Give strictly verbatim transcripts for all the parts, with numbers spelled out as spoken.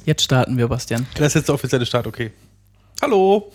Jetzt starten wir, Bastian. Das ist jetzt der offizielle Start, okay. Hallo.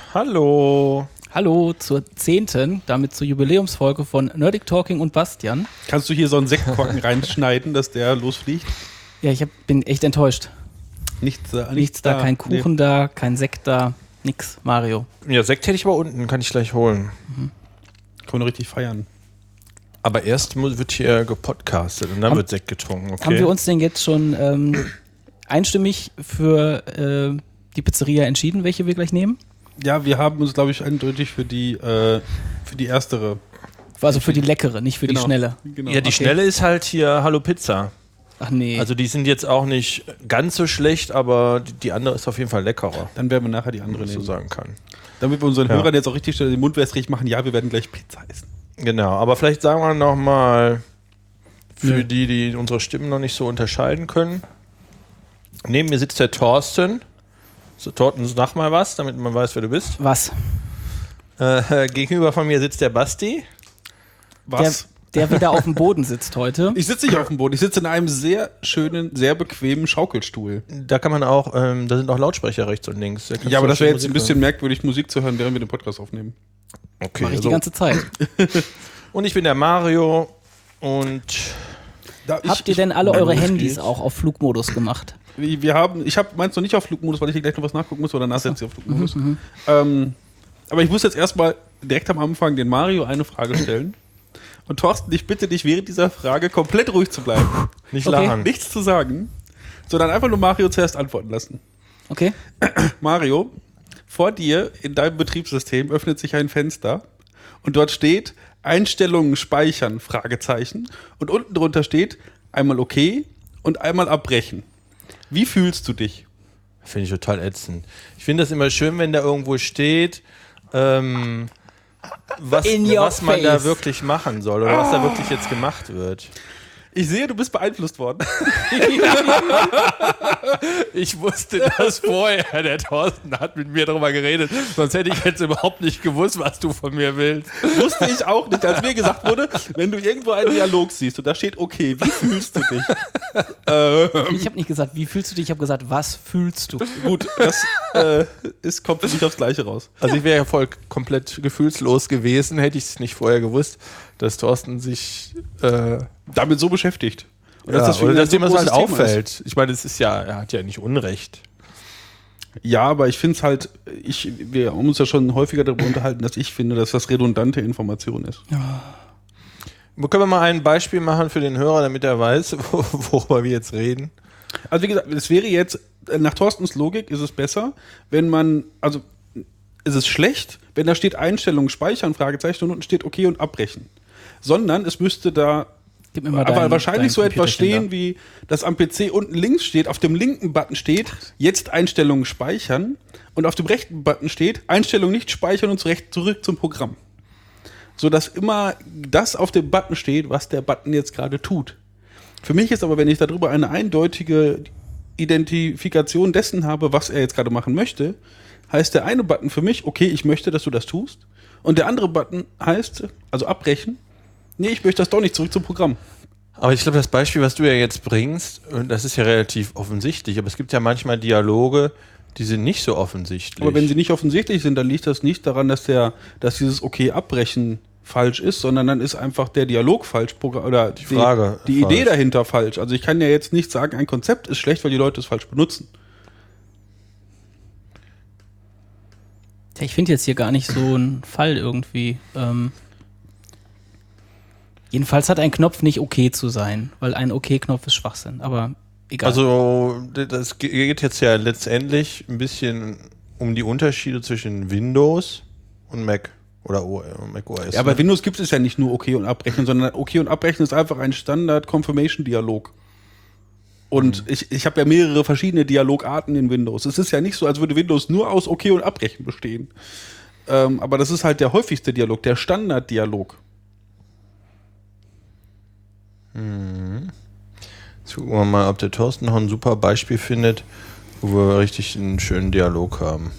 Hallo. Hallo zur zehnten, damit zur Jubiläumsfolge von Nerdic Talking und Bastian. Kannst du hier so einen Sektkorken reinschneiden, dass der losfliegt? Ja, ich hab, bin echt enttäuscht. Nichts, äh, nichts, Nichts da, kein Kuchen nee. da, kein Sekt da, nix, Mario. Ja, Sekt hätte ich aber unten, kann ich gleich holen. Mhm. Kann man richtig feiern. Aber erst muss, wird hier gepodcastet und dann Haben- wird Sekt getrunken, okay? Haben wir uns denn jetzt schon ähm, einstimmig für äh, die Pizzeria entschieden, welche wir gleich nehmen? Ja, wir haben uns, glaube ich, eindeutig für die, äh, für die erstere. Also für die leckere, nicht für Genau. die schnelle. Genau. Ja, die Okay. schnelle ist halt hier Hallo Pizza. Ach nee. Also die sind jetzt auch nicht ganz so schlecht, aber die, die andere ist auf jeden Fall leckerer, Dann werden wir nachher die wenn andere man so nehmen. sagen kann. Damit wir unseren Ja. Hörern jetzt auch richtig schnell den Mund wässrig machen, ja, wir werden gleich Pizza essen. Genau, aber vielleicht sagen wir nochmal für Ja. die, die unsere Stimmen noch nicht so unterscheiden können. Neben mir sitzt der Thorsten. So, Thorsten, sag mal was, damit man weiß, wer du bist. Was? Äh, gegenüber von mir sitzt der Basti. Was? Der, der wieder auf dem Boden sitzt heute. Ich sitze nicht auf dem Boden, ich sitze in einem sehr schönen, sehr bequemen Schaukelstuhl. Da kann man auch, ähm, da sind auch Lautsprecher rechts und links. Da kannst Ja, aber du das wäre schön jetzt ein Musik bisschen merkwürdig, Musik zu hören, während wir den Podcast aufnehmen. hören. Okay, Mache ich die also- ganze Zeit. Und ich bin der Mario und Da, ich, Habt ihr denn alle mein eure Los Handys geht's. auch auf Flugmodus gemacht? ich, wir haben, ich habe meins noch nicht auf Flugmodus, weil ich hier gleich noch was nachgucken muss, oder danach setze ich auf Flugmodus. Ähm, aber ich muss jetzt erstmal direkt am Anfang den Mario eine Frage stellen. Und Thorsten, ich bitte dich, während dieser Frage komplett ruhig zu bleiben. nicht Okay. lachen. Nichts zu sagen, sondern einfach nur Mario zuerst antworten lassen. Okay? Mario, vor dir in deinem Betriebssystem öffnet sich ein Fenster und dort steht Einstellungen speichern, Fragezeichen. Und unten drunter steht einmal okay und einmal abbrechen. Wie fühlst du dich? Finde ich total ätzend. Ich finde das immer schön, wenn da irgendwo steht, ähm, was, In your was man da face. wirklich machen soll oder was da wirklich jetzt gemacht wird. Ich sehe, du bist beeinflusst worden. Ich wusste das vorher. Der Thorsten hat mit mir darüber geredet. Sonst hätte ich jetzt überhaupt nicht gewusst, was du von mir willst. Wusste ich auch nicht, als mir gesagt wurde, wenn du irgendwo einen Dialog siehst und da steht okay, wie fühlst du dich? ähm, Ich habe nicht gesagt, wie fühlst du dich? Ich habe gesagt, was fühlst du? gut, das äh, ist, kommt für mich aufs Gleiche raus. Also ich wäre ja voll komplett gefühlslos gewesen, hätte ich es nicht vorher gewusst, dass Thorsten sich äh, Damit so beschäftigt. Und ja, das für oder ihn dass ein ihm das großes halt Thema ist. auffällt. Ich meine, es ist ja, er hat ja nicht Unrecht. Ja, aber ich finde es halt, ich, wir haben uns ja schon häufiger darüber unterhalten, dass ich finde, dass das redundante Information ist. Können wir mal ein Beispiel machen für den Hörer, damit er weiß, wo- worüber wir jetzt reden? Also wie gesagt, es wäre jetzt, nach Thorstens Logik ist es besser, wenn man, also ist es schlecht, wenn da steht Einstellungen speichern, Fragezeichen und unten steht okay und abbrechen. Sondern es müsste da Gib mir mal aber dein- wahrscheinlich dein so etwas Computerchen stehen, wie das am P C unten links steht, auf dem linken Button steht, jetzt Einstellungen speichern und auf dem rechten Button steht, Einstellungen nicht speichern und zurecht zurück zum Programm. Sodass immer das auf dem Button steht, was der Button jetzt gerade tut. Für mich ist aber, wenn ich darüber eine eindeutige Identifikation dessen habe, was er jetzt gerade machen möchte, heißt der eine Button für mich, okay, ich möchte, dass du das tust. Und der andere Button heißt, also abbrechen, nee, ich möchte das doch nicht, zurück zum Programm. Aber ich glaube, das Beispiel, was du ja jetzt bringst, und das ist ja relativ offensichtlich, aber es gibt ja manchmal Dialoge, die sind nicht so offensichtlich. Aber wenn sie nicht offensichtlich sind, dann liegt das nicht daran, dass der, dass dieses okay abbrechen falsch ist, sondern dann ist einfach der Dialog falsch oder die, Frage die falsch. Idee dahinter falsch. Also ich kann ja jetzt nicht sagen, ein Konzept ist schlecht, weil die Leute es falsch benutzen. Ja, ich finde jetzt hier gar nicht so einen Fall irgendwie. Ähm, jedenfalls hat ein Knopf nicht okay zu sein, weil ein okay-Knopf ist Schwachsinn, aber egal. Also, das geht jetzt ja letztendlich ein bisschen um die Unterschiede zwischen Windows und Mac oder O- Mac O S. Ja, bei ne? Windows gibt es ja nicht nur okay und abbrechen, sondern okay und abbrechen ist einfach ein Standard-Confirmation-Dialog. Und Mhm. ich, ich habe ja mehrere verschiedene Dialogarten in Windows. Es ist ja nicht so, als würde Windows nur aus okay und abbrechen bestehen. Ähm, aber das ist halt der häufigste Dialog, der Standarddialog. Jetzt gucken wir mal, ob der Thorsten noch ein super Beispiel findet, wo wir richtig einen schönen Dialog haben.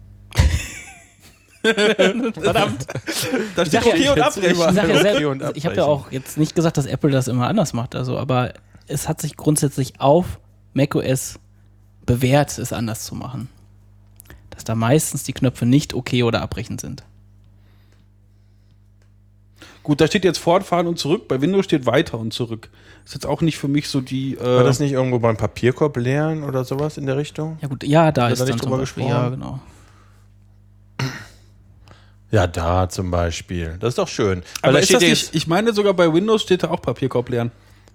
Verdammt. Da steht sag ja, okay ich und jetzt abbrechen. Ich, sag ja Okay selbst, und ich habe ja abbrechen. auch jetzt nicht gesagt, dass Apple das immer anders macht, also, aber es hat sich grundsätzlich auf macOS bewährt, es anders zu machen. Dass da meistens die Knöpfe nicht okay oder abbrechen sind. Gut, da steht jetzt fortfahren und zurück, bei Windows steht weiter und zurück. Ist jetzt auch nicht für mich so die... Äh War das nicht irgendwo beim Papierkorb leeren oder sowas in der Richtung? Ja gut, ja, da Hat ist er dann nicht zum drüber Beispiel, gesprochen? ja genau. Ja, da zum Beispiel. Das ist doch schön. Weil Aber da ist steht das ja nicht, jetzt, ich meine sogar bei Windows steht da auch Papierkorb leeren.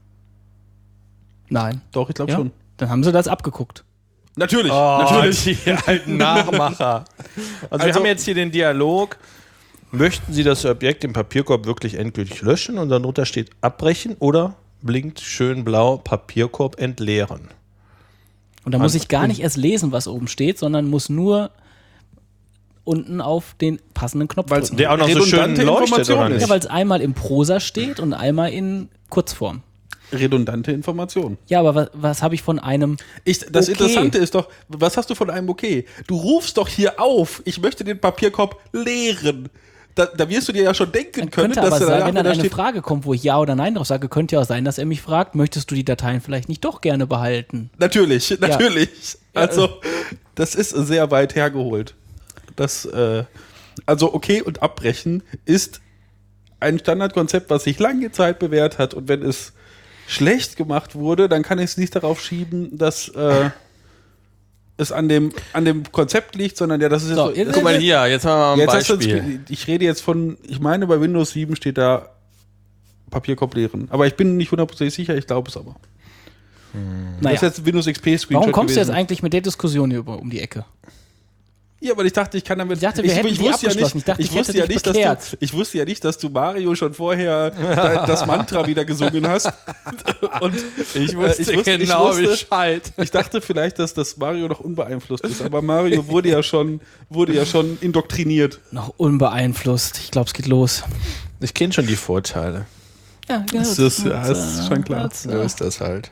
Nein. Doch, ich glaube Ja? schon. Dann haben sie das abgeguckt. Natürlich, oh, natürlich. die alten Nachmacher. Also, wir Also- haben jetzt hier den Dialog. Möchten Sie das Objekt im Papierkorb wirklich endgültig löschen und dann drunter steht abbrechen oder blinkt schön blau Papierkorb entleeren? Und da muss ich gar nicht erst lesen, was oben steht, sondern muss nur unten auf den passenden Knopf Weil's drücken. Der auch noch so schön redundante leuchtet, Information oder ist. nicht? Ja, weil es einmal in Prosa steht und einmal in Kurzform. Redundante Information. Ja, aber was, was habe ich von einem... Ich, das Okay. Interessante ist doch, was hast du von einem Okay? Du rufst doch hier auf, ich möchte den Papierkorb leeren. Da, da wirst du dir ja schon denken Dann können, könnte aber dass sein, danach, wenn dann da eine steht, Frage kommt, wo ich Ja oder Nein drauf sage, könnte ja auch sein, dass er mich fragt, möchtest du die Dateien vielleicht nicht doch gerne behalten? natürlich, natürlich. Ja. Also, das ist sehr weit hergeholt. Das, äh, also okay und abbrechen ist ein Standardkonzept, was sich lange Zeit bewährt hat, und wenn es schlecht gemacht wurde, dann kann ich es nicht darauf schieben, dass äh, es an dem, an dem Konzept liegt, sondern ja, das ist So, jetzt jetzt- so, Guck mal hier, jetzt haben wir mal ein jetzt hast du Beispiel. jetzt, ich rede jetzt von, ich meine, bei Windows sieben steht da Papierkorb leeren. Aber ich bin nicht hundertprozentig sicher, ich glaube es aber. Das Naja, ist jetzt ein Windows X P Screenshot warum kommst du jetzt gewesen. eigentlich mit der Diskussion hier über, um die Ecke? Ja, weil ich dachte, ich kann damit. Ich dachte, wir hätten die wusste ja abgeschlossen. nicht, Ich dachte, ich wusste hätte ja dich nicht, dass beklärt. du, ich wusste ja nicht, dass du Mario schon vorher da- das Mantra wieder gesungen hast. Und Ich äh, ich wusste, ich, wusste Bescheid. ich dachte vielleicht, dass das Mario noch unbeeinflusst ist, aber Mario wurde ja schon, wurde ja schon indoktriniert. Noch unbeeinflusst. Ich glaube, es geht los. Ich kenne schon die Vorteile. Ja, Das ist, ja, das ist schon klar. So ist das halt.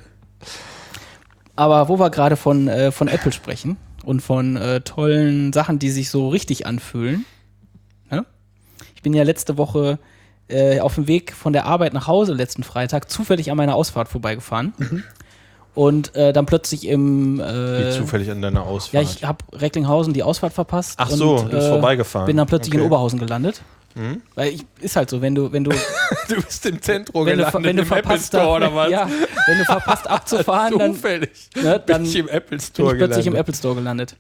Aber wo wir gerade von, äh, von Apple sprechen und von äh, tollen Sachen, die sich so richtig anfühlen. Ne? Ich bin ja letzte Woche äh, auf dem Weg von der Arbeit nach Hause letzten Freitag zufällig an meiner Ausfahrt vorbeigefahren. Mhm. Und äh, dann plötzlich im... Äh, Wie zufällig an deiner ja, Ausfahrt. ich habe Recklinghausen die Ausfahrt verpasst. Ach so, und, du bist vorbeigefahren. Bin dann plötzlich Okay. in Oberhausen gelandet. Hm? Weil ich, ist halt so, wenn du, wenn du, Du bist im Zentrum wenn du, wenn du verpasst, da- ja, wenn du verpasst abzufahren, dann, Zufällig. ne, dann bin ich im Apple bin Store ich plötzlich im gelandet. Apple Store gelandet.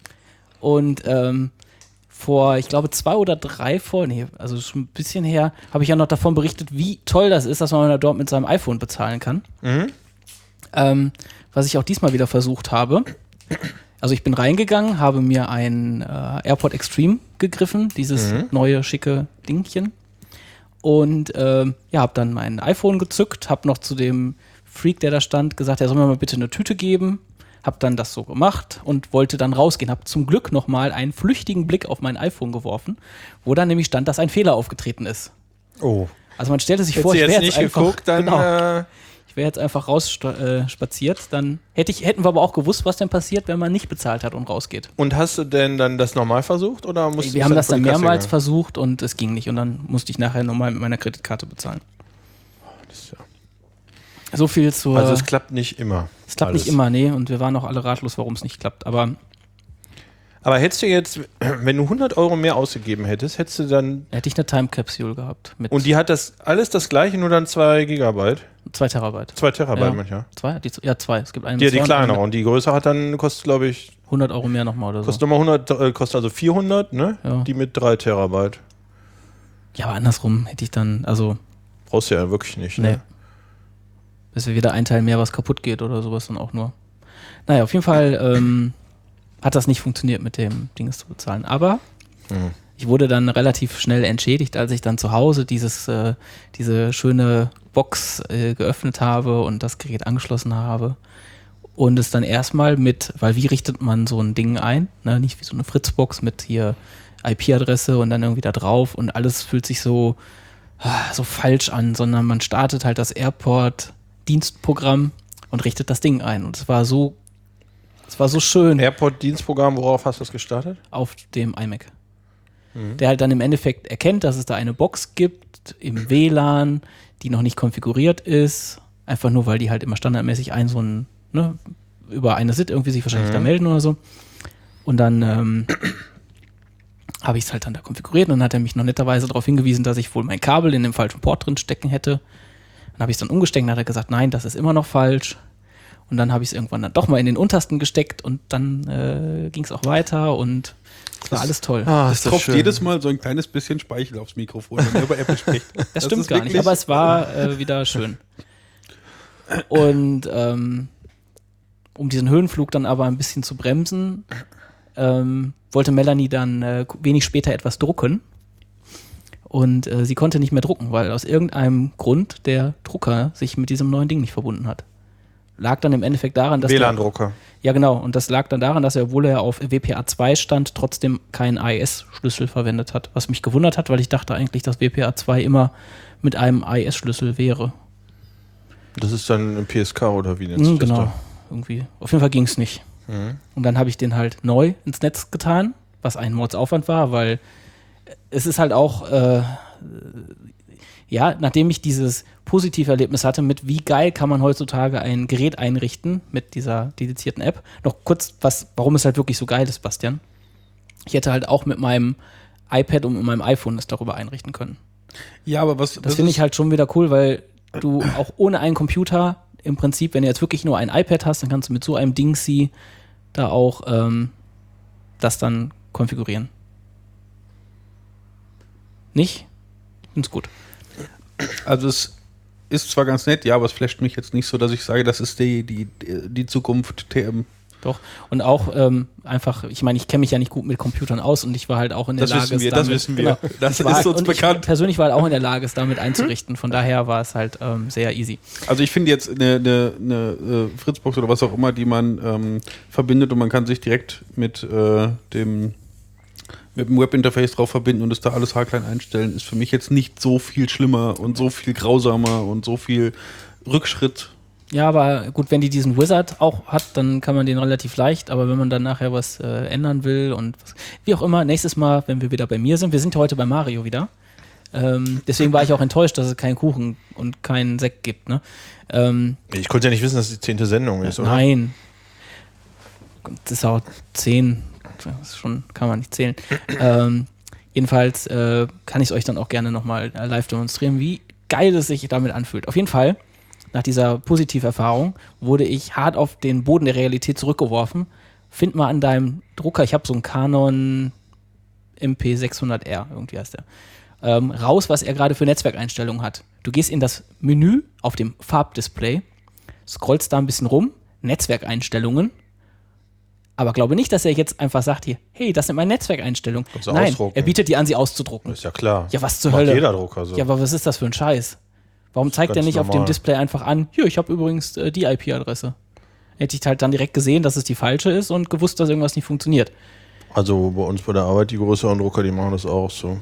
Und ähm, vor, ich glaube, zwei oder drei vor, nee, also schon ein bisschen her, habe ich ja noch davon berichtet, wie toll das ist, dass man dort mit seinem iPhone bezahlen kann. Mhm. Ähm, was ich auch diesmal wieder versucht habe. Also ich bin reingegangen, habe mir ein äh, AirPod Extreme gegriffen, dieses Mhm. neue, schicke Dingchen. Und ähm, ja, habe dann mein iPhone gezückt, habe noch zu dem Freak, der da stand, gesagt, er soll mir mal bitte eine Tüte geben. Habe dann das so gemacht und wollte dann rausgehen. Habe zum Glück noch mal einen flüchtigen Blick auf mein iPhone geworfen, wo dann nämlich stand, dass ein Fehler aufgetreten ist. Oh. Also man stellte sich Hättest vor, du ich jetzt wäre nicht jetzt einfach, geguckt, dann genau, äh, ich wäre jetzt einfach rausspaziert. Äh, spaziert. Dann hätte ich, hätten wir aber auch gewusst, was denn passiert, wenn man nicht bezahlt hat und rausgeht. und hast du denn dann das nochmal versucht oder musst Wir du haben das vor dann die Kasse mehrmals gegangen? versucht und es ging nicht. Und dann musste ich nachher nochmal mit meiner Kreditkarte bezahlen. Das ist ja- So viel zur... Also es klappt nicht immer. es klappt alles. nicht immer, nee. Und wir waren auch alle ratlos, warum es nicht klappt. Aber Aber hättest du jetzt, wenn du hundert Euro mehr ausgegeben hättest, hättest du dann, hätte ich eine Time Capsule gehabt mit und die hat das alles das gleiche, nur dann zwei Gigabyte, zwei Terabyte. zwei Terabyte Ja. manchmal. Zwei? Die, ja, zwei. Es gibt eine Die, mit die zwei und kleinere eine und die größere hat dann, kostet glaube ich, mit hundert Euro mehr nochmal oder so. kostet nochmal hundert, äh, kostet also vierhundert, ne? Ja. Die mit drei Terabyte. Ja, aber andersrum hätte ich dann, also, Brauchst du ja wirklich nicht, nee. ne? Bis wir wieder ein Teil mehr, was kaputt geht oder sowas dann auch nur. Naja, auf jeden Fall ähm, hat das nicht funktioniert mit dem Dings zu bezahlen. Aber Mhm. ich wurde dann relativ schnell entschädigt, als ich dann zu Hause dieses, äh, diese schöne Box äh, geöffnet habe und das Gerät angeschlossen habe. Und es dann erstmal mit, weil wie richtet man so ein Ding ein? Ne? Nicht wie so eine Fritzbox mit hier I P-Adresse und dann irgendwie da drauf und alles fühlt sich so, ah, so falsch an, sondern man startet halt das Airport-Dienstprogramm und richtet das Ding ein. Und es war so, es war so schön Airport-Dienstprogramm, worauf hast du das gestartet? auf dem iMac. Der halt dann im Endeffekt erkennt, dass es da eine Box gibt im W L A N, die noch nicht konfiguriert ist. Einfach nur, weil die halt immer standardmäßig ein so ein ne, über eine S I T irgendwie sich wahrscheinlich Mhm. da melden oder so. Und dann ähm, habe ich es halt dann da konfiguriert und dann hat er mich noch netterweise darauf hingewiesen, dass ich wohl mein Kabel in dem falschen Port drin stecken hätte. Dann habe ich es dann umgesteckt und hat er gesagt, nein, das ist immer noch falsch. Und dann habe ich es irgendwann dann doch mal in den untersten gesteckt und dann äh, ging es auch weiter und es war alles toll. Ah, Es tropft jedes Mal so ein kleines bisschen Speichel aufs Mikrofon, wenn er über Apple spricht. Das, stimmt ist gar nicht, wirklich- aber es war äh, wieder schön. Und ähm, um diesen Höhenflug dann aber ein bisschen zu bremsen, ähm, wollte Melanie dann äh, wenig später etwas drucken. Und äh, sie konnte nicht mehr drucken, weil aus irgendeinem Grund der Drucker sich mit diesem neuen Ding nicht verbunden hat. Lag dann im Endeffekt daran, dass W der, LAN-Drucker. ja genau, und das lag dann daran, dass er, obwohl er auf W P A zwei stand, trotzdem keinen A E S-Schlüssel verwendet hat. Was mich gewundert hat, weil ich dachte eigentlich, dass W P A zwei immer mit einem A E S-Schlüssel wäre. Das ist dann ein P S K oder wie nennt Mhm, sich das genau, da? irgendwie. Auf jeden Fall ging es nicht. Mhm. Und dann habe ich den halt neu ins Netz getan, was ein Mordsaufwand war, weil es ist halt auch, äh, ja, nachdem ich dieses Positiverlebnis hatte mit wie geil kann man heutzutage ein Gerät einrichten mit dieser dedizierten App. Noch kurz, was, warum es halt wirklich so geil ist, Bastian. Ich hätte halt auch mit meinem iPad und mit meinem iPhone das darüber einrichten können. Ja, aber was. Das finde ich halt schon wieder cool, weil du auch ohne einen Computer im Prinzip, wenn du jetzt wirklich nur ein iPad hast, dann kannst du mit so einem Dingsy da auch ähm, das dann konfigurieren. Nicht? Find's gut. Also es ist zwar ganz nett, ja, aber es flasht mich jetzt nicht so, dass ich sage, das ist die, die, die Zukunft T M. Doch. Und auch ähm, einfach, ich meine, ich kenne mich ja nicht gut mit Computern aus und ich war halt auch in der Das Lage, wissen wir, es das damit, wissen wir. Genau, Das ich war, ist uns und bekannt. Ich persönlich war halt auch in der Lage, es damit einzurichten. Von daher war es halt ähm, sehr easy. Also ich finde jetzt eine, eine, eine äh, Fritzbox oder was auch immer, die man ähm, verbindet und man kann sich direkt mit äh, dem mit dem Webinterface drauf verbinden und es da alles haarklein einstellen, ist für mich jetzt nicht so viel schlimmer und so viel grausamer und so viel Rückschritt. Ja, aber gut, wenn die diesen Wizard auch hat, dann kann man den relativ leicht, aber wenn man dann nachher was äh, ändern will und was, wie auch immer, nächstes Mal, wenn wir wieder bei mir sind, wir sind heute bei Mario wieder, ähm, deswegen war ich auch enttäuscht, dass es keinen Kuchen und keinen Sekt gibt, ne? Ähm, Ich konnte ja nicht wissen, dass es die zehnte Sendung ist, oder? nein. Das ist auch zehn, das ist schon, kann man nicht zählen. ähm, jedenfalls äh, kann ich es euch dann auch gerne nochmal äh, live demonstrieren, wie geil es sich damit anfühlt. Auf jeden Fall, nach dieser Positiverfahrung wurde ich hart auf den Boden der Realität zurückgeworfen. Find mal an deinem Drucker, ich habe so einen Canon M P sechshundert R, irgendwie heißt der, ähm, raus, was er gerade für Netzwerkeinstellungen hat. Du gehst in das Menü auf dem Farbdisplay, scrollst da ein bisschen rum, Netzwerkeinstellungen, aber glaube nicht, dass er jetzt einfach sagt hier, hey, das sind meine Netzwerkeinstellungen. Kannst du Nein, ausdrucken. er bietet die an, sie auszudrucken. Ist ja klar. Ja, was zur Macht Hölle? jeder Drucker so. Ja, aber was ist das für ein Scheiß? Warum zeigt er ganz nicht auf dem normal. Display einfach an, hier, ich habe übrigens äh, die I P-Adresse? Hätte ich halt dann direkt gesehen, dass es die falsche ist und gewusst, dass irgendwas nicht funktioniert. Also bei uns bei der Arbeit, die größeren Drucker, die machen das auch so.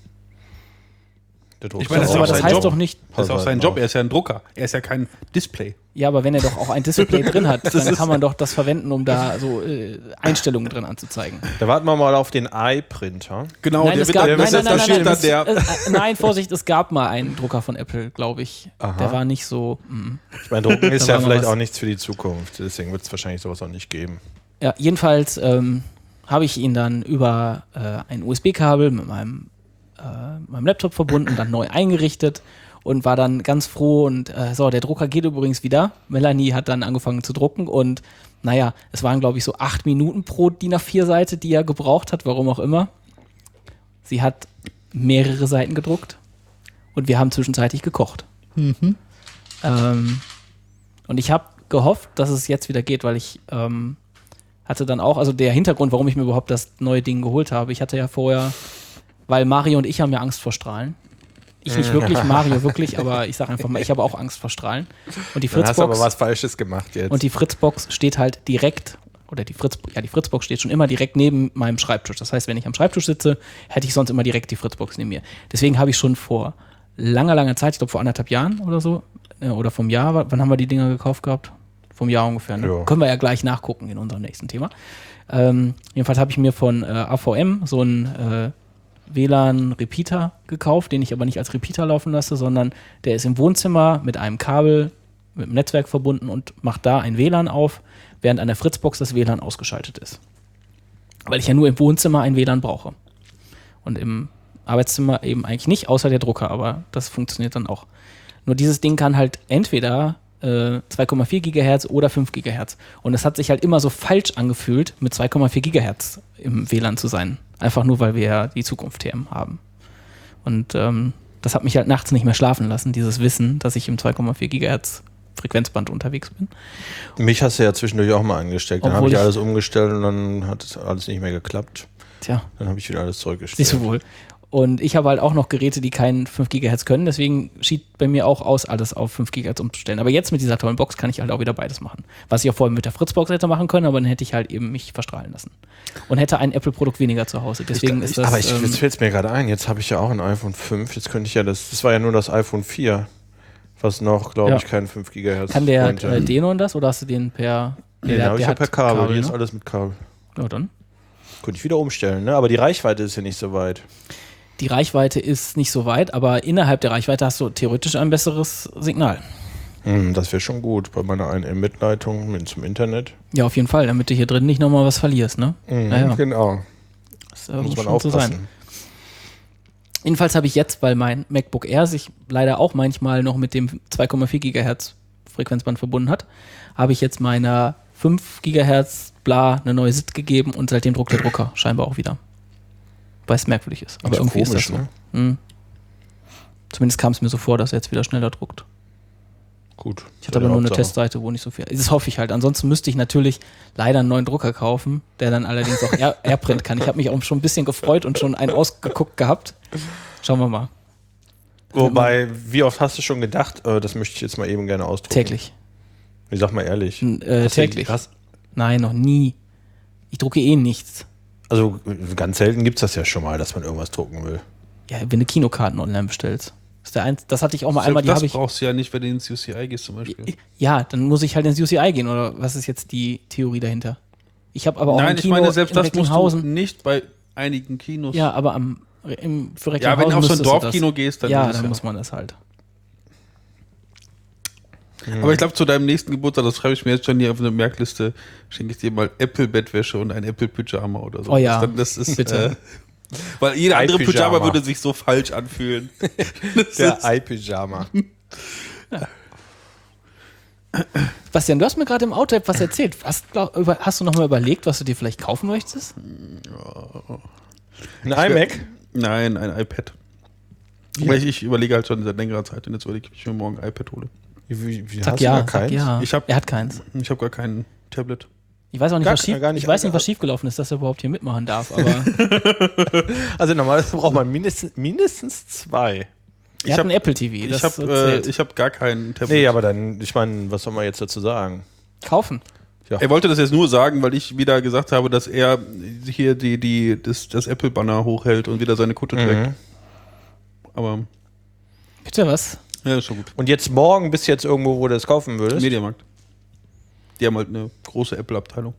Der Drucker Ich meine, das ist aber auch das sein heißt Job. doch nicht, Das ist auch sein Halt Job, er ist ja ein Drucker, er ist ja kein Display. ja, aber wenn er doch auch ein Display drin hat, dann kann man doch das verwenden, um da so äh, Einstellungen drin anzuzeigen. Da warten wir mal auf den i-Printer. Genau, Nein, der es wird gab, dann- nein, nein, da nein, steht nein, dann es- der. äh, äh, nein, Vorsicht, es gab mal einen Drucker von Apple, glaube ich. Aha. Der war nicht so, mh. Ich meine, Drucken ist Da ja war mal vielleicht was. auch nichts für die Zukunft. Deswegen wird es wahrscheinlich sowas auch nicht geben. Ja, jedenfalls ähm, habe ich ihn dann über äh, ein U S B-Kabel mit meinem, äh, meinem Laptop verbunden, dann neu eingerichtet und war dann ganz froh und äh, so, der Drucker geht übrigens wieder. Melanie hat dann angefangen zu drucken und naja, es waren glaube ich so acht Minuten pro D I N A vier Seite, die er gebraucht hat, warum auch immer. Sie hat mehrere Seiten gedruckt und wir haben zwischenzeitlich gekocht. Ähm, und ich habe gehofft, dass es jetzt wieder geht, weil ich ähm, hatte dann auch, also der Hintergrund, warum ich mir überhaupt das neue Ding geholt habe, ich hatte ja vorher, weil Mario und ich haben ja Angst vor Strahlen. Ich nicht wirklich, Mario wirklich, aber ich sage einfach mal, ich habe auch Angst vor Strahlen. Und die Dann hast du aber Fritzbox was Falsches gemacht jetzt. und die Fritzbox steht halt direkt, oder die Fritz, ja, die Fritzbox steht schon immer direkt neben meinem Schreibtisch. Das heißt, wenn ich am Schreibtisch sitze, hätte ich sonst immer direkt die Fritzbox neben mir. Deswegen habe ich schon vor langer, langer Zeit, ich glaube vor anderthalb Jahren oder so, äh, oder vom Jahr, wann haben wir die Dinger gekauft gehabt? Vom Jahr ungefähr. Ne? Ja. Können wir ja gleich nachgucken in unserem nächsten Thema. Ähm, jedenfalls habe ich mir von äh, A V M so einen äh, W L A N-Repeater gekauft, den ich aber nicht als Repeater laufen lasse, sondern der ist im Wohnzimmer mit einem Kabel mit dem Netzwerk verbunden und mache da ein W L A N auf, während an der Fritzbox das W L A N ausgeschaltet ist. Weil ich ja nur im Wohnzimmer ein W L A N brauche. Und im Arbeitszimmer eben eigentlich nicht, außer der Drucker, aber das funktioniert dann auch. Nur dieses Ding kann halt entweder äh, zwei Komma vier Gigahertz oder fünf Gigahertz. Und es hat sich halt immer so falsch angefühlt, mit zwei Komma vier Gigahertz im W L A N zu sein. Einfach nur, weil wir ja die Zukunft T M haben. Und ähm, das hat mich halt nachts nicht mehr schlafen lassen, dieses Wissen, dass ich im zwei Komma vier Gigahertz Frequenzband unterwegs bin. Mich hast du ja zwischendurch auch mal angesteckt. Dann Obwohl habe ich ich- alles umgestellt und dann hat es alles nicht mehr geklappt. Tja, Dann habe ich wieder alles zurückgestellt. siehst du wohl. Und ich habe halt auch noch Geräte, die keinen fünf Gigahertz können, deswegen schied bei mir auch aus, alles auf fünf Gigahertz umzustellen. Aber jetzt mit dieser tollen Box kann ich halt auch wieder beides machen. Was ich auch vorher mit der Fritzbox hätte machen können, aber dann hätte ich halt eben mich verstrahlen lassen. Und hätte ein Apple-Produkt weniger zu Hause. Deswegen ich, ist das. aber ich, ähm, jetzt fällt es mir gerade ein, jetzt habe ich ja auch ein iPhone fünf, jetzt könnte ich ja das, das war ja nur das iPhone vier, was noch, glaube Ja. ich, keinen fünf Gigahertz kann der konnte. äh, Denon das oder hast du den per. Nee, der, den habe ich der ja per hat Kabel, hier ist ne? alles mit Kabel. Ja, dann. Könnte ich wieder umstellen, ne? Aber die Reichweite ist ja nicht so weit. Die Reichweite ist nicht so weit, aber innerhalb der Reichweite hast du theoretisch ein besseres Signal. Hm, das wäre schon gut bei meiner eins M Mitleitung mit zum Internet. Ja, auf jeden Fall, damit du hier drin nicht nochmal was verlierst, ne? Mhm, Ja, ja. Genau. Das äh, Muss muss man schon so sein. aufpassen. Jedenfalls habe ich jetzt, weil mein MacBook Air sich leider auch manchmal noch mit dem zwei Komma vier Gigahertz Frequenzband verbunden hat, habe ich jetzt meiner fünf Gigahertz bla eine neue S I D gegeben und seitdem druckt der Drucker scheinbar auch wieder. Weil es merkwürdig ist. Aber Ist irgendwie komisch, ist das so. ne? Mhm. Zumindest kam es mir so vor, dass er jetzt wieder schneller druckt. Gut. Ich hatte aber nur eine Testseite, wo nicht so viel. Das hoffe ich halt. Ansonsten müsste ich natürlich leider einen neuen Drucker kaufen, der dann allerdings auch Air- Airprint kann. Ich habe mich auch schon ein bisschen gefreut und schon einen ausgeguckt gehabt. Schauen wir mal. Wobei, wie oft hast du schon gedacht, äh, das möchte ich jetzt mal eben gerne ausdrucken? Täglich. Ich sag mal ehrlich. N- Äh, Hast du- täglich. hast- Nein, noch nie. Ich drucke eh nichts. Also ganz selten gibt es das ja schon mal, dass man irgendwas drucken will. Ja, wenn du Kinokarten online bestellst. Das, ist der ein, das hatte ich auch mal einmal, die das habe ich. brauchst du ja nicht, wenn du ins U C I gehst zum Beispiel. Ja, dann muss ich halt ins U C I gehen, oder was ist jetzt die Theorie dahinter? Ich habe aber auch Nein, ein ich Kino meine, selbst in das musst du Recklinghausen. nicht bei einigen Kinos. Ja, aber am, im, für Ja, wenn du auf so ein müsstest du Dorfkino das. gehst, dann Ja, ist es dann ja. muss man das halt. Aber ich glaube, zu deinem nächsten Geburtstag, das schreibe ich mir jetzt schon hier auf eine Merkliste, schenke ich dir mal Apple-Bettwäsche und ein Apple-Pyjama oder so. Oh ja, Das, dann, das ist, bitte. Äh, weil jeder andere Ei-Pyjama. Pyjama würde sich so falsch anfühlen. Das Der ist- Ei-Pyjama. Bastian, du hast mir gerade im Auto etwas erzählt. Hast, glaub, über, hast du noch mal überlegt, was du dir vielleicht kaufen möchtest? Ein iMac? Nein, ein iPad. Weil ich, ich überlege halt schon seit längerer Zeit und jetzt überlege ich, ob ich mir morgen ein iPad hole. Wie, wie, Sag hast ja, du gar sag keins? ja. Ich hab- er hat keins. Ich habe gar kein Tablet. Ich weiß auch nicht, Gar- was, schief, gar nicht ich weiß nicht, was angehabt. schiefgelaufen ist, dass er überhaupt hier mitmachen darf. Aber Also normalerweise braucht man mindestens, mindestens zwei. Ich er hat hab- ein Apple T V. Ich Das habe zählt. äh, ich hab gar kein Tablet. Nee, aber dann, ich meine, was soll man jetzt dazu sagen? Kaufen. Er wollte das jetzt nur sagen, weil ich wieder gesagt habe, dass er hier die, die, das, das Apple-Banner hochhält und wieder seine Kutte trägt. Mhm. Aber Bitte was? ja, ist schon gut. Und jetzt morgen bist du jetzt irgendwo, wo du das kaufen würdest? Mediamarkt. Die haben halt eine große Apple-Abteilung.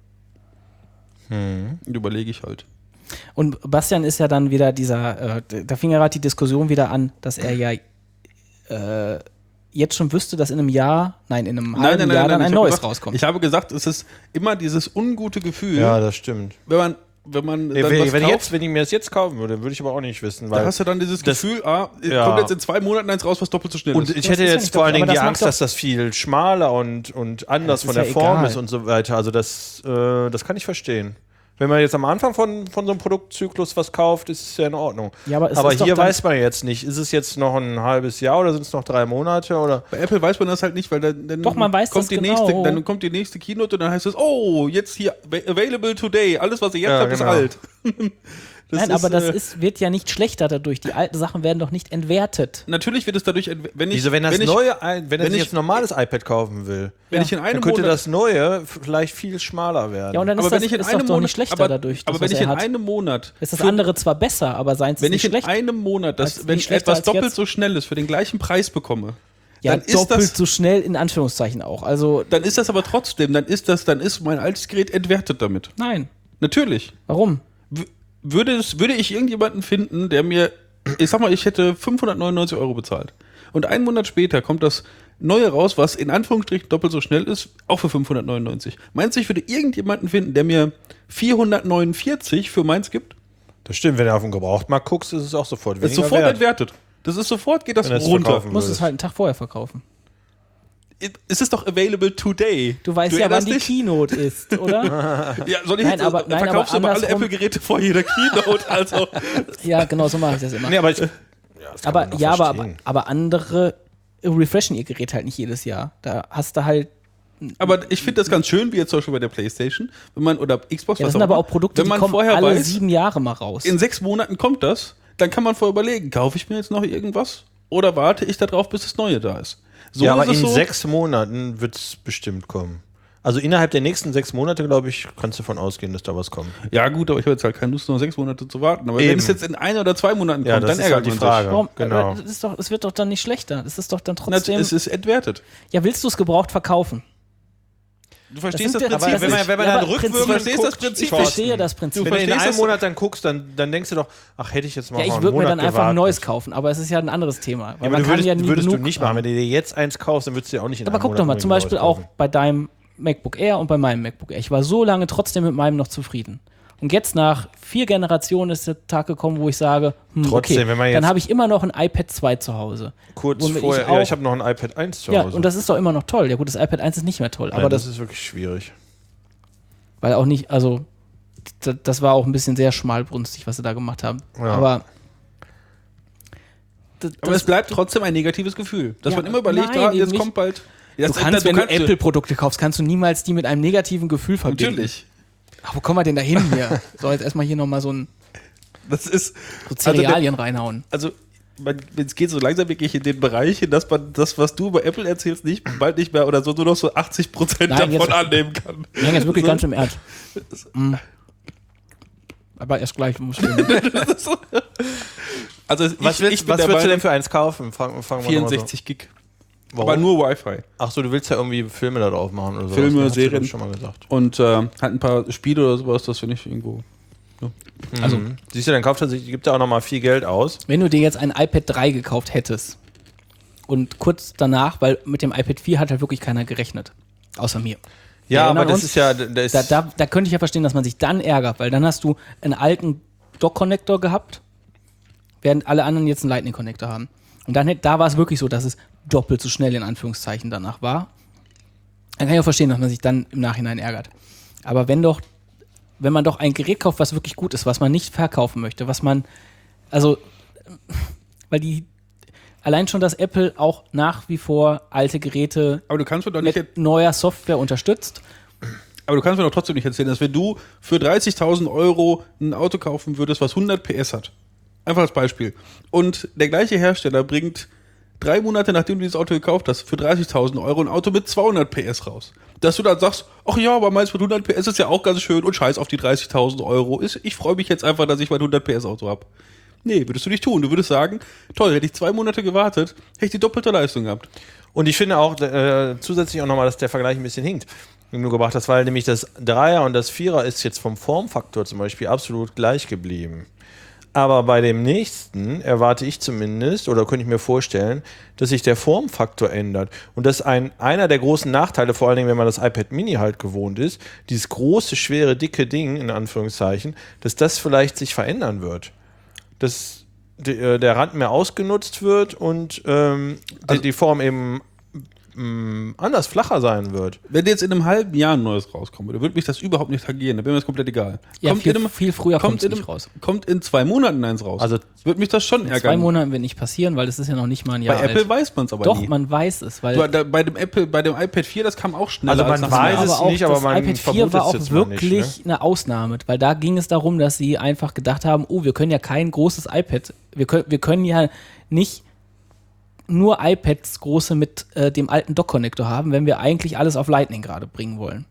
Mhm. Und überlege ich halt. Und Bastian ist ja dann wieder dieser, äh, da fing ja gerade die Diskussion wieder an, dass er ja äh, jetzt schon wüsste, dass in einem Jahr, nein, in einem halben Jahr dann ein ich neues habe gesagt, rauskommt. Ich habe gesagt, es ist immer dieses ungute Gefühl, Ja, das stimmt. wenn man, wenn man Nee, dann wenn, was wenn, ich kauft, jetzt, wenn ich mir das jetzt kaufen würde, würde ich aber auch nicht wissen. Weil da hast du dann dieses das- Gefühl, ah, ja. kommt jetzt in zwei Monaten eins raus, was doppelt so schnell und ist. ich Das hätte ist ja jetzt nicht vor doch- allen Dingen aber die das mag Angst, doch- dass das viel schmaler und, und anders das ist von der ja Form egal. ist und so weiter. Also das, äh, das kann ich verstehen. Wenn man jetzt am Anfang von, von so einem Produktzyklus was kauft, ist es ja in Ordnung. Ja, aber es aber ist doch hier dann- weiß man jetzt nicht, ist es jetzt noch ein halbes Jahr oder sind es noch drei Monate? Oder? Bei Apple weiß man das halt nicht, weil dann, dann Doch, man weiß kommt das die genau. nächste, dann kommt die nächste Keynote und dann heißt es, oh, jetzt hier available today, alles was ihr jetzt Ja, habt, genau. ist alt. Das Nein, ist, aber das äh, ist, wird ja nicht schlechter dadurch. Die alten Sachen werden doch nicht entwertet. Natürlich wird es dadurch, ent- wenn ich, Wieso, wenn das wenn ich, neue, ein- wenn er wenn sich ich- jetzt ein normales iPad kaufen will, wenn Ja. ich in dann einem könnte Monat, das neue vielleicht viel schmaler werden. Ja, und dann ist aber wenn das, ich in ist einem doch, doch Monat, nicht schlechter aber, dadurch. aber das, wenn was ich er in hat. einem Monat, ist das für- andere zwar besser, aber seins wenn ist ich nicht in schlecht. einem Monat, Als- das, wenn nicht ich schlechter etwas als doppelt jetzt. so schnell ist, für den gleichen Preis bekomme, Ja, dann ist doppelt das, so schnell in Anführungszeichen auch. Also, dann ist das aber trotzdem, dann ist das, dann ist mein altes Gerät entwertet damit. nein. Natürlich. Warum? W- Würde, es, würde ich irgendjemanden finden, der mir, ich sag mal, ich hätte fünfhundertneunundneunzig Euro bezahlt. Und einen Monat später kommt das neue raus, was in Anführungsstrichen doppelt so schnell ist, auch für fünfhundertneunundneunzig. Meinst du, ich würde irgendjemanden finden, der mir vierhundertneunundvierzig für meins gibt? Das stimmt, wenn du auf den Gebrauchtmarkt guckst, ist es auch sofort weniger Das ist sofort wert. entwertet. Das ist sofort, geht das Wenn du es runter. verkaufen Du musst es würdest. halt einen Tag vorher verkaufen. Es ist doch available today. Du weißt ja, wann erinnerst die dich? Keynote ist, oder? Ja, soll ich Nein, jetzt, aber- nein, verkaufst aber du aber alle andersrum- Apple-Geräte vor jeder Keynote, also. Ja, genau, so mache ich das immer. Nee, aber ich, ja, das kann aber man doch ja, aber, aber, verstehen. aber andere refreshen ihr Gerät halt nicht jedes Jahr. Da hast du halt. Aber ich finde das ganz schön, wie jetzt zum Beispiel bei der PlayStation, wenn man, oder Xbox, Ja, das was sind aber immer, auch Produkte, wenn man die kommen vorher alle weiß, sieben Jahre mal raus. in sechs Monaten kommt das, dann kann man vorher überlegen, kaufe ich mir jetzt noch irgendwas oder warte ich darauf, bis das Neue da ist. So ja, aber ist es in so, sechs Monaten wird es bestimmt kommen. Also innerhalb der nächsten sechs Monate, glaube ich, kannst du davon ausgehen, dass da was kommt. Ja gut, aber ich habe jetzt halt keine Lust, noch sechs Monate zu warten. Aber wenn Eben. es jetzt in ein oder zwei Monaten Ja, kommt, das dann ist ärgert halt die man Frage. sich. Warum? Genau. Aber das, ist doch, das wird doch dann nicht schlechter. Das ist doch dann Na, trotzdem. es ist entwertet. Ja, willst du es gebraucht verkaufen? Du Das verstehst sind das, ja- Prinzip das wenn man, nicht. wenn man Ja, dann aber rückwirkend Prinzip- verstehst das guckt, Prinzip? Ich Thorsten, verstehe das Prinzip. Wenn du in verstehst einem das- Monat dann guckst, dann, dann denkst du doch, ach, hätte ich jetzt mal Ja, noch ich einen würde mir Monat dann einfach ein gewartet. neues kaufen, aber es ist ja ein anderes Thema. Weil Ja, aber man du kann würdest, ja nie würdest du genug nicht machen. Wenn du dir jetzt eins kaufst, dann würdest du ja auch nicht in Aber einem guck Monat doch mal, ein zum Beispiel neues auch kaufen. bei deinem MacBook Air und bei meinem MacBook Air. Ich war so lange trotzdem mit meinem noch zufrieden. Und jetzt nach vier Generationen ist der Tag gekommen, wo ich sage, hm, Trotzdem, okay, wenn man dann jetzt- habe ich immer noch ein iPad zwei zu Hause. Kurz womit vorher, ich ja, auch- ich habe noch ein iPad eins zu Ja, Hause. und das ist doch immer noch toll. Ja gut, das iPad eins ist nicht mehr toll, Nein, aber das, das, ist wirklich schwierig. weil auch nicht, also das, das war auch ein bisschen sehr schmalbrünstig, was sie da gemacht haben. Ja. Aber das, Aber das- es bleibt trotzdem ein negatives Gefühl. Dass Ja, man immer überlegt, nein, ah, eben jetzt nicht. kommt bald. du Das- kannst, da- wenn du kannst- Apple-Produkte kaufst, kannst du niemals die mit einem negativen Gefühl verbinden. Natürlich. Ach, wo kommen wir denn da hin hier? So, jetzt erstmal hier nochmal so ein Das ist. so Cerealien reinhauen. Also, man, es geht so langsam wirklich in den Bereich, in dass man das, was du über Apple erzählst, nicht bald nicht mehr oder so nur noch so achtzig Prozent Nein, davon jetzt- annehmen kann. Ich hänge jetzt wirklich So. ganz im Ernst. Mm. Aber erst gleich muss ich Also, Was, ich, willst, ich bin was der würdest du denn Meinung, für eins kaufen? Fangen fang wir vierundsechzig Gig. Warum? Aber nur Wi-Fi. Ach so, du willst ja irgendwie Filme da drauf machen oder so. Filme, das hast du, glaub Serien. ich, schon mal gesagt. Und äh, hat ein paar Spiele oder sowas, das finde ich irgendwo. Also, Mhm. Siehst du, dann kauft er sich, gibt er auch noch mal viel Geld aus. wenn du dir jetzt ein iPad drei gekauft hättest und kurz danach, weil mit dem iPad vier hat halt wirklich keiner gerechnet. Außer mir. Wir Ja, erinnern aber das uns, ist ja, das Da, da, da könnte ich ja verstehen, dass man sich dann ärgert, weil dann hast du einen alten Dock-Connector gehabt, während alle anderen jetzt einen Lightning-Connector haben. Und dann hätt- da war es wirklich so, dass es doppelt so schnell in Anführungszeichen danach war. Dann kann ich auch verstehen, dass man sich dann im Nachhinein ärgert. Aber wenn doch, wenn man doch ein Gerät kauft, was wirklich gut ist, was man nicht verkaufen möchte, was man, also, weil die, allein schon, dass Apple auch nach wie vor alte Geräte Aber du kannst mir doch nicht, mit neuer Software unterstützt. aber du kannst mir doch trotzdem nicht erzählen, dass wenn du für dreißigtausend Euro ein Auto kaufen würdest, was hundert P S hat. Einfach als Beispiel. Und der gleiche Hersteller bringt drei Monate, nachdem du dieses Auto gekauft hast, für dreißigtausend Euro ein Auto mit zweihundert P S raus. Dass du dann sagst, ach ja, aber meins mit hundert P S ist ja auch ganz schön und scheiß auf die dreißigtausend Euro. Ist, ich freue mich jetzt einfach, dass ich mein hundert P S Auto habe. Nee, würdest du nicht tun. Du würdest sagen, toll, hätte ich zwei Monate gewartet, hätte ich die doppelte Leistung gehabt. Und ich finde auch äh, zusätzlich auch nochmal, dass der Vergleich ein bisschen hinkt, den du gebracht hast, weil nämlich das Dreier und das Vierer ist jetzt vom Formfaktor zum Beispiel absolut gleich geblieben. Aber bei dem nächsten erwarte ich zumindest, oder könnte ich mir vorstellen, dass sich der Formfaktor ändert. Und dass ein, einer der großen Nachteile, vor allen Dingen, wenn man das iPad Mini halt gewohnt ist, dieses große, schwere, dicke Ding, in Anführungszeichen, dass das vielleicht sich verändern wird. Dass die, äh, der Rand mehr ausgenutzt wird und ähm, Also- die, die Form eben mh, anders, flacher sein wird. Wenn jetzt in einem halben Jahr ein neues rauskommt, dann würde mich das überhaupt nicht tangieren. Da wäre mir das komplett egal. Ja, kommt viel, in einem, viel früher kommt kommt es in nicht einem, raus. kommt in zwei Monaten eins raus. Also würde mich das schon In ärgern. zwei Monaten wird nicht passieren, weil das ist ja noch nicht mal ein Jahr Bei alt. Apple weiß man es aber Doch, nie. man weiß es, weil Du, da, bei dem Apple, bei dem iPad vier, das kam auch schneller. Also man als nach einem weiß Jahr. es aber auch nicht, aber das man iPad vier vermutet war es auch jetzt mal nicht, wirklich eine Ausnahme, weil da ging es darum, dass sie einfach gedacht haben, oh, wir können ja kein großes iPad, wir können, wir können ja nicht nur iPads große mit äh, dem alten Dock-Connector haben, wenn wir eigentlich alles auf Lightning gerade bringen wollen.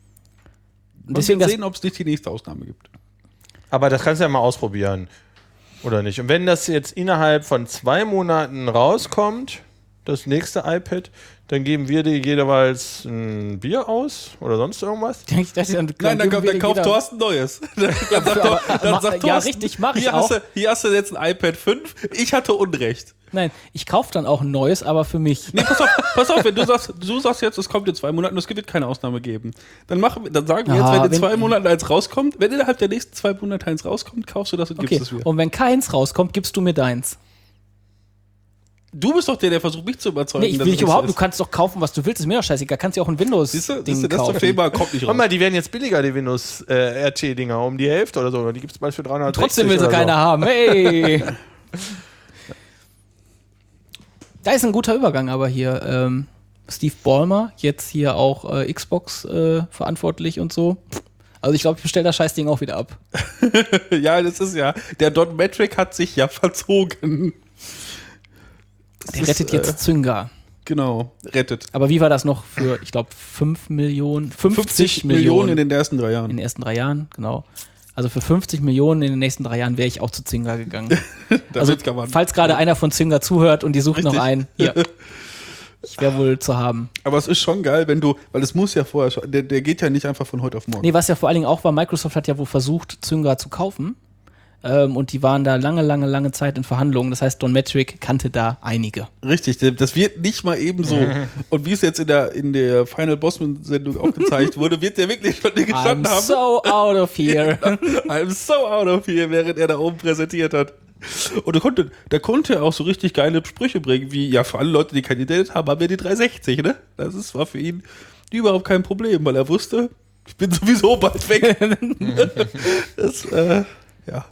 Und Deswegen deswegen das, sehen, ob es nicht die nächste Ausnahme gibt. Aber das kannst du ja mal ausprobieren. Oder nicht? Und wenn das jetzt innerhalb von zwei Monaten rauskommt, das nächste iPad, dann geben wir dir jeweils ein Bier aus oder sonst irgendwas. Ich dachte, dann, Nein, dann, dann kauft Thorsten Neues. Dann sagt, Thor- dann sagt ja, Thorsten, richtig, mach ich hier auch. Hast du, hier hast du jetzt ein iPad fünf, ich hatte Unrecht. Nein, ich kaufe dann auch ein neues, aber für mich. Nee, pass auf, pass auf, wenn du sagst, du sagst jetzt, es kommt in zwei Monaten, es wird keine Ausnahme geben. Dann, machen, wir- dann sagen wir Ja, jetzt, wenn in wenn- zwei Monaten eins rauskommt, wenn innerhalb der nächsten zwei Monate eins rauskommt, kaufst du das und Okay, gibst es mir. und wenn keins rauskommt, gibst du mir deins. Du bist doch der, der versucht, mich zu überzeugen. Nee, ich dass will es nicht überhaupt, so du ist. kannst doch kaufen, was du willst, ist mir doch scheißegal. Kannst ja auch ein Siehst du, Windows-Ding siehst du, das ist kaufen. doch Thema, kommt nicht raus. Guck mal, die werden jetzt billiger, die Windows äh, R T-Dinger, um die Hälfte oder so. Die gibt es bald für dreihundertsechzig. Trotzdem will sie oder keiner so. haben. Hey! Da ist ein guter Übergang aber hier. Ähm, Steve Ballmer, jetzt hier auch äh, Xbox äh, verantwortlich und so. Also ich glaube, ich bestelle das Scheißding auch wieder ab. Ja, das ist ja, der Don Metric hat sich ja verzogen. Das Der ist, rettet jetzt äh, Zynga. Genau, rettet. Aber wie war das noch für, ich glaube, fünf Millionen, fünfzig Millionen Millionen in den ersten drei in Jahren. den ersten drei Jahren, genau. Also für fünfzig Millionen in den nächsten drei Jahren wäre ich auch zu Zynga gegangen. Also Damit kann man- falls gerade einer von Zynga zuhört und die sucht noch Richtig. einen, hier. Ich wäre wohl zu haben. Aber es ist schon geil, wenn du, weil es muss ja vorher schon, der, der geht ja nicht einfach von heute auf morgen. Nee, was ja vor allen Dingen auch war, Microsoft hat ja wohl versucht, Zynga zu kaufen. Ähm, und die waren da lange, lange, lange Zeit in Verhandlungen. Das heißt, Don Metric kannte da einige. Richtig, das wird nicht mal eben so. Und wie es jetzt in der, in der Final Bossman-Sendung auch gezeigt wurde, wird der wirklich schon gestanden I'm haben. so out of here. I'm so out of here, während er da oben präsentiert hat. Und er konnte, da konnte er auch so richtig geile Sprüche bringen, wie, ja, für alle Leute, die kein Internet haben, haben wir die dreihundertsechzig, ne? Das ist, war für ihn überhaupt kein Problem, weil er wusste, ich bin sowieso bald weg. Das, äh, ja.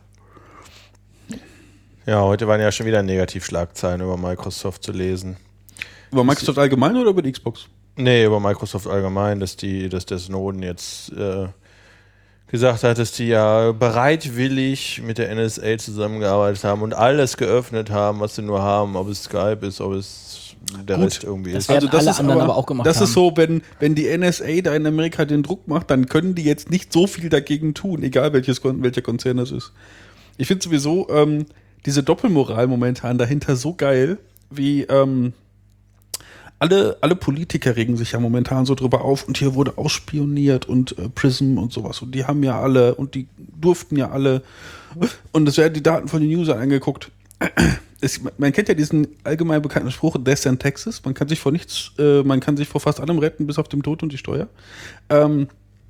Ja, heute waren ja schon wieder Negativschlagzeilen über Microsoft zu lesen. Über Microsoft allgemein oder über die Xbox? Nee, über Microsoft allgemein, dass die, dass der Snowden jetzt äh, gesagt hat, dass die ja bereitwillig mit der N S A zusammengearbeitet haben und alles geöffnet haben, was sie nur haben, ob es Skype ist, ob es der Gut, Rest irgendwie das ist. wär- Werden alle anderen aber auch gemacht Das haben. ist so, wenn, wenn die N S A da in Amerika den Druck macht, dann können die jetzt nicht so viel dagegen tun, egal welches, Kon- welcher Konzern das ist. Ich finde sowieso ähm, diese Doppelmoral momentan dahinter so geil, wie ähm, alle, alle Politiker regen sich ja momentan so drüber auf und hier wurde ausspioniert und äh, Prism und sowas und die haben ja alle und die durften ja alle und es werden die Daten von den Usern angeguckt. Es, man kennt ja diesen allgemein bekannten Spruch, Death in Texas, man kann sich vor nichts, äh, man kann sich vor fast allem retten, bis auf dem Tod und die Steuer. Ähm,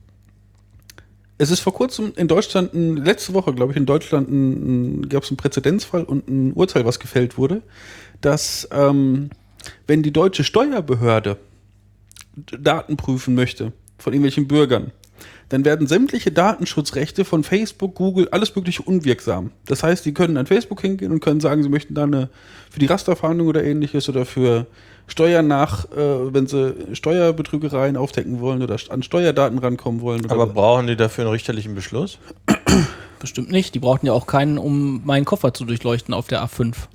es ist vor kurzem in Deutschland, ein, letzte Woche, glaube ich, in Deutschland gab es einen Präzedenzfall und ein Urteil, was gefällt wurde, dass ähm, wenn die deutsche Steuerbehörde Daten prüfen möchte von irgendwelchen Bürgern, dann werden sämtliche Datenschutzrechte von Facebook, Google, alles mögliche unwirksam. Das heißt, die können an Facebook hingehen und können sagen, sie möchten da eine für die Rasterfahndung oder ähnliches oder für Steuern nach, äh, wenn sie Steuerbetrügereien aufdecken wollen oder an Steuerdaten rankommen wollen. Oder Aber brauchen die dafür einen richterlichen Beschluss? Bestimmt nicht. Die brauchten ja auch keinen, um meinen Koffer zu durchleuchten auf der A fünf.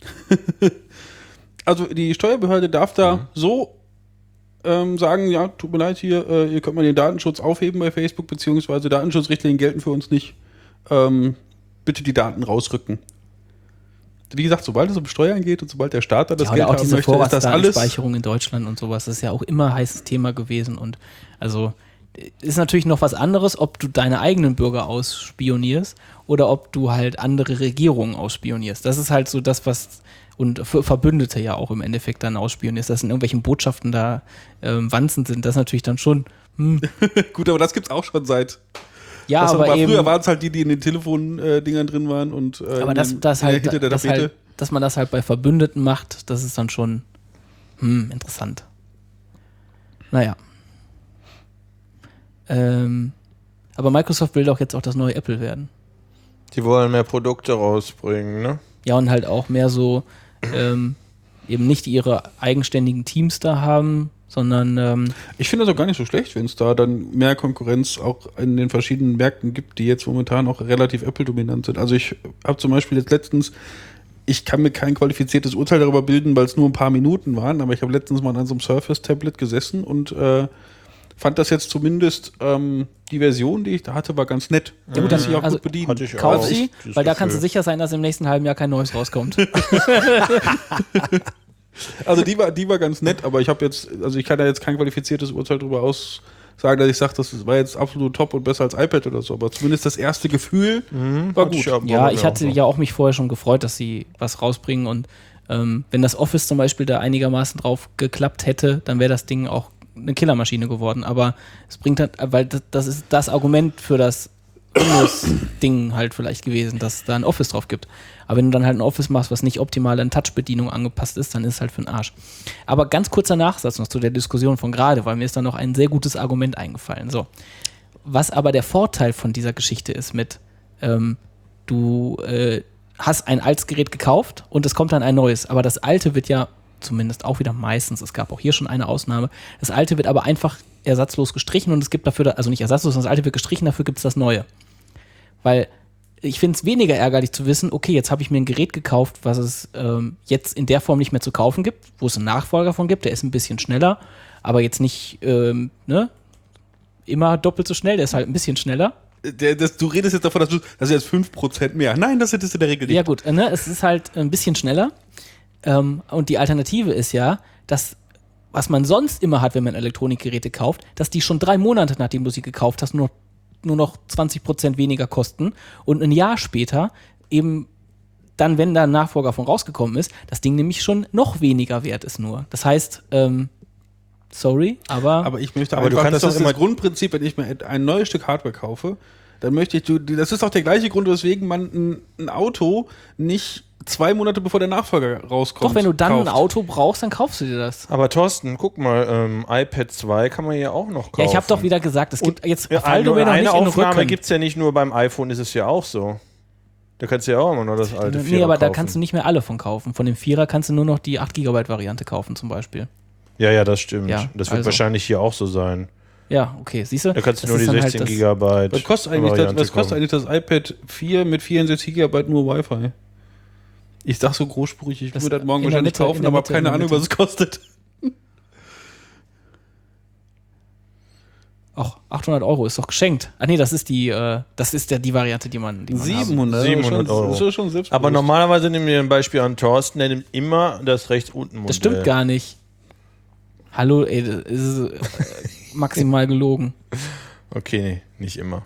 Also die Steuerbehörde darf da mhm. so ähm, sagen, ja, tut mir leid, hier, äh, ihr könnt mal den Datenschutz aufheben bei Facebook, beziehungsweise Datenschutzrichtlinien gelten für uns nicht. Ähm, bitte die Daten rausrücken. Wie gesagt, sobald es um Steuern geht und sobald der Staat da das ja, Geld auch haben diese möchte, ist das alles... Vorratsdatenspeicherung in Deutschland und sowas, das ist ja auch immer ein heißes Thema gewesen und also ist natürlich noch was anderes, ob du deine eigenen Bürger ausspionierst oder ob du halt andere Regierungen ausspionierst. Das ist halt so das, was und für Verbündete ja auch im Endeffekt dann ausspionierst, dass in irgendwelchen Botschaften da ähm, Wanzen sind, das natürlich dann schon hm. Gut, aber das gibt's auch schon seit... Ja, das aber war, eben, früher waren es halt die, die in den Telefon-Dingern drin waren und äh, aber das, das in der halt, Hinter der das Tapete. halt, dass man das halt bei Verbündeten macht, das ist dann schon hm, interessant. Naja. Ähm, aber Microsoft will doch jetzt auch das neue Apple werden. Die wollen mehr Produkte rausbringen, ne? Ja, und halt auch mehr so ähm, eben nicht ihre eigenständigen Teams da haben, sondern ähm, Ich finde das auch gar nicht so schlecht, wenn es da dann mehr Konkurrenz auch in den verschiedenen Märkten gibt, die jetzt momentan auch relativ Apple-dominant sind. Also ich habe zum Beispiel jetzt letztens, ich kann mir kein qualifiziertes Urteil darüber bilden, weil es nur ein paar Minuten waren, aber ich habe letztens mal an so einem Surface-Tablet gesessen und äh, fand das jetzt zumindest, ähm, die Version, die ich da hatte, war ganz nett. Ja, gut, Kann dann- sich auch also gut bedienen. Hatte ich kauf auch. sie, Das weil da Gefühl. kannst du sicher sein, dass im nächsten halben Jahr kein neues rauskommt. Also die war, die war ganz nett, aber ich habe jetzt, also ich kann da jetzt kein qualifiziertes Urteil drüber aussagen, dass ich sage, das war jetzt absolut top und besser als iPad oder so, aber zumindest das erste Gefühl Mhm, war hat gut. sich aber- Ja, war ich mir hatte auch so. ja auch mich vorher schon gefreut, dass sie was rausbringen und ähm, wenn das Office zum Beispiel da einigermaßen drauf geklappt hätte, dann wäre das Ding auch eine Killermaschine geworden, aber es bringt halt, weil das, das ist das Argument für das Windows-Ding halt vielleicht gewesen, dass da ein Office drauf gibt. Aber wenn du dann halt ein Office machst, was nicht optimal an Touch-Bedienung angepasst ist, dann ist es halt für den Arsch. Aber ganz kurzer Nachsatz noch zu der Diskussion von gerade, weil mir ist da noch ein sehr gutes Argument eingefallen. So. Was aber der Vorteil von dieser Geschichte ist mit, ähm, du äh, hast ein altes Gerät gekauft und es kommt dann ein neues, aber das alte wird ja zumindest auch wieder meistens, es gab auch hier schon eine Ausnahme, das alte wird aber einfach ersatzlos gestrichen und es gibt dafür, also nicht ersatzlos, sondern das alte wird gestrichen, dafür gibt es das neue. Weil ich finde es weniger ärgerlich zu wissen, okay, jetzt habe ich mir ein Gerät gekauft, was es ähm, jetzt in der Form nicht mehr zu kaufen gibt, wo es einen Nachfolger von gibt, der ist ein bisschen schneller, aber jetzt nicht ähm, ne, immer doppelt so schnell, der ist halt ein bisschen schneller. Der, das, du redest jetzt davon, dass du das ist jetzt fünf Prozent mehr. Nein, das ist in der Regel nicht. Ja gut, äh, ne, es ist halt ein bisschen schneller ähm, und die Alternative ist ja, dass was man sonst immer hat, wenn man Elektronikgeräte kauft, dass die schon drei Monate, nachdem du sie gekauft hast, nur, nur noch zwanzig Prozent weniger kosten und ein Jahr später eben dann, wenn da ein Nachfolger von rausgekommen ist, das Ding nämlich schon noch weniger wert ist nur. Das heißt, ähm, sorry, aber, Aber ich möchte Aber du einfach, kannst das doch ist das immer- Grundprinzip, wenn ich mir ein neues Stück Hardware kaufe, dann möchte ich, du, das ist auch der gleiche Grund, weswegen man ein, ein Auto nicht zwei Monate bevor der Nachfolger rauskommt. doch, wenn du dann kauft. ein Auto brauchst, dann kaufst du dir das. Aber Thorsten, guck mal, ähm, iPad zwei kann man ja auch noch kaufen. Ja, ich habe doch wieder gesagt, es gibt jetzt ja, Faldo eine, mir noch eine nicht in den Aufnahme Rücken. gibt es ja nicht nur beim iPhone, ist es ja auch so. Da kannst du ja auch immer nur das alte Nee, Vierer aber da kaufen. kannst du nicht mehr alle von kaufen. Von dem Vierer kannst du nur noch die acht Gigabyte Variante kaufen zum Beispiel. Ja, ja, das stimmt. Ja, das wird also. wahrscheinlich hier auch so sein. Ja, okay, siehst du? Da kannst du Das nur die ist dann halt sechzehn das- Gigabyte Was kostet eigentlich, das, Variante was kostet kommen. eigentlich das iPad vier mit vierundsechzig Gigabyte nur Wi-Fi? Ich sag so großspurig, ich Das würde das morgen in der wahrscheinlich Mitte, in kaufen, der aber Mitte, habe keine in der Ahnung, was es kostet. Ach, achthundert Euro ist doch geschenkt. Ah nee, das ist die, äh, das ist ja die Variante, die man, die man haben. siebenhundert, siebenhundert schon, Euro. Das ist schon selbstbewusst. Aber normalerweise nehmen wir ein Beispiel an Thorsten, der nimmt immer das rechts unten Modell. Das stimmt gar nicht. Hallo, ey, das ist äh, maximal gelogen. Okay, nee, nicht immer.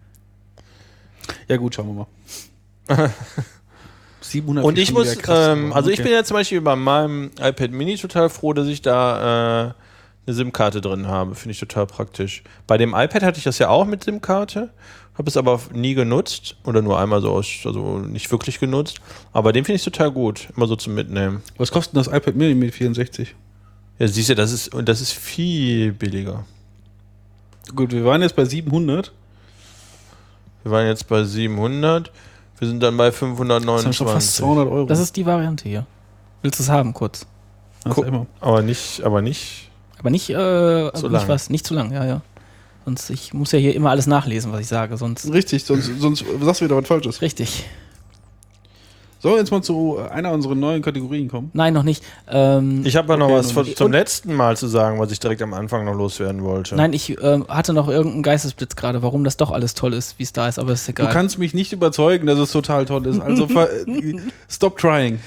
Ja gut, schauen wir mal. siebenhundert Und ich schon muss, wieder krass, ähm, aber also ich okay. bin ja zum Beispiel bei meinem iPad Mini total froh, dass ich da äh, eine SIM-Karte drin habe. Finde ich total praktisch. Bei dem iPad hatte ich das ja auch mit SIM-Karte, habe es aber nie genutzt oder nur einmal so, aus, also nicht wirklich genutzt. Aber den finde ich total gut, immer so zum Mitnehmen. Was kostet denn das iPad Mini mit vierundsechzig? Ja, siehst du, das ist, und das ist viel billiger. Gut, wir waren jetzt bei siebenhundert. Wir waren jetzt bei siebenhundert, wir sind dann bei Das sind schon fünfhundertneunundzwanzig. fast zweihundert Euro. Das ist die Variante hier. Willst du es haben, kurz? Das Gu- ist immer. Aber nicht, aber nicht. Aber nicht, äh, also Zu nicht lang. was, nicht zu lang, ja, ja. Sonst, ich muss ja hier immer alles nachlesen, was ich sage, sonst. Richtig, sonst, sonst sagst du wieder was Falsches. Richtig. Sollen wir jetzt mal zu einer unserer neuen Kategorien kommen? Von, nein, noch nicht. Ähm, Ich habe ja noch Okay, was noch von, nicht. zum Und- letzten Mal zu sagen, was ich direkt am Anfang noch loswerden wollte. Nein, ich ähm, hatte noch irgendeinen Geistesblitz gerade, warum das doch alles toll ist, wie es da ist, aber ist Du egal. kannst mich nicht überzeugen, dass es total toll ist. Also ver- stop trying.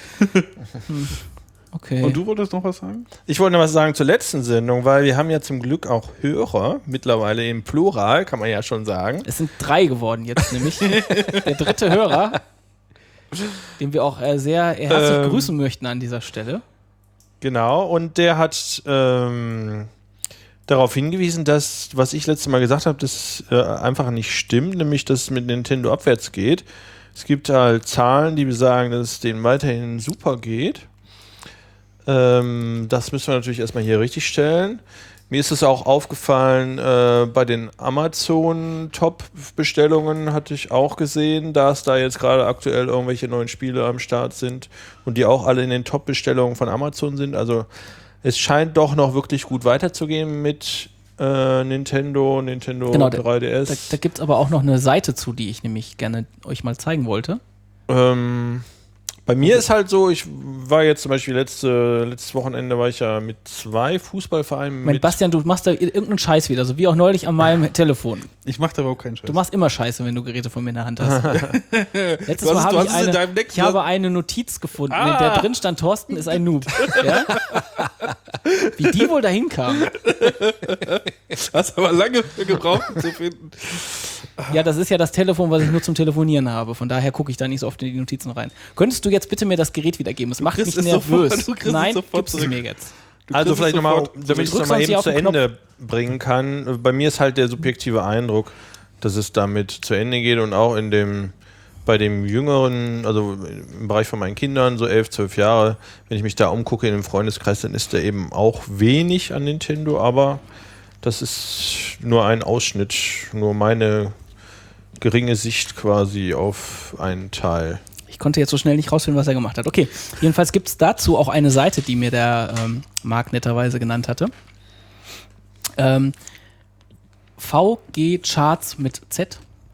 Okay. Und du wolltest noch was sagen? Ich wollte noch was sagen zur letzten Sendung, weil wir haben ja zum Glück auch Hörer, mittlerweile im Plural, kann man ja schon sagen. Es sind drei geworden jetzt, nämlich. Der dritte Hörer, den wir auch äh, sehr herzlich Ähm. grüßen möchten an dieser Stelle. Genau, und der hat ähm, darauf hingewiesen, dass, was ich letztes Mal gesagt habe, das äh, einfach nicht stimmt, nämlich dass es mit Nintendo abwärts geht. Es gibt halt Zahlen, die besagen, dass es denen weiterhin super geht. Ähm, das müssen wir natürlich erstmal hier richtig stellen. Mir ist es auch aufgefallen, äh, bei den Amazon-Top-Bestellungen hatte ich auch gesehen, dass da jetzt gerade aktuell irgendwelche neuen Spiele am Start sind und die auch alle in den Top-Bestellungen von Amazon sind. Also es scheint doch noch wirklich gut weiterzugehen mit äh, Nintendo, Nintendo Genau, da- drei D S. Da, da gibt es aber auch noch eine Seite zu, die ich nämlich gerne euch mal zeigen wollte. ähm, Bei mir ist halt so, ich war jetzt zum Beispiel letzte, letztes Wochenende war ich ja mit zwei Fußballvereinen. Mein mit Bastian, du machst da irgendeinen Scheiß wieder, so wie auch neulich an meinem Telefon. Ich mach da überhaupt keinen Scheiß. Du machst immer Scheiße, wenn du Geräte von mir in der Hand hast. Letztes Du hast- Mal habe du ich, hast es in eine, deinem Deck- ich habe eine Notiz gefunden, Ah. in der drin stand, Thorsten ist ein Noob. Ja? Wie die wohl dahin kam. Hast aber lange für gebraucht, um zu finden. Ja, das ist ja das Telefon, was ich nur zum Telefonieren habe. Von daher gucke ich da nicht so oft in die Notizen rein. Könntest du jetzt bitte mir das Gerät wiedergeben? Es macht kriegst mich es nervös. sofort- du kriegst es Nein, sofort gib's es zurück. mir jetzt. Du Also kriegst vielleicht es nochmal, sofort. damit ich es drückst nochmal uns eben hier auf zu den Ende bringen kann. Bei mir ist halt der subjektive Eindruck, dass es damit zu Ende geht und auch in dem, bei dem Jüngeren, also im Bereich von meinen Kindern, so elf, zwölf Jahre, wenn ich mich da umgucke in dem Freundeskreis, dann ist da eben auch wenig an Nintendo, aber das ist nur ein Ausschnitt, nur meine geringe Sicht quasi auf einen Teil. Ich konnte jetzt so schnell nicht rausfinden, was er gemacht hat. Okay, jedenfalls gibt es dazu auch eine Seite, die mir der ähm, Marc netterweise genannt hatte. Ähm, V G Charts mit Z.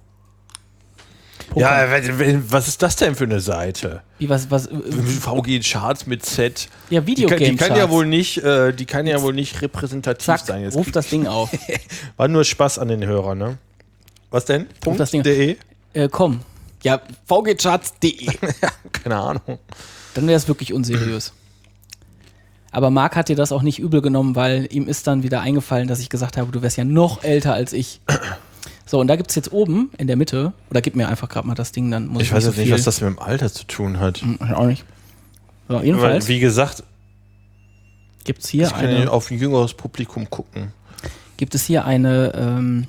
Ja, was ist das denn für eine Seite? Wie, was, was, äh, V G Charts mit Z. ja, Die kann, Videogame die kann ja wohl nicht, äh, die kann ja wohl nicht repräsentativ Zack, sein. Jetzt ruf das Ding auf. war nur Spaß an den Hörern, ne? Was denn? Punkt das Ding- de? äh, komm. Ja, V G Charts Punkt de. Keine Ahnung. Dann wäre es wirklich unseriös. Aber Marc hat dir das auch nicht übel genommen, weil ihm ist dann wieder eingefallen, dass ich gesagt habe, du wärst ja noch älter als ich. So, und da gibt es jetzt oben in der Mitte, oder gib mir einfach gerade mal das Ding, dann muss ich Ich weiß nicht jetzt so nicht, viel. was das mit dem Alter zu tun hat. Hm, ich auch nicht. So, Weil, jedenfalls wie gesagt, gibt es hier ich kann ja eine, auf ein jüngeres Publikum gucken. gibt es hier eine, ähm,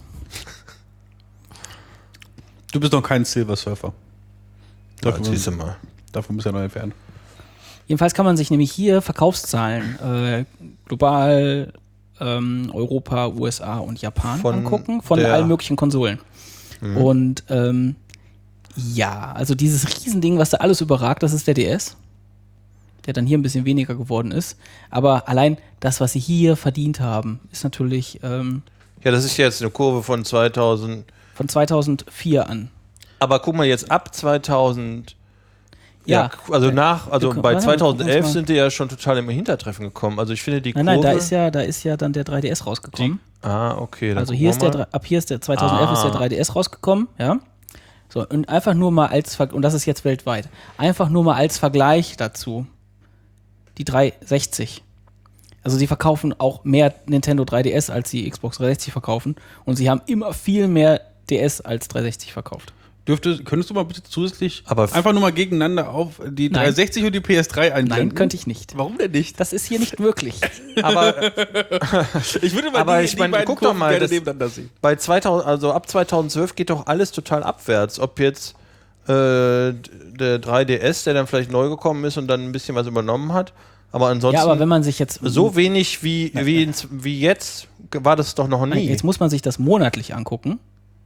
Du bist noch kein Silver Surfer. Da Davon, siehst du mal. davon bist du ja noch entfernt. jedenfalls kann man sich nämlich hier Verkaufszahlen äh, global, ähm, Europa, U S A und Japan Von angucken, von der- allen möglichen Konsolen. Mhm. Und ähm, ja, also dieses Riesending, was da alles überragt, das ist der D S, der dann hier ein bisschen weniger geworden ist. Aber allein das, was sie hier verdient haben, ist natürlich ähm, Ja, das ist jetzt eine Kurve von zweitausend. von zweitausendvier an. Aber guck mal, jetzt ab zweitausend. Ja. Ja, also nach, also Wir können- bei warte mal, gucken wir uns zweitausendelf mal. sind die ja schon total im Hintertreffen gekommen. Also ich finde die Nein, Kurve. nein, da ist ja, da ist ja dann der drei D S rausgekommen. Ah, okay. dann Also gucken hier wir ist der, mal. drei- ab hier ist der zweitausendelf Ah. ist der drei D S rausgekommen, ja. So, und einfach nur mal als, Ver- und das ist jetzt weltweit, einfach nur mal als Vergleich dazu, die dreihundertsechzig. Also sie verkaufen auch mehr Nintendo drei D S, als sie Xbox dreihundertsechzig verkaufen, und sie haben immer viel mehr D S als dreihundertsechzig verkauft. Dürfte, könntest du mal bitte zusätzlich Aber f- einfach nur mal gegeneinander auf die Nein. dreihundertsechzig und die P S drei einblenden? Nein, könnte ich nicht. Warum denn nicht? Das ist hier nicht möglich. Aber Ich würde mal Aber die, ich die meine, beiden guck doch Kurven mal, gerne das- nebeneinander sehen. bei zweitausend, also ab zweitausendzwölf geht doch alles total abwärts. Ob jetzt äh, der drei D S, der dann vielleicht neu gekommen ist und dann ein bisschen was übernommen hat, aber ansonsten Ja, aber wenn man sich jetzt so wenig wie, wie, ins, wie jetzt war das doch noch nie. Jetzt muss man sich das monatlich angucken.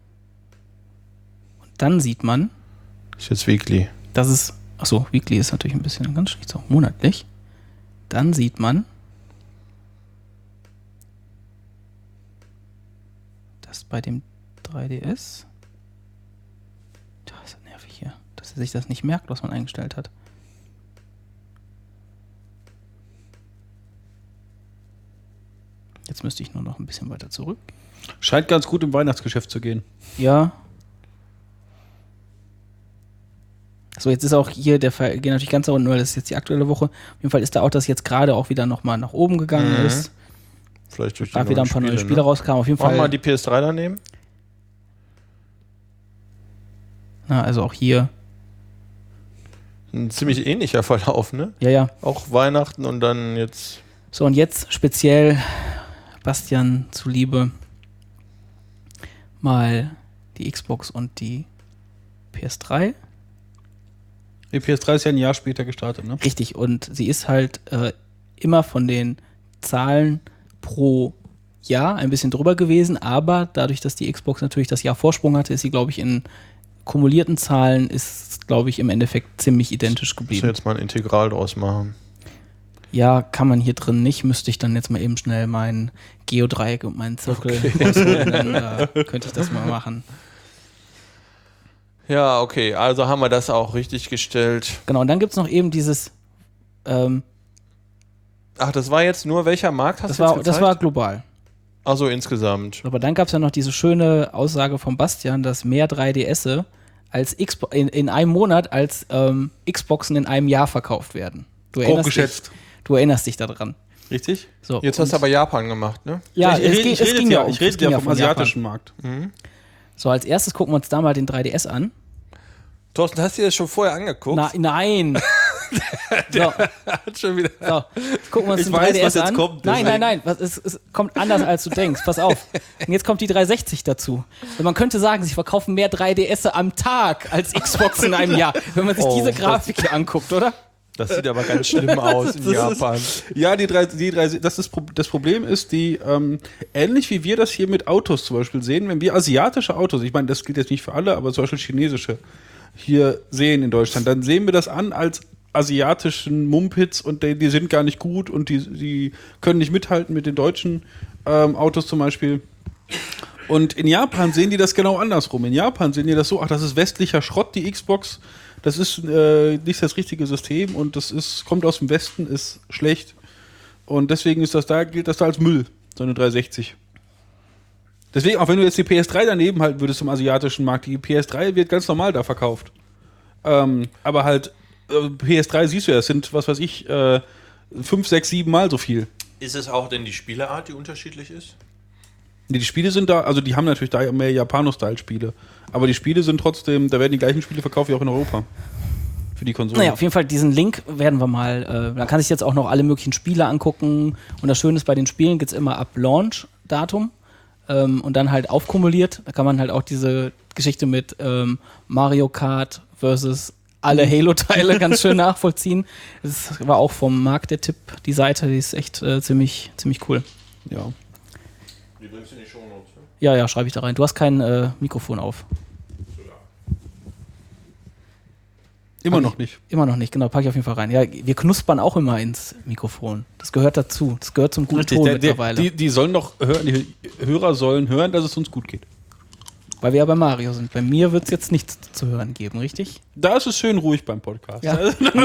Und dann sieht man, Ist jetzt weekly. dass es, achso, weekly ist natürlich ein bisschen ganz schlecht, so monatlich. Dann sieht man, dass bei dem drei D S, das ist nervig hier, dass er sich das nicht merkt, was man eingestellt hat. Jetzt müsste ich nur noch ein bisschen weiter zurück. Scheint ganz gut im Weihnachtsgeschäft zu gehen. Ja. So, jetzt ist auch hier der Fall, geht natürlich ganz nach unten, weil das ist jetzt die aktuelle Woche. Auf jeden Fall ist da auch, dass jetzt gerade auch wieder nochmal nach oben gegangen Mhm. ist. Vielleicht durch die Da wieder ein neuen paar neue Spiele, Spiele ne? rauskamen. Auf jeden Wollen wir mal Fall. die P S drei daneben? Na, also auch hier. Ein ziemlich ähnlicher Verlauf, ne? Ja, ja. Auch Weihnachten und dann jetzt. So, und jetzt speziell Bastian zuliebe mal die Xbox und die P S drei. Die P S drei ist ja ein Jahr später gestartet, ne? Richtig, und sie ist halt äh, immer von den Zahlen pro Jahr ein bisschen drüber gewesen, aber dadurch, dass die Xbox natürlich das Jahr Vorsprung hatte, ist sie, glaube ich, in kumulierten Zahlen, ist, glaube ich, im Endeffekt ziemlich identisch Müssen wir geblieben. jetzt mal ein Integral draus machen. Ja, kann man hier drin nicht, müsste ich dann jetzt mal eben schnell mein Geodreieck und meinen Zirkel rausholen, dann äh, könnte ich das mal machen. Ja, okay, also haben wir das auch richtig gestellt. Genau, und dann gibt es noch eben dieses, ähm, Ach, das war jetzt nur welcher Markt hast das, du jetzt war, gezeigt? das war global. Also insgesamt. Aber dann gab es ja noch diese schöne Aussage von Bastian, dass mehr drei D S als Xbo- in, in einem Monat als ähm, Xboxen in einem Jahr verkauft werden. Du Grob erinnerst geschätzt. dich, du erinnerst dich daran. Richtig? So, Jetzt hast du und- aber Japan gemacht, ne? ja, ich, es, ich, ging- ich es rede ging ja, ja um- ich es rede ging ja ja vom von Japan. asiatischen Markt. So, als erstes gucken wir uns da mal den drei D S an. Thorsten, hast du dir das schon vorher angeguckt? Na, nein. so, Hat schon wieder. so, jetzt gucken wir uns Ich den weiß, 3D S was jetzt an. kommt, nein, deswegen. nein, nein, was, es, es kommt anders, als du denkst. Pass auf. Und jetzt kommt die dreihundertsechzig dazu. Und man könnte sagen, sie verkaufen mehr drei D S am Tag als Xbox in einem Jahr, wenn man sich Oh, diese das- Grafik hier anguckt, oder? Das sieht aber ganz schlimm aus in Das Japan. Ist, ja, die drei, die drei, das, ist, das Problem ist, die, ähm, ähnlich wie wir das hier mit Autos zum Beispiel sehen, wenn wir asiatische Autos, ich meine, das gilt jetzt nicht für alle, aber zum Beispiel chinesische, hier sehen in Deutschland, dann sehen wir das an als asiatischen Mumpitz und die, die sind gar nicht gut und die, die können nicht mithalten mit den deutschen ähm, Autos zum Beispiel. Und in Japan sehen die das genau andersrum. In Japan sehen die das so, ach, das ist westlicher Schrott, die Xbox. Das ist äh, nicht das richtige System und das ist, kommt aus dem Westen, ist schlecht. Und deswegen ist das da, gilt das da als Müll, so eine dreihundertsechzig. Deswegen, auch wenn du jetzt die P S drei daneben halten würdest im asiatischen Markt, die P S drei wird ganz normal da verkauft. Ähm, aber halt, äh, P S drei siehst du ja, das sind, was weiß ich, äh, fünf, sechs, sieben Mal so viel. Ist es auch denn die Spieleart, die unterschiedlich ist? Nee, die Spiele sind da, also die haben natürlich da mehr Japano-Style-Spiele. Aber die Spiele sind trotzdem, da werden die gleichen Spiele verkauft wie auch in Europa. Für die Konsole. Naja, auf jeden Fall diesen Link werden wir mal, äh, da kann sich jetzt auch noch alle möglichen Spiele angucken. Und das Schöne ist, bei den Spielen geht es immer ab Launch-Datum ähm, und dann halt aufkumuliert. Da kann man halt auch diese Geschichte mit ähm, Mario Kart versus alle Halo-Teile ganz schön nachvollziehen. Das war auch vom Marc der Tipp, die Seite, die ist echt äh, ziemlich, ziemlich cool. Ja. Die bringst du in die Shownotes, ne? Ja, ja, schreibe ich da rein. Du hast kein äh, Mikrofon auf. Immer Hab noch ich- nicht. Immer noch nicht, genau, packe ich auf jeden Fall rein. Ja, wir knuspern auch immer ins Mikrofon. Das gehört dazu. Das gehört zum guten Ton Der, der, mittlerweile. die, die sollen doch hören, die Hörer sollen hören, dass es uns gut geht. Weil wir ja bei Mario sind. Bei mir wird es jetzt nichts zu hören geben, richtig? Da ist es schön ruhig beim Podcast. Ja.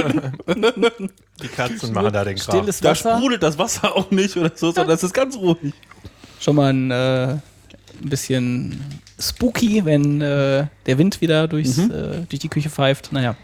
Die Katzen machen da den Kram. Stilles Da Wasser. sprudelt das Wasser auch nicht oder so, sondern das ist ganz ruhig. Schon mal ein, äh, ein bisschen spooky, wenn äh, der Wind wieder durchs, Mhm. äh, durch die Küche pfeift. Naja.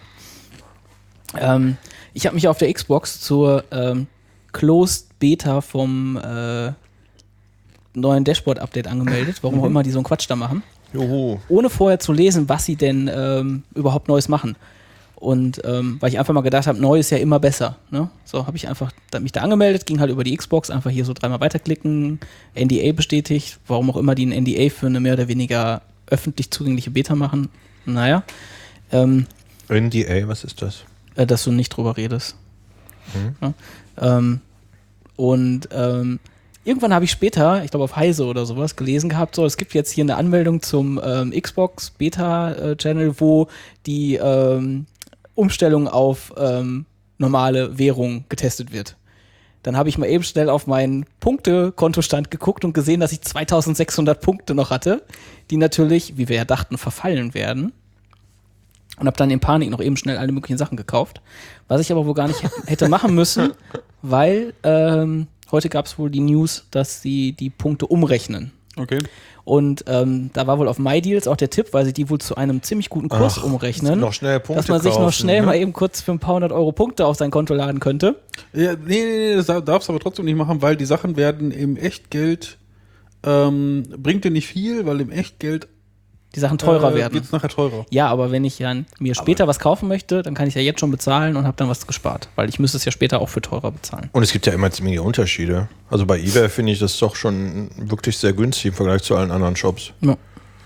Ähm, ich habe mich auf der Xbox zur ähm, Closed Beta vom äh, neuen Dashboard-Update angemeldet, warum auch immer die so einen Quatsch da machen. Juhu. Ohne vorher zu lesen, was sie denn ähm, überhaupt Neues machen. Und ähm, weil ich einfach mal gedacht habe, neu ist ja immer besser. Ne? So habe ich einfach da, mich da angemeldet, ging halt über die Xbox, einfach hier so dreimal weiterklicken, N D A bestätigt, warum auch immer die ein N D A für eine mehr oder weniger öffentlich zugängliche Beta machen. Naja, ähm, N D A, was ist das? äh, dass du nicht drüber redest. Mhm. Ja? Ähm, und ähm, irgendwann habe ich später, ich glaube auf Heise oder sowas, gelesen gehabt, so, es gibt jetzt hier eine Anmeldung zum ähm, Xbox Beta-Channel, wo die ähm, Umstellung auf ähm, normale Währung getestet wird. Dann habe ich mal eben schnell auf meinen Punktekontostand geguckt und gesehen, dass ich zweitausendsechshundert Punkte noch hatte, die natürlich, wie wir ja dachten, verfallen werden. Und habe dann in Panik noch eben schnell alle möglichen Sachen gekauft. Was ich aber wohl gar nicht hätte machen müssen, weil ähm, heute gab es wohl die News, dass sie die Punkte umrechnen. Okay. Und ähm, da war wohl auf MyDeals auch der Tipp, weil sie die wohl zu einem ziemlich guten Kurs Ach, umrechnen, noch schnell Punkte dass man sich noch kaufen, schnell ne? mal eben kurz für ein paar hundert Euro Punkte auf sein Konto laden könnte. Ja, nee, nee, nee, das darfst du aber trotzdem nicht machen, weil die Sachen werden im Echtgeld, ähm, bringt dir nicht viel, weil im Echtgeld Die Sachen teurer äh, werden. wird's nachher teurer. Ja, aber wenn ich ja mir später was kaufen möchte, dann kann ich ja jetzt schon bezahlen und habe dann was gespart. Weil ich müsste es ja später auch für teurer bezahlen. Und es gibt ja immer ziemlich Unterschiede. Also bei eBay finde ich das doch schon wirklich sehr günstig im Vergleich zu allen anderen Shops. Ja.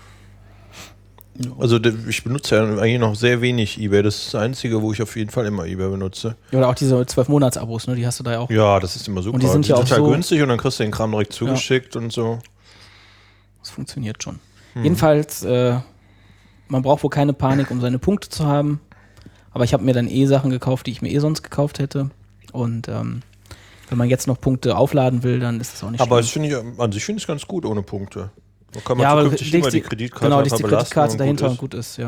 Also de- ich benutze ja eigentlich noch sehr wenig eBay. Das ist das Einzige, wo ich auf jeden Fall immer eBay benutze. Oder auch diese zwölf Monats Abos, ne? Die hast du da ja auch. Ja, das ist immer super. Und die sind ja auch total so- günstig und dann kriegst du den Kram direkt zugeschickt und so. Das funktioniert schon. Jedenfalls, äh, man braucht wohl keine Panik, um seine Punkte zu haben. Aber ich habe mir dann eh Sachen gekauft, die ich mir eh sonst gekauft hätte. Und ähm, wenn man jetzt noch Punkte aufladen will, dann ist das auch nicht Aber schlimm. das finde ich, an sich finde ich es ganz gut ohne Punkte. Da kann man Ja, aber zukünftig legst immer die die- Kreditkarte genau, einfach die belasten Kreditkarte und dahinter gut und ist. gut ist, ja.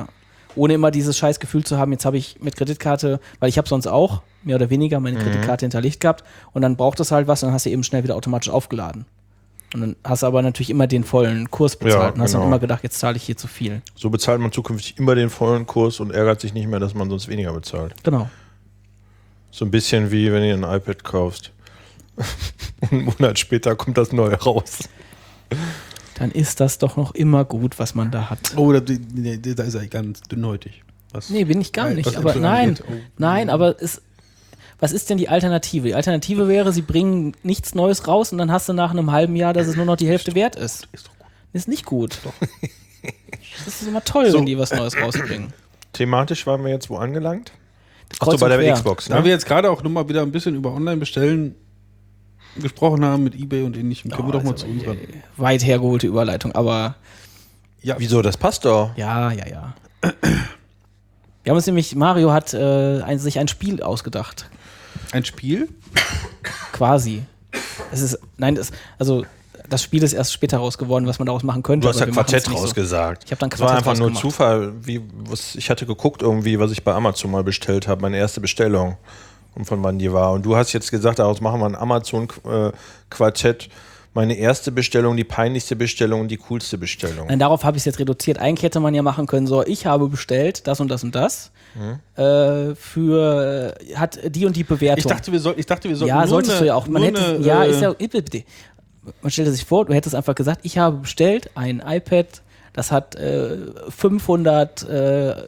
ohne immer dieses scheiß Gefühl zu haben, jetzt habe ich mit Kreditkarte, weil ich habe sonst auch mehr oder weniger meine Mhm. Kreditkarte hinterlegt gehabt und dann braucht es halt was und dann hast du eben schnell wieder automatisch aufgeladen. Und dann hast du aber natürlich immer den vollen Kurs bezahlt Ja, und hast dann genau. immer gedacht, jetzt zahle ich hier zu viel. So bezahlt man zukünftig immer den vollen Kurs und ärgert sich nicht mehr, dass man sonst weniger bezahlt. Genau. So ein bisschen wie wenn ihr ein iPad kaufst. Und einen Monat später kommt das neue raus. Dann ist das doch noch immer gut, was man da hat. Oh, da, da ist er ganz dünnhäutig. Was? Nee, bin ich gar Nein, nicht. was Aber Äpfel nein, angeht. Oh. nein, aber es, was ist denn die Alternative? Die Alternative wäre, sie bringen nichts Neues raus und dann hast du nach einem halben Jahr, dass es nur noch die Hälfte wert ist. Ist doch gut. Ist nicht gut. Das ist immer toll, So. wenn die was Neues rausbringen. Thematisch waren wir jetzt wo angelangt? Achso, Kreuz bei und der quer. Xbox, Da wir ne? jetzt gerade auch nochmal wieder ein bisschen über Online-Bestellen gesprochen haben mit eBay und ähnlichem, können wir doch mal Also, zu unserer. äh, weit hergeholte Überleitung, aber Ja, Wieso, das passt doch. ja, ja, ja. Wir haben uns nämlich, Mario hat äh, ein, sich ein Spiel ausgedacht. ein Spiel? Quasi. Es ist, nein, das, also das Spiel ist erst später raus geworden, was man daraus machen könnte. Du hast ja aber wir machen's Quartett nicht so. rausgesagt. Ich habe dann Das war Quartett einfach nur rausgemacht. Zufall. Wie, was, ich hatte geguckt irgendwie, was ich bei Amazon mal bestellt habe, meine erste Bestellung und von wann die war. Und du hast jetzt gesagt, daraus machen wir ein Amazon-Quartett. Meine erste Bestellung, die peinlichste Bestellung und die coolste Bestellung. Nein, darauf habe ich es jetzt reduziert. Eigentlich hätte man ja machen können, so, ich habe bestellt das und das und das äh, für, äh, hat die und die Bewertung. Ich dachte, wir sollten. Ich dachte, wir sollten ja, nur solltest eine, du ja auch. Man nur hätte, eine, ja, äh, ist ja, bitte. Man stellte sich vor, du hättest einfach gesagt, ich habe bestellt ein iPad, das hat äh, fünfhundert äh,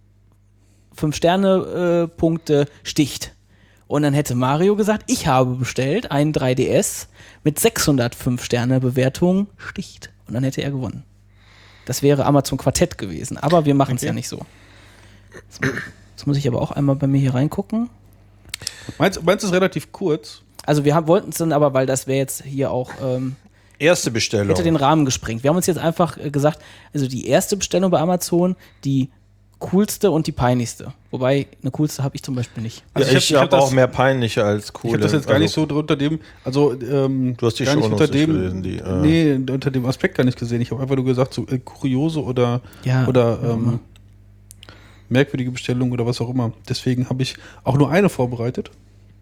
fünf-Sterne-Punkte, sticht. Und dann hätte Mario gesagt, ich habe bestellt einen drei D S mit sechshundert fünf-Sterne-Bewertung, sticht. Und dann hätte er gewonnen. Das wäre Amazon Quartett gewesen. Aber wir machen es Okay. ja nicht so. Jetzt, jetzt muss ich aber auch einmal bei mir hier reingucken. Meins, meins ist relativ kurz. Also wir wollten es dann aber, weil das wäre jetzt hier auch, ähm, Erste Bestellung. hätte den Rahmen gesprengt. Wir haben uns jetzt einfach äh, gesagt, also die erste Bestellung bei Amazon, die coolste und die peinlichste. Wobei, eine coolste habe ich zum Beispiel nicht. ja, Also ich ich hab- habe ich hab auch das- mehr peinliche als coole. Ich habe das jetzt gar Also, nicht so unter dem, also ähm, Du hast die gar nicht Shownotes unter dem, nicht gelesen, die, äh, nee, unter dem Aspekt gar nicht gesehen. Ich habe einfach nur gesagt, so äh, kuriose oder Ja, oder ja, ähm, merkwürdige Bestellung oder was auch immer. Deswegen habe ich auch nur eine vorbereitet.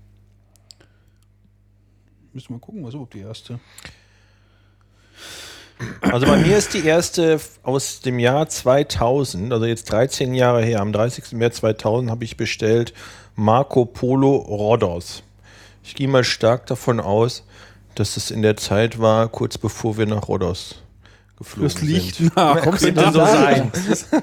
Müssen wir mal gucken, was überhaupt die erste. Also bei mir ist die erste f- aus dem Jahr zweitausend, also jetzt dreizehn Jahre her. Am dreißigsten März zweitausend habe ich bestellt Marco Polo Rhodos. Ich gehe mal stark davon aus, dass es in der Zeit war, kurz bevor wir nach Rhodos geflogen Das liegt sind. nach. Kommst du denn so sein?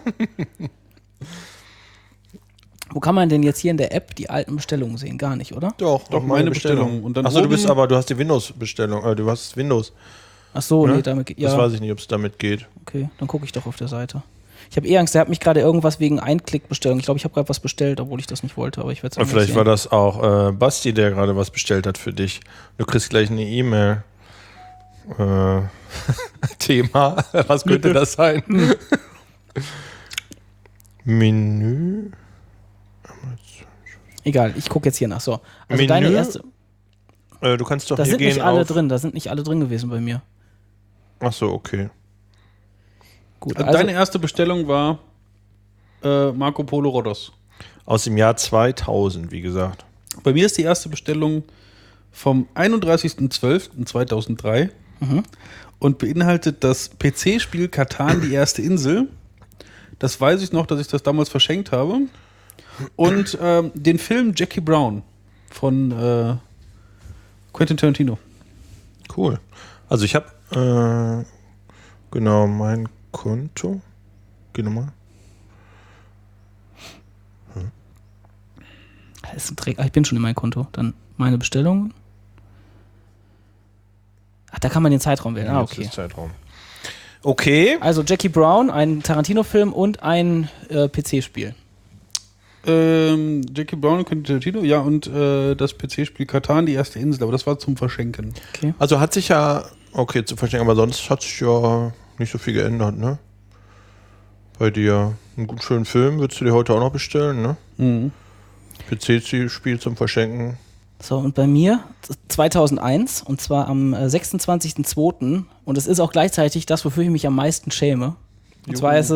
Wo kann man denn jetzt hier in der App die alten Bestellungen sehen? Gar nicht, oder? Doch, Doch, meine Bestellung. Und dann Achso, du oben- bist aber, du hast die Windows-Bestellung, äh, du hast Windows. Ach so, Ne? nee, damit geht, ja. Das weiß ich nicht, ob es damit geht. Okay, dann gucke ich doch auf der Seite. Ich habe eh Angst, der hat mich gerade irgendwas wegen Einklickbestellung. Ich glaube, ich habe gerade was bestellt, obwohl ich das nicht wollte, aber ich werde es Aber vielleicht war das auch äh, Basti, der gerade was bestellt hat für dich. Du kriegst gleich eine E-Mail. Äh, Thema, was könnte das sein? Menü. Egal, ich gucke jetzt hier nach. So, also Menü? deine erste. Äh, du kannst doch Da hier sind gehen nicht alle auf. drin, da sind nicht alle drin gewesen bei mir. Achso, okay. Gut, Also also, deine erste Bestellung war äh, Marco Polo Rhodos. Aus dem Jahr zweitausend, wie gesagt. Bei mir ist die erste Bestellung vom einunddreißigsten zwölften zweitausenddrei Mhm. und beinhaltet das P C-Spiel Catan, die erste Insel. Das weiß ich noch, dass ich das damals verschenkt habe. Und ähm, den Film Jackie Brown von äh, Quentin Tarantino. Cool. Also ich habe, äh, genau, mein Konto. Geh nochmal. das ist ein Dreck. Ah, ich bin schon in meinem Konto. Dann meine Bestellung. Ach, da kann man den Zeitraum wählen. Ah, Jetzt okay. ist Zeitraum. Okay. Also Jackie Brown, ein Tarantino-Film und ein äh, P C-Spiel. Ähm, Jackie Brown und Quentin Tarantino, ja, und äh, das P C-Spiel Catan, die erste Insel, aber das war zum Verschenken. Okay. Also hat sich ja, okay, zu verstehen, aber sonst hat sich ja nicht so viel geändert, ne? Bei dir. Einen guten schönen Film würdest du dir heute auch noch bestellen, ne? Mhm. P C-Spiel zum Verschenken. So, und bei mir zweitausendeins, und zwar am äh, sechsundzwanzigsten zweiten Und es ist auch gleichzeitig das, wofür ich mich am meisten schäme. Und Juhu. zwar ist es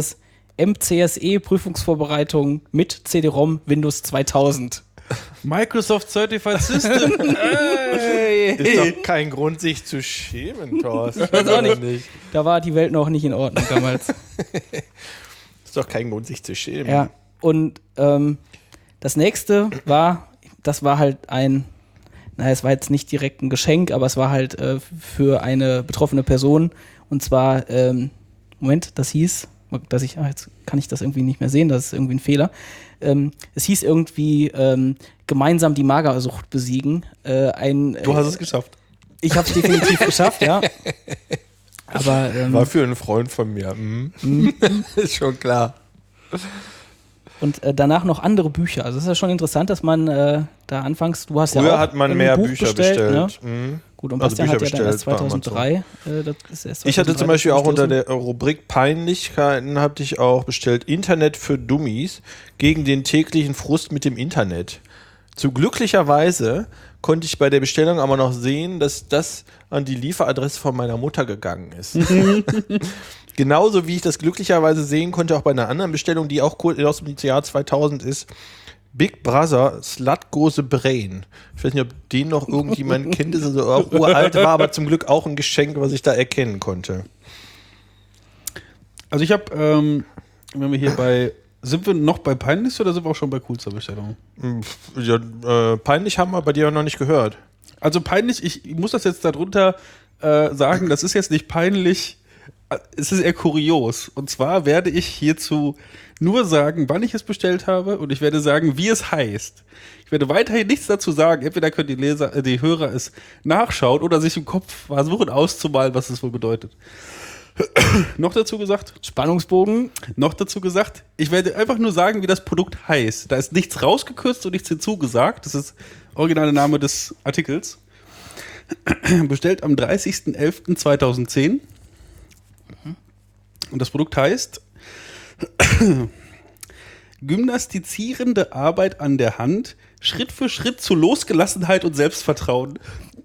M C S E-Prüfungsvorbereitung mit C D-ROM Windows zweitausend. Microsoft Certified System. Hey. Ist doch kein Grund, sich zu schämen, Thorsten. Ich weiß auch nicht. Da war die Welt noch nicht in Ordnung damals. Ist doch kein Grund, sich zu schämen. Ja, und ähm, das nächste war, das war halt ein, naja, es war jetzt nicht direkt ein Geschenk, aber es war halt äh, für eine betroffene Person. Und zwar, ähm, Moment, das hieß, dass ich, ach, jetzt kann ich das irgendwie nicht mehr sehen, das ist irgendwie ein Fehler. Ähm, es hieß irgendwie ähm, gemeinsam die Magersucht besiegen. Äh, ein, Du hast äh, es geschafft. Ich habe es definitiv geschafft, ja. Aber ähm, War für einen Freund von mir. Mhm. Ist schon klar. und äh, danach noch andere Bücher. Also es ist ja schon interessant, dass man äh, da anfangs, du hast Früher ja auch hat man ein mehr Buch Bücher bestellt. bestellt. Ne? Mhm. Gut, und Also Bastian Bücher hat ja dann erst bestellt bei zweitausenddrei. Äh, das ist erst Ich hatte zum zweitausenddrei Beispiel auch unter gestoßen. der Rubrik Peinlichkeiten hatte ich auch bestellt Internet für Dummies gegen den täglichen Frust mit dem Internet. Zu glücklicherweise konnte ich bei der Bestellung aber noch sehen, dass das an die Lieferadresse von meiner Mutter gegangen ist. Genauso wie ich das glücklicherweise sehen konnte auch bei einer anderen Bestellung, die auch kurz aus dem Jahr zweitausend ist. Big Brother Slutgose Brain. Ich weiß nicht, ob den noch irgendjemand kennt, das ist also auch uralt, war aber zum Glück auch ein Geschenk, was ich da erkennen konnte. Also ich habe, ähm, wenn wir hier bei, sind wir noch bei peinlich oder sind wir auch schon bei coolster Bestellung? Ja, äh, peinlich haben wir bei dir noch nicht gehört. Also peinlich, ich muss das jetzt darunter äh, sagen, das ist jetzt nicht peinlich, es ist eher kurios. Und zwar werde ich hierzu nur sagen, wann ich es bestellt habe und ich werde sagen, wie es heißt. Ich werde weiterhin nichts dazu sagen. Entweder können die Leser, äh, die Hörer es nachschauen oder sich im Kopf versuchen auszumalen, was es wohl bedeutet. Noch dazu gesagt, Spannungsbogen. noch dazu gesagt, ich werde einfach nur sagen, wie das Produkt heißt. Da ist nichts rausgekürzt und nichts hinzugesagt. Das ist originale Name des Artikels. Bestellt am dreißigsten elften zweitausendzehn. Und das Produkt heißt gymnastizierende Arbeit an der Hand, Schritt für Schritt zu Losgelassenheit und Selbstvertrauen.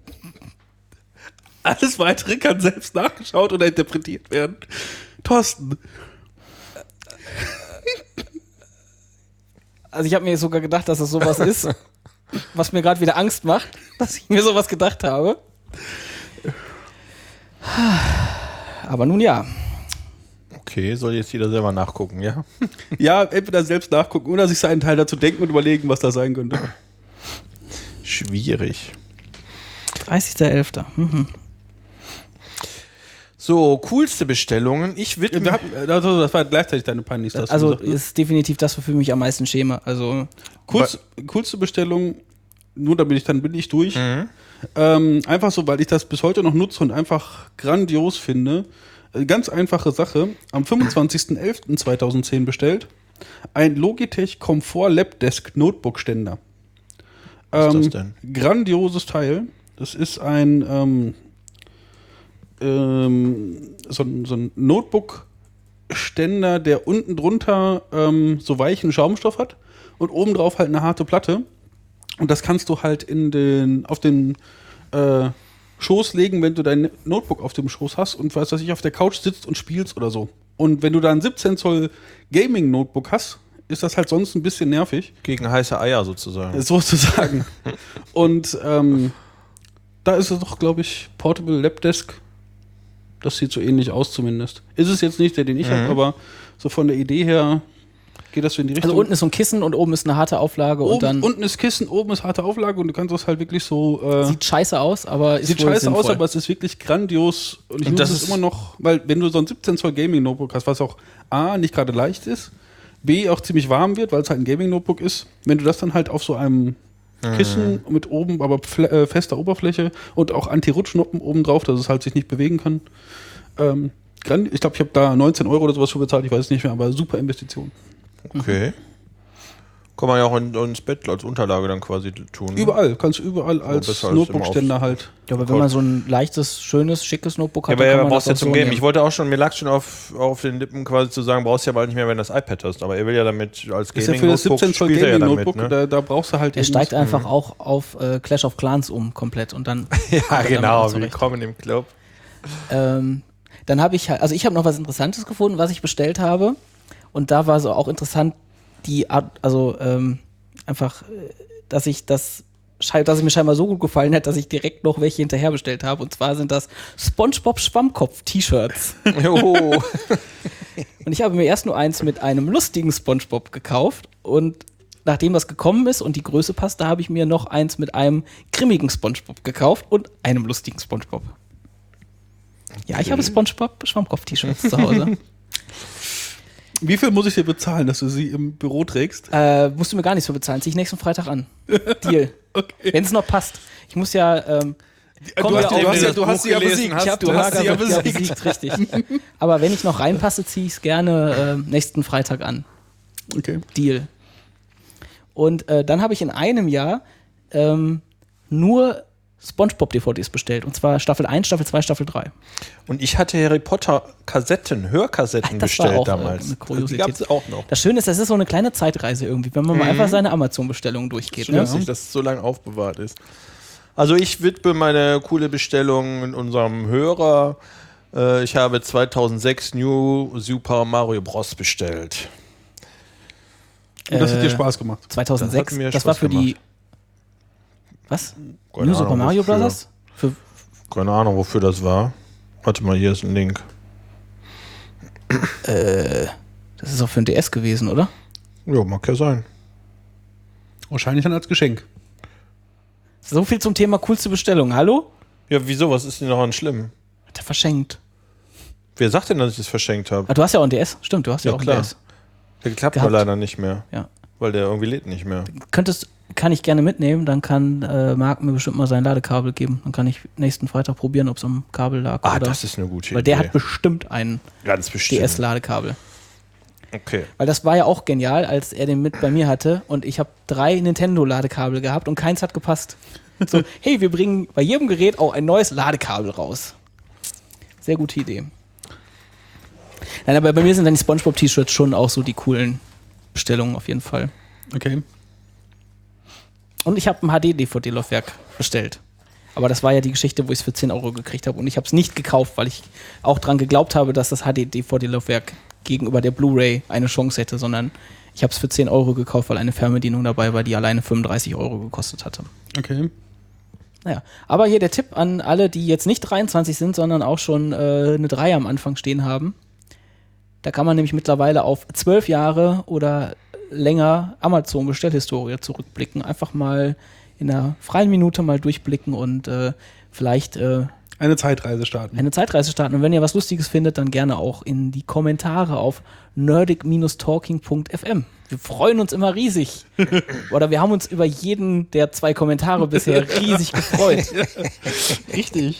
Alles Weitere kann selbst nachgeschaut oder interpretiert werden. Thorsten. Also ich habe mir sogar gedacht, dass es sowas ist, was mir gerade wieder Angst macht, dass ich mir sowas gedacht habe. Aber nun ja. Okay, soll jetzt jeder selber nachgucken, ja? Ja, entweder selbst nachgucken oder sich seinen Teil dazu denken und überlegen, was das sein könnte. Schwierig. dreißigster elfter Mhm. So, coolste Bestellungen. Ich widme... Wir hatten, also das war gleichzeitig deine peinlichste. hast du Also gesagt, ne? ist definitiv das, wofür ich mich am meisten schäme. Also Coolste, coolste Bestellung, nur damit ich dann bin ich durch. Mhm. Ähm, einfach so, weil ich das bis heute noch nutze und einfach grandios finde. Äh, Ganz einfache Sache. Am fünfundzwanzigsten elften zweitausendzehn bestellt. Ein Logitech Comfort Labdesk Notebook Ständer. Was ist Ähm, das denn? Grandioses Teil. Das ist ein ähm, ähm, so, ein- so ein Notebook-Ständer, der unten drunter ähm, so weichen Schaumstoff hat und oben drauf halt eine harte Platte. Und das kannst du halt in den, auf den äh, Schoß legen, wenn du dein Notebook auf dem Schoß hast und weißt, dass ich auf der Couch sitzt und spielst oder so. Und wenn du da ein siebzehn Zoll Gaming-Notebook hast, ist das halt sonst ein bisschen nervig. Gegen heiße Eier sozusagen. Sozusagen. Und ähm, da ist es doch, glaube ich, Portable Labdesk. Das sieht so ähnlich aus zumindest. Ist es jetzt nicht der, den ich Mhm. habe, aber so von der Idee her geht das so in die Richtung. Also unten ist so ein Kissen und oben ist eine harte Auflage und oben, dann unten ist Kissen, oben ist harte Auflage und du kannst das halt wirklich so. Äh, sieht scheiße aus, aber ist sieht wohl scheiße sinnvoll. aus, aber es ist wirklich grandios. Und ich Und nutze das es ist- immer noch, weil wenn du so ein siebzehn Zoll Gaming Notebook hast, was auch A, nicht gerade leicht ist, B, auch ziemlich warm wird, weil es halt ein Gaming Notebook ist, wenn du das dann halt auf so einem Kissen mit oben, aber fle- äh, fester Oberfläche und auch Anti-Rutschnoppen oben drauf, dass es halt sich nicht bewegen kann. Ähm, grand- ich glaube, ich habe da neunzehn Euro oder sowas für bezahlt, ich weiß es nicht mehr, aber super Investition. Okay. Kann man ja auch in, ins Bett als Unterlage dann quasi tun. ne? Überall, kannst du überall als besser als Notebook-Ständer immer halt. Ja, aber wenn man so ein leichtes, schönes, schickes Notebook Ja, hat, aber dann ja, kann man brauchst das ja auch zum so Game. nehmen. Ich wollte auch schon, mir lag schon auf, auf den Lippen quasi zu sagen, brauchst ja bald nicht mehr, wenn du das iPad hast. Aber er will ja damit als Ist ja für das Gaming-Notebook siebzehn Zoll spielt er ja Gaming damit. Notebook, Ne? da, da brauchst du halt Er eben steigt nicht- einfach auch auf äh, Clash of Clans um komplett und dann Ja, kommt er damit genau. auch zurecht. Willkommen im Club. Ähm, dann habe ich halt, also ich habe noch was Interessantes gefunden, was ich bestellt habe. Und da war so auch interessant, die Art, also ähm, einfach, dass ich das, dass es mir scheinbar so gut gefallen hat, dass ich direkt noch welche hinterher bestellt habe. Und zwar sind das SpongeBob Schwammkopf-T-Shirts. Jo. Und ich habe mir erst nur eins mit einem lustigen SpongeBob gekauft und nachdem das gekommen ist und die Größe passte, habe ich mir noch eins mit einem grimmigen SpongeBob gekauft und einem lustigen SpongeBob. Ja, ich habe SpongeBob Schwammkopf-T-Shirts zu Hause. Wie viel muss ich dir bezahlen, dass du sie im Büro trägst? Äh, musst du mir gar nichts für bezahlen, zieh ich nächsten Freitag an. Deal. Okay. Wenn es noch passt. Ich muss ja, ähm, Du hast, ja du, auch- hast ja, du hast sie ja gelesen besiegt. hast, ich habe du hast sie ja besiegt. besiegt. richtig. Aber wenn ich noch reinpasse, ziehe ich es gerne äh, nächsten Freitag an. Okay. Deal. Und äh, dann habe ich in einem Jahr ähm, nur SpongeBob-D V Ds bestellt. Und zwar Staffel eins, Staffel zwei, Staffel drei. Und ich hatte Harry Potter Kassetten, Hörkassetten Das war bestellt auch, äh, damals. eine Die Kuriosität. gab es auch noch. Das Schöne ist, das ist so eine kleine Zeitreise irgendwie, wenn man mal einfach seine Amazon-Bestellungen durchgeht. Schön, Ne? dass das so lange aufbewahrt ist. Also ich widme meine coole Bestellung in unserem Hörer. Äh, ich habe zweitausendsechs New Super Mario Bros. Bestellt. Und das hat dir Äh, Spaß gemacht. zweitausendsechs, Das hat mir das Spaß war für die. gemacht. Was? Keine New Super Ahnung, Mario wofür. Bros.? Für, Keine Ahnung, wofür das war. Warte mal, hier ist ein Link. das ist auch für ein D S gewesen, oder? Ja, mag ja sein. Wahrscheinlich dann als Geschenk. So viel zum Thema coolste Bestellung. Hallo? Ja, wieso? Was ist denn daran schlimm? Hat er verschenkt. Wer sagt denn, dass ich das verschenkt habe? Ah, du hast ja auch ein D S. Stimmt, du hast ja, Ja, auch ein klar. D S. Der klappt Gehabt. aber leider nicht mehr. Ja. Weil der irgendwie lädt nicht mehr. Könntest, kann ich gerne mitnehmen, dann kann äh, Marc mir bestimmt mal sein Ladekabel geben. Dann kann ich nächsten Freitag probieren, ob es am Kabel lag. Ah, oder, das ist eine gute weil Idee. der hat bestimmt ein Ganz bestimmt. D S-Ladekabel. Okay. Weil das war ja auch genial, als er den mit bei mir hatte und ich habe drei Nintendo-Ladekabel gehabt und keins hat gepasst. So, hey, wir bringen bei jedem Gerät auch ein neues Ladekabel raus. Sehr gute Idee. Nein, aber bei mir sind dann die SpongeBob-T-Shirts schon auch so die coolen Bestellungen auf jeden Fall. Okay. Und ich habe ein H D-D V D-Laufwerk bestellt. Aber das war ja die Geschichte, wo ich es für zehn Euro gekriegt habe. Und ich habe es nicht gekauft, weil ich auch dran geglaubt habe, dass das H D-D V D-Laufwerk gegenüber der Blu-ray eine Chance hätte, sondern ich habe es für zehn Euro gekauft, weil eine Fernbedienung dabei war, die alleine fünfunddreißig Euro gekostet hatte. Okay. Naja, aber hier der Tipp an alle, die jetzt nicht dreiundzwanzig sind, sondern auch schon äh, eine drei am Anfang stehen haben. Da kann man nämlich mittlerweile auf zwölf Jahre oder länger Amazon-Bestellhistorie zurückblicken. Einfach mal in einer freien Minute mal durchblicken und äh, vielleicht äh, Eine Zeitreise starten. eine Zeitreise starten. Und wenn ihr was Lustiges findet, dann gerne auch in die Kommentare auf nerdic Bindestrich talking Punkt f m. Wir freuen uns immer riesig. Oder wir haben uns über jeden der zwei Kommentare bisher riesig gefreut. Richtig.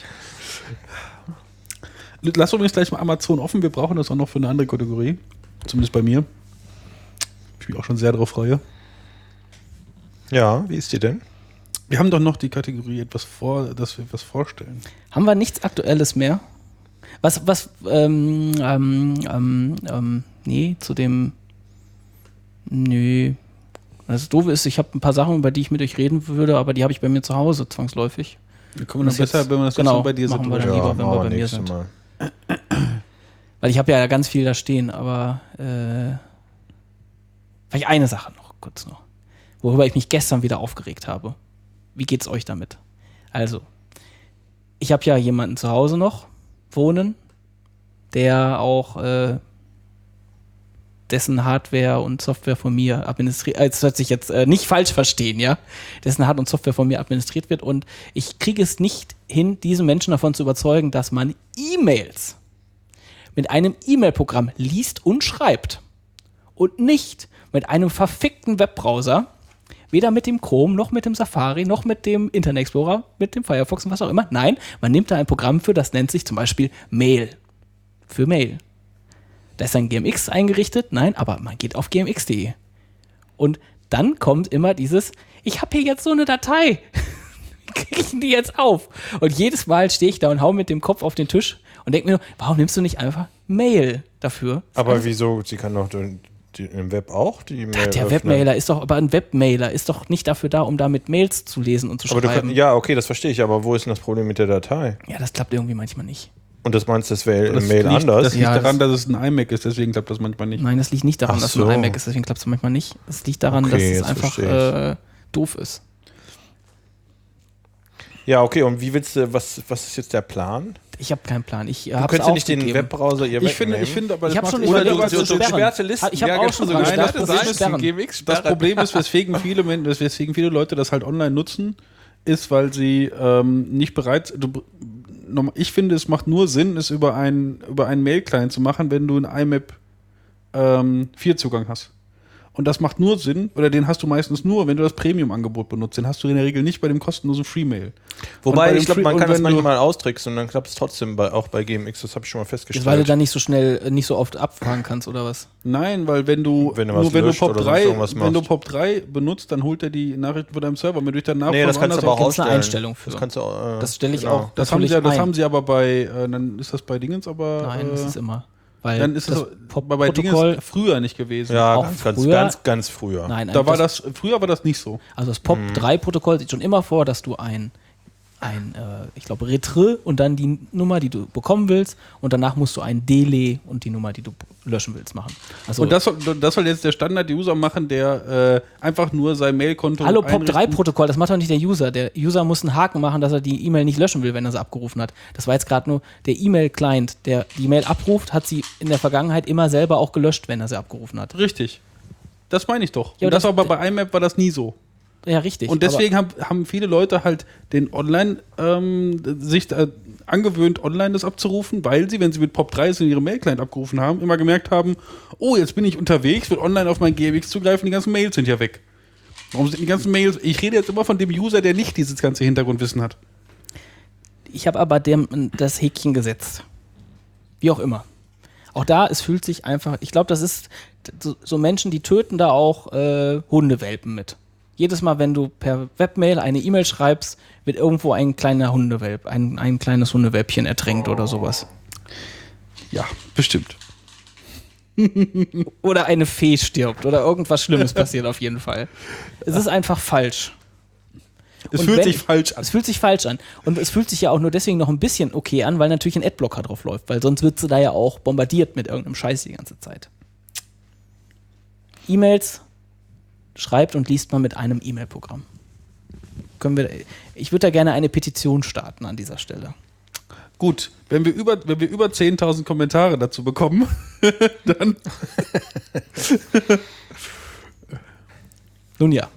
Lass übrigens gleich mal Amazon offen. Wir brauchen das auch noch für eine andere Kategorie. Zumindest bei mir. Ich mich auch schon sehr darauf freue. Ja, wie ist die denn? Wir haben doch noch die Kategorie etwas vor, dass wir etwas vorstellen. Haben wir nichts Aktuelles mehr? Was, was, ähm, ähm, ähm, ähm, nee, zu dem, nö. Das Doofe ist, ich habe ein paar Sachen, über die ich mit euch reden würde, aber die habe ich bei mir zu Hause zwangsläufig. Da kommen wir Das dann besser, jetzt- wenn wir das genau, so bei dir machen sind. wir dann. lieber, wenn wir machen bei mir nächstes sind. Mal. Weil ich habe ja ganz viel da stehen, aber äh, vielleicht eine Sache noch, kurz noch, worüber ich mich gestern wieder aufgeregt habe. Wie geht's euch damit? Also, ich habe ja jemanden zu Hause noch wohnen, der auch äh, dessen Hardware und Software von mir administriert, äh, das hört sich jetzt äh, nicht falsch verstehen, ja, dessen Hardware und Software von mir administriert wird und ich kriege es nicht hin, diesen Menschen davon zu überzeugen, dass man E-Mails mit einem E-Mail-Programm liest und schreibt und nicht mit einem verfickten Webbrowser, weder mit dem Chrome, noch mit dem Safari, noch mit dem Internet Explorer, mit dem Firefox und was auch immer. Nein, man nimmt da ein Programm für, das nennt sich zum Beispiel Mail. Für Mail. Da ist ein G M X eingerichtet, nein, aber man geht auf g m x punkt d e. Und dann kommt immer dieses, ich habe hier jetzt so eine Datei. Wie kriege ich die jetzt auf? Und jedes Mal stehe ich da und hau mit dem Kopf auf den Tisch und denke mir, warum nimmst du nicht einfach Mail dafür? Aber wieso? Sie kann doch den, die, im Web auch die Mail Der öffnen. Webmailer ist doch, aber ein Webmailer ist doch nicht dafür da, um damit Mails zu lesen und zu Aber du schreiben. kann, ja, okay, das verstehe ich, aber wo ist denn das Problem mit der Datei? Ja, das klappt irgendwie manchmal nicht. Und das meinst du, das wäre Das im Mail liegt, anders? Das liegt Ja, daran, das- dass es ein iMac ist, deswegen klappt das manchmal nicht. Nein, das liegt nicht daran, Ach dass so. es ein iMac ist, deswegen klappt es manchmal nicht. Es liegt daran, Okay, dass es jetzt einfach verstehe äh, doof ist. Ja, okay, und wie willst du, was, was ist jetzt der Plan? Ich habe keinen Plan. Ich Du habe könntest ja nicht den Webbrowser ihr Ich finde, wegnehmen. ich finde, aber Ich das hab schon macht- Oder oder überlegt, du- so du- zu sperren. gesperrte Listen. Ich habe Ja, auch genau, schon so dran gesperrte gedacht, Problem das ist, sperren. Das Problem ist, weswegen viele, Men- weswegen viele Leute das halt online nutzen, ist, weil sie ähm, nicht bereit sind. Ich finde, es macht nur Sinn, es über einen, über einen Mail-Client zu machen, wenn du einen I M A P ähm, vier Zugang hast. Und das macht nur Sinn, oder den hast du meistens nur, wenn du das Premium-Angebot benutzt. Den hast du in der Regel nicht bei dem kostenlosen Freemail. Und bei Wobei, dem ich glaube, Free- man und kann das wenn du- manchmal austricksen und dann klappt es trotzdem bei, auch bei G M X. Das habe ich schon mal Ist, festgestellt. weil du dann nicht so schnell, äh, nicht so oft abfragen kannst oder was? Nein, weil wenn du, Wenn du was nur wenn du löscht Pop oder sonst drei, irgendwas wenn du machst. Pop drei benutzt, dann holt er die Nachrichten von deinem Server. Wenn du dich danach Nee, von das kannst du woanders aber auch Da gibt's eine ausstellen. Einstellung für. Das kannst du, äh, Das stelle ich genau. auch. Das haben, sie, natürlich ja- das ein. haben sie aber bei, äh, dann ist das bei Dingens aber. Nein, äh, das ist immer. Weil Dann ist das das bei, bei Pop-Protokoll. Dingens früher nicht gewesen. Ja, auch ganz, ganz, früher- ganz, ganz früher. Nein, Da war das, das, früher war das nicht so. also das Pop drei Protokoll sieht schon immer vor, dass du ein, ein äh, ich glaube, Retrie und dann die Nummer, die du bekommen willst, und danach musst du ein Delay und die Nummer, die du löschen willst, machen. Also Und das soll, das soll jetzt der Standard-User machen, der äh, einfach nur sein Mailkonto Hallo, Pop drei einrichten- Protokoll, das macht doch nicht der User. Der User muss einen Haken machen, dass er die E-Mail nicht löschen will, wenn er sie abgerufen hat. Das war jetzt gerade nur der E-Mail-Client, der die E-Mail abruft, hat sie in der Vergangenheit immer selber auch gelöscht, wenn er sie abgerufen hat. Richtig. Das meine ich doch. Ja, und das das- aber bei I M A P war das nie so. Ja, richtig. Und deswegen haben, haben viele Leute halt den Online ähm, sich äh, angewöhnt, online das abzurufen, weil sie, wenn sie mit Pop drei in ihrem Mail-Client abgerufen haben, immer gemerkt haben, oh, jetzt bin ich unterwegs, will online auf mein G M X zugreifen, die ganzen Mails sind ja weg. Warum sind die ganzen Mails? Ich rede jetzt immer von dem User, der nicht dieses ganze Hintergrundwissen hat. Aber ich habe aber dem, das Häkchen gesetzt. Wie auch immer. Auch da, es fühlt sich einfach, ich glaube, das ist so, so Menschen, die töten da auch äh, Hundewelpen mit. Jedes Mal, wenn du per Webmail eine E-Mail schreibst, wird irgendwo ein kleiner Hundewelp, ein, ein kleines Hundewelpchen ertränkt oder sowas. Ja, bestimmt. Oder eine Fee stirbt oder irgendwas Schlimmes passiert auf jeden Fall. Es ist einfach falsch. Es Und fühlt wenn- sich falsch an. Es fühlt sich falsch an. Und es fühlt sich ja auch nur deswegen noch ein bisschen okay an, weil natürlich ein Adblocker drauf läuft. Weil sonst wird sie da ja auch bombardiert mit irgendeinem Scheiß die ganze Zeit. E-Mails schreibt und liest man mit einem E-Mail-Programm. Können wir, ich würde da gerne eine Petition starten an dieser Stelle. Gut, wenn wir über, wenn wir über zehntausend Kommentare dazu bekommen, dann Nun ja.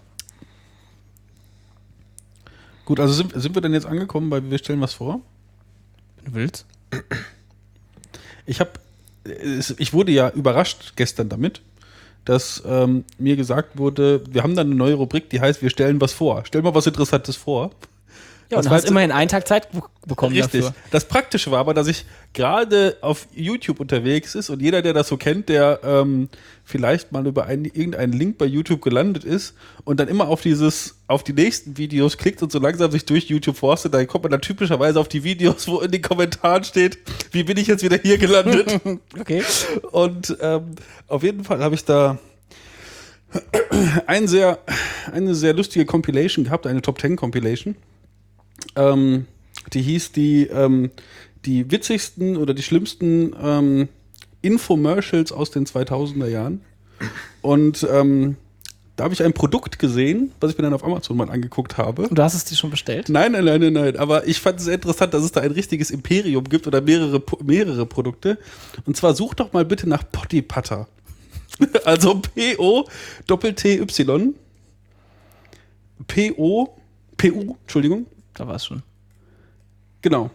gut, also sind, sind wir denn jetzt angekommen bei Wir stellen was vor? Wenn du willst. Ich habe, ich wurde ja überrascht gestern damit, dass ähm, mir gesagt wurde, wir haben dann eine neue Rubrik, die heißt, wir stellen was vor. Stell mal was Interessantes vor. Ja, Das und du war hast jetzt- immerhin einen Tag Zeit be- bekommen Richtig. dafür. Das Praktische war aber, dass ich gerade auf YouTube unterwegs ist und jeder, der das so kennt, der ähm, vielleicht mal über einen, irgendeinen Link bei YouTube gelandet ist und dann immer auf dieses, auf die nächsten Videos klickt und so langsam sich durch YouTube forstet, dann kommt man dann typischerweise auf die Videos, wo in den Kommentaren steht, wie bin ich jetzt wieder hier gelandet? Okay. Und ähm, auf jeden Fall habe ich da ein sehr, eine sehr lustige Compilation gehabt, eine Top Ten Compilation. Ähm, die hieß die, ähm, die witzigsten oder die schlimmsten ähm, Infomercials aus den zweitausender Jahren. Und ähm, da habe ich ein Produkt gesehen, was ich mir dann auf Amazon mal angeguckt habe. Und du hast es dir schon bestellt? Nein, nein, nein, nein, nein. Aber ich fand es sehr interessant, dass es da ein richtiges Imperium gibt oder mehrere, mehrere Produkte. Und zwar such doch mal bitte nach Potty Putter. Also P O Doppel-T Y P O P U, Entschuldigung. Da war es schon. Genau.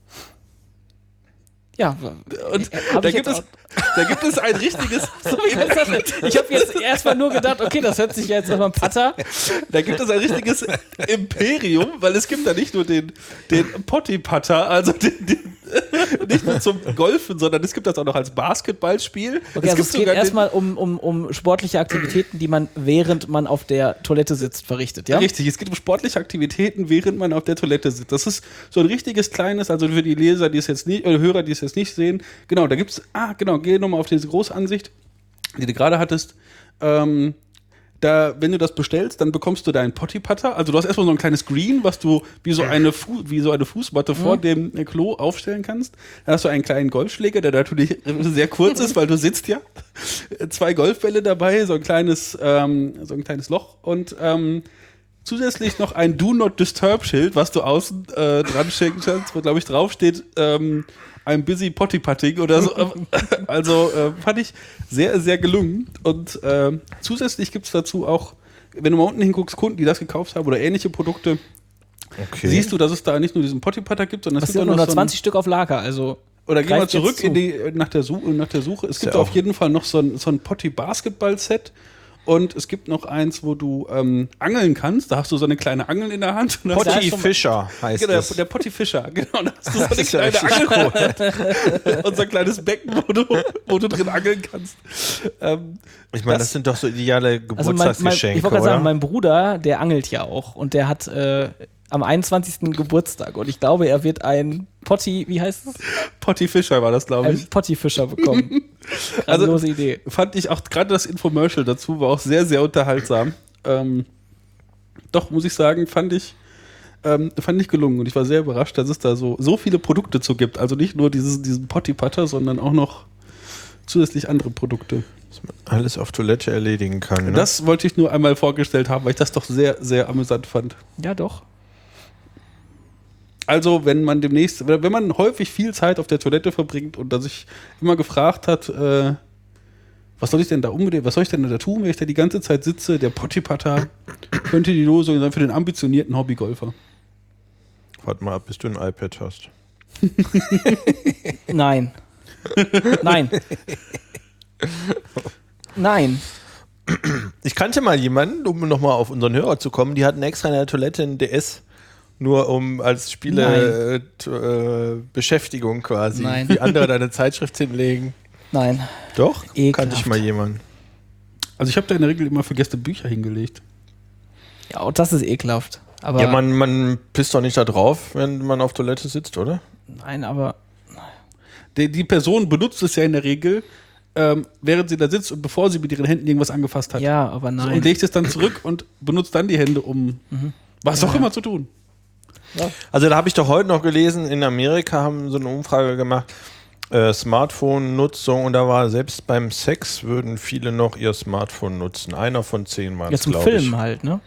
Ja, Und äh, hab da ich gibt, jetzt es, da gibt es ein richtiges, Wie ist das denn? Ich habe jetzt erstmal nur gedacht, okay, das hört sich ja jetzt nochmal Patter. da gibt es ein richtiges Imperium, weil es gibt da nicht nur den, den Potty Putter, also den, den, nicht nur zum Golfen, sondern es gibt das auch noch als Basketballspiel. Okay, es also gibt es geht sogar den- erstmal um, um, um sportliche Aktivitäten, die man, während man auf der Toilette sitzt, verrichtet, ja? Richtig, es geht um sportliche Aktivitäten, während man auf der Toilette sitzt. Das ist so ein richtiges kleines, also für die Leser, die es jetzt nicht, oder Hörer, die es jetzt nicht sehen. Genau, da gibt's, ah, genau, geh nochmal auf diese Großansicht, die du gerade hattest. Ähm, Da, wenn du das bestellst, dann bekommst du deinen Potty-Putter. Also du hast erstmal so ein kleines Green, was du wie so eine, Fu- wie so eine Fußmatte mhm. vor dem Klo aufstellen kannst. Dann hast du einen kleinen Golfschläger, der natürlich sehr kurz ist, weil du sitzt ja. Zwei Golfbälle dabei, so ein kleines, ähm, so ein kleines Loch und ähm, zusätzlich noch ein Do Not Disturb Schild, was du außen äh, dran schicken kannst, wo glaube ich draufsteht, ähm, I'm busy potty putting oder so. Also äh, fand ich sehr, sehr gelungen. Und äh, zusätzlich gibt es dazu auch, wenn du mal unten hinguckst, Kunden, die das gekauft haben oder ähnliche Produkte, okay. siehst du, dass es da nicht nur diesen Potty Putter gibt, sondern es gibt auch noch hundertzwanzig so Stück auf Lager. Also oder gehen wir zurück in die, nach, der Suche, nach der Suche. Es gibt ja auf jeden Fall noch so ein, so ein Potty Basketball Set. Und es gibt noch eins, wo du ähm, angeln kannst. Da hast du so eine kleine Angel in der Hand. Potty Fischer heißt genau, das. Der, der Potty Fischer, genau. Da hast du so eine kleine Angel cool. Und so ein kleines Becken, wo du, wo du drin angeln kannst. Ähm, ich meine, das, das sind doch so ideale Geburtstagsgeschenke, also mein, mein, ich wollte gerade sagen, mein Bruder, der angelt ja auch. Und der hat äh, am einundzwanzigsten Geburtstag. Und ich glaube, er wird ein Potty, wie heißt es? Potty Fischer war das, glaube ich. Ein Potty Fischer bekommen. Grandiose also, Idee. Fand ich auch, gerade das Infomercial dazu war auch sehr, sehr unterhaltsam. Ähm, doch, muss ich sagen, fand ich, ähm, fand ich gelungen. Und ich war sehr überrascht, dass es da so, so viele Produkte zu gibt. Also nicht nur dieses, diesen Potty Putter, sondern auch noch zusätzlich andere Produkte. Dass man alles auf Toilette erledigen kann. Ne? Das wollte ich nur einmal vorgestellt haben, weil ich das doch sehr, sehr amüsant fand. Ja, doch. Also, wenn man demnächst, wenn man häufig viel Zeit auf der Toilette verbringt und da sich immer gefragt hat, äh, was soll ich denn da unbedingt, was soll ich denn da tun, wenn ich da die ganze Zeit sitze, der Potty-Putter könnte die Lösung sein für den ambitionierten Hobbygolfer. Warte mal ab, bis du ein iPad hast. Nein. Nein. Nein. Ich kannte mal jemanden, um nochmal auf unseren Hörer zu kommen, die hatten extra in der Toilette ein D S. Nur um als Spiele äh, äh, Beschäftigung quasi. Nein. Wie andere deine Zeitschrift hinlegen. Nein. Doch? Ekelhaft. Kannte ich mal jemanden. Also ich habe da in der Regel immer für Gäste Bücher hingelegt. Ja, auch das ist ekelhaft. Aber ja, man, man pisst doch nicht da drauf, wenn man auf Toilette sitzt, oder? Nein, aber Die, die Person benutzt es ja in der Regel, ähm, während sie da sitzt und bevor sie mit ihren Händen irgendwas angefasst hat. Ja, aber nein. So, und legt es dann zurück und benutzt dann die Hände, um mhm. was auch ja. immer zu tun. Ja. Also da habe ich doch heute noch gelesen, in Amerika haben so eine Umfrage gemacht, äh, Smartphone-Nutzung, und da war selbst beim Sex würden viele noch ihr Smartphone nutzen. Einer von zehn waren es, ja, zum Filmen halt, ne?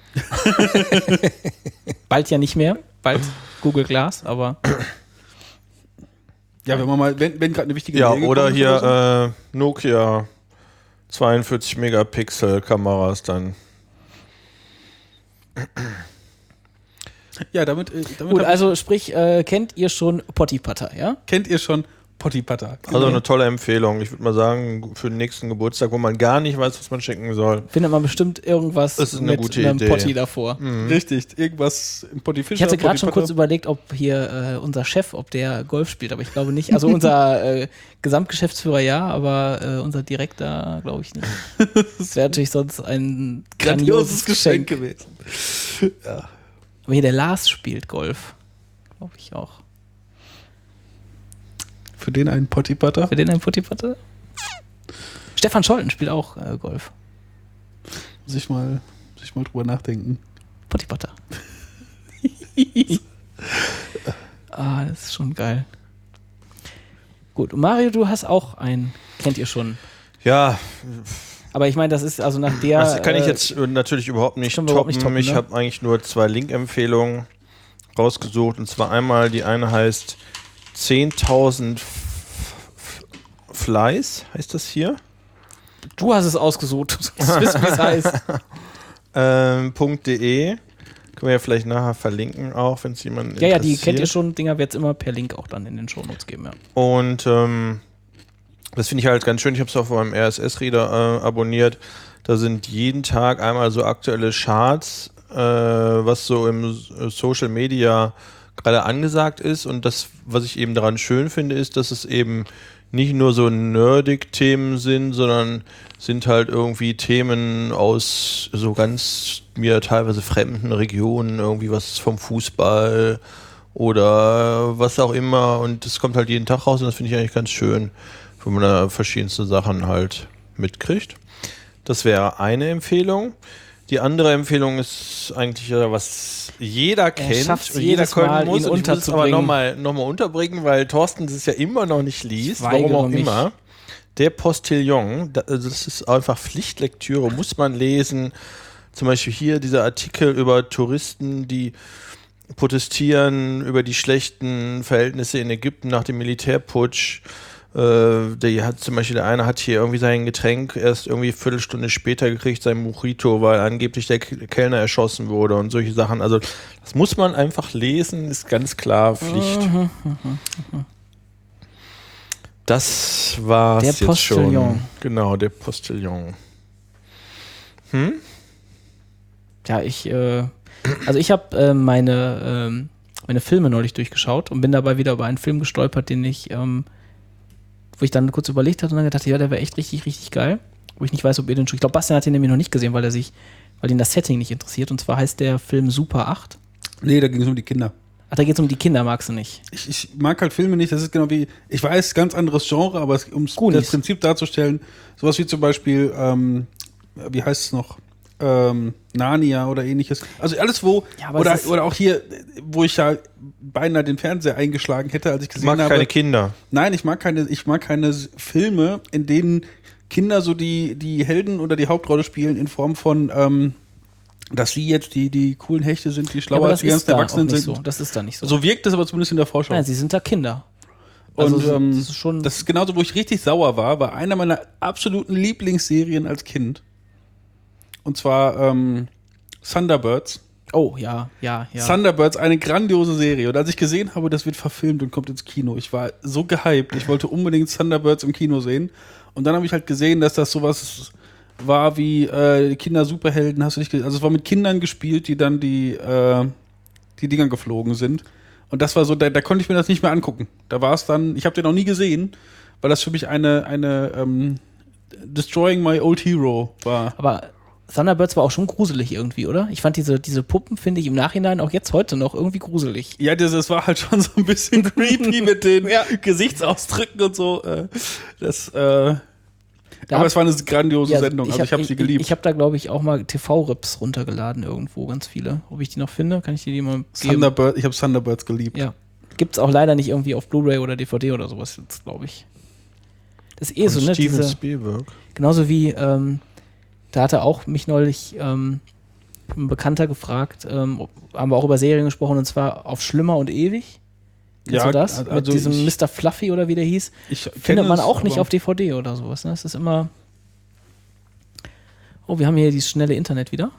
Bald ja nicht mehr, bald Google Glass, aber ja, wenn man mal, wenn, wenn gerade eine wichtige ja, Idee oder kommt hier oder so. äh, Nokia zweiundvierzig Megapixel Kameras dann. Ja, damit, damit gut, also sprich, äh, kennt ihr schon Potty Putter, ja? Kennt ihr schon Potty Putter? Also eine tolle Empfehlung. Ich würde mal sagen, für den nächsten Geburtstag, wo man gar nicht weiß, was man schenken soll. Findet man bestimmt irgendwas das ist eine mit gute einem Idee. Potty davor. Mhm. Richtig, irgendwas im Potty Fischer. Ich hatte gerade schon Putter. kurz überlegt, ob hier äh, unser Chef, ob der Golf spielt, aber ich glaube nicht. Also unser äh, Gesamtgeschäftsführer ja, aber äh, unser Direktor glaube ich nicht. Das wäre natürlich sonst ein grandioses Geschenk, Geschenk gewesen. Ja. Aber hier der Lars spielt Golf. Glaube ich auch. Für den einen Potty Putter? Für den einen Potty Putter? Stefan Scholten spielt auch äh, Golf. Muss ich mal, muss ich mal drüber nachdenken. Potty Putter. Ah, das ist schon geil. Gut, Mario, du hast auch einen, kennt ihr schon. Ja. Aber ich meine, das ist also nach der... Das kann ich äh, jetzt natürlich überhaupt nicht toppen. Überhaupt nicht toppen, ich ne? habe eigentlich nur zwei Link-Empfehlungen rausgesucht. Und zwar einmal, die eine heißt zehntausend Flies, heißt das hier? Du hast es ausgesucht. Du musst wissen, wie es heißt. ähm, .de. Können wir ja vielleicht nachher verlinken auch, wenn es jemand Ja, ja, die kennt ihr schon. Dinger wird es immer per Link auch dann in den Shownotes geben, ja. Und ähm, das finde ich halt ganz schön. Ich habe es auf meinem R S S-Reader äh, abonniert. Da sind jeden Tag einmal so aktuelle Charts, äh, was so im Social Media gerade angesagt ist. Und das, was ich eben daran schön finde, ist, dass es eben nicht nur so nerdig Themen sind, sondern sind halt irgendwie Themen aus so ganz mir teilweise fremden Regionen, irgendwie was vom Fußball oder was auch immer. Und das kommt halt jeden Tag raus und das finde ich eigentlich ganz schön, wenn man da verschiedenste Sachen halt mitkriegt. Das wäre eine Empfehlung. Die andere Empfehlung ist eigentlich, äh, was jeder kennt schafft's und jeder jedes Mal, können muss. ihn Und ich muss es aber unterzubringen. nochmal noch mal unterbringen, weil Thorsten es ja immer noch nicht liest, Ich weigere warum auch mich. immer. Der Postillon, da- also das ist einfach Pflichtlektüre, muss man lesen. Zum Beispiel hier dieser Artikel über Touristen, die protestieren über die schlechten Verhältnisse in Ägypten nach dem Militärputsch. Äh, der hat zum Beispiel, der eine hat hier irgendwie sein Getränk erst irgendwie eine Viertelstunde später gekriegt, sein Mojito, weil angeblich der K- Kellner erschossen wurde und solche Sachen. Also das muss man einfach lesen, ist ganz klar Pflicht. Das war's Der jetzt Postillon. schon. Genau, der Postillon. Hm? Ja, ich, äh, also ich habe äh, meine, ähm, meine Filme neulich durchgeschaut und bin dabei wieder über einen Film gestolpert, den ich, ähm, wo ich dann kurz überlegt hatte und dann gedacht, ja, der wäre echt richtig, richtig geil. Wo ich nicht weiß, ob ihr den schon, ich glaube, Bastian hat den nämlich noch nicht gesehen, weil er sich, weil ihn das Setting nicht interessiert. Und zwar heißt der Film Super acht. Nee, da ging es um die Kinder. Ach, da geht es um die Kinder, magst du nicht? Ich, ich mag halt Filme nicht, das ist genau wie, ich weiß, ganz anderes Genre, aber um Goonies. das Prinzip darzustellen, sowas wie zum Beispiel, ähm, wie heißt es noch, ähm, Narnia oder ähnliches. Also alles, wo, Ja, aber oder, es ist- oder auch hier, wo ich ja beinahe den Fernseher eingeschlagen hätte, als ich Ich gesehen mag habe. keine Kinder. Nein, ich mag keine, ich mag keine Filme, in denen Kinder so die, die Helden oder die Hauptrolle spielen in Form von, ähm, dass sie jetzt die, die coolen Hechte sind, die Ja, schlauer aber als das die ist ganzen da auch Erwachsenen nicht sind. so. Das ist da nicht so. So wirkt es aber zumindest in der Vorschau. Nein, sie sind da Kinder. Und Also so- ähm, das ist schon- das ist genauso, wo ich richtig sauer war, war einer meiner absoluten Lieblingsserien als Kind. Und zwar ähm, Thunderbirds. Oh, ja, ja, ja. Thunderbirds, eine grandiose Serie. Und als ich gesehen habe, das wird verfilmt und kommt ins Kino, ich war so gehypt. Ich wollte unbedingt Thunderbirds im Kino sehen. Und dann habe ich halt gesehen, dass das sowas war wie äh, Kinder-Superhelden. Hast du nicht gesehen? Also es war mit Kindern gespielt, die dann die, äh, die Dinger geflogen sind. Und das war so, da, da konnte ich mir das nicht mehr angucken. Da war es dann, ich habe den noch nie gesehen, weil das für mich eine, eine ähm, Destroying My Old Hero war. Aber Thunderbirds war auch schon gruselig irgendwie, oder? Ich fand diese, diese Puppen, finde ich im Nachhinein auch jetzt heute noch irgendwie gruselig. Ja, das, das war halt schon so ein bisschen creepy mit den Gesichtsausdrücken und so. äh, Das, äh, Da aber hab- es war eine grandiose Ja, Sendung, also ich habe sie geliebt. Ich, ich habe da, glaube ich, auch mal T V-Rips runtergeladen irgendwo, ganz viele. Ob ich die noch finde, kann ich dir die mal geben. Thunderbird, ich habe Thunderbirds geliebt. Ja. Gibt's auch leider nicht irgendwie auf Blu-ray oder D V D oder sowas jetzt, glaube ich. Das ist eh so, ne? Steven Diese, Spielberg. genauso wie, ähm, da hatte auch mich neulich ähm, ein Bekannter gefragt, ähm, ob- haben wir auch über Serien gesprochen, und zwar auf Schlimmer und Ewig. Kennst Ja, du das? also Mit diesem ich- Mister Fluffy oder wie der hieß. Ich kenne Findet man es, auch nicht aber- auf D V D oder sowas. Ne? Es ist immer. Oh, wir haben hier dieses schnelle Internet wieder.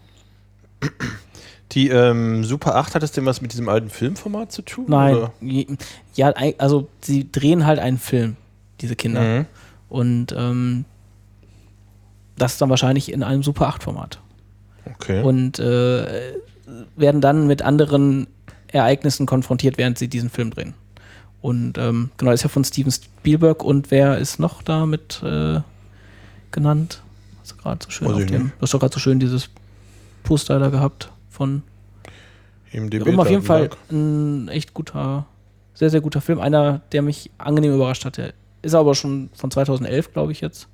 Die ähm, Super acht, hat das denn was mit diesem alten Filmformat zu tun? Nein. Oder? Je- Ja, ei- also sie drehen halt einen Film, diese Kinder. Mhm. Und ähm, das dann wahrscheinlich in einem Super acht Format. Okay. Und äh, werden dann mit anderen Ereignissen konfrontiert, während sie diesen Film drehen. Und ähm, genau, das ist ja von Steven Spielberg. Und wer ist noch da mit äh, genannt? Hast du gerade so schön Weiß auf ich dem, nicht. du hast doch gerade so schön dieses Poster da gehabt von Im D B Rum, auf jeden Fall Verlag. ein echt guter, sehr, sehr guter Film. Einer, der mich angenehm überrascht hatte. Ist aber schon von zweitausendelf, glaube ich jetzt.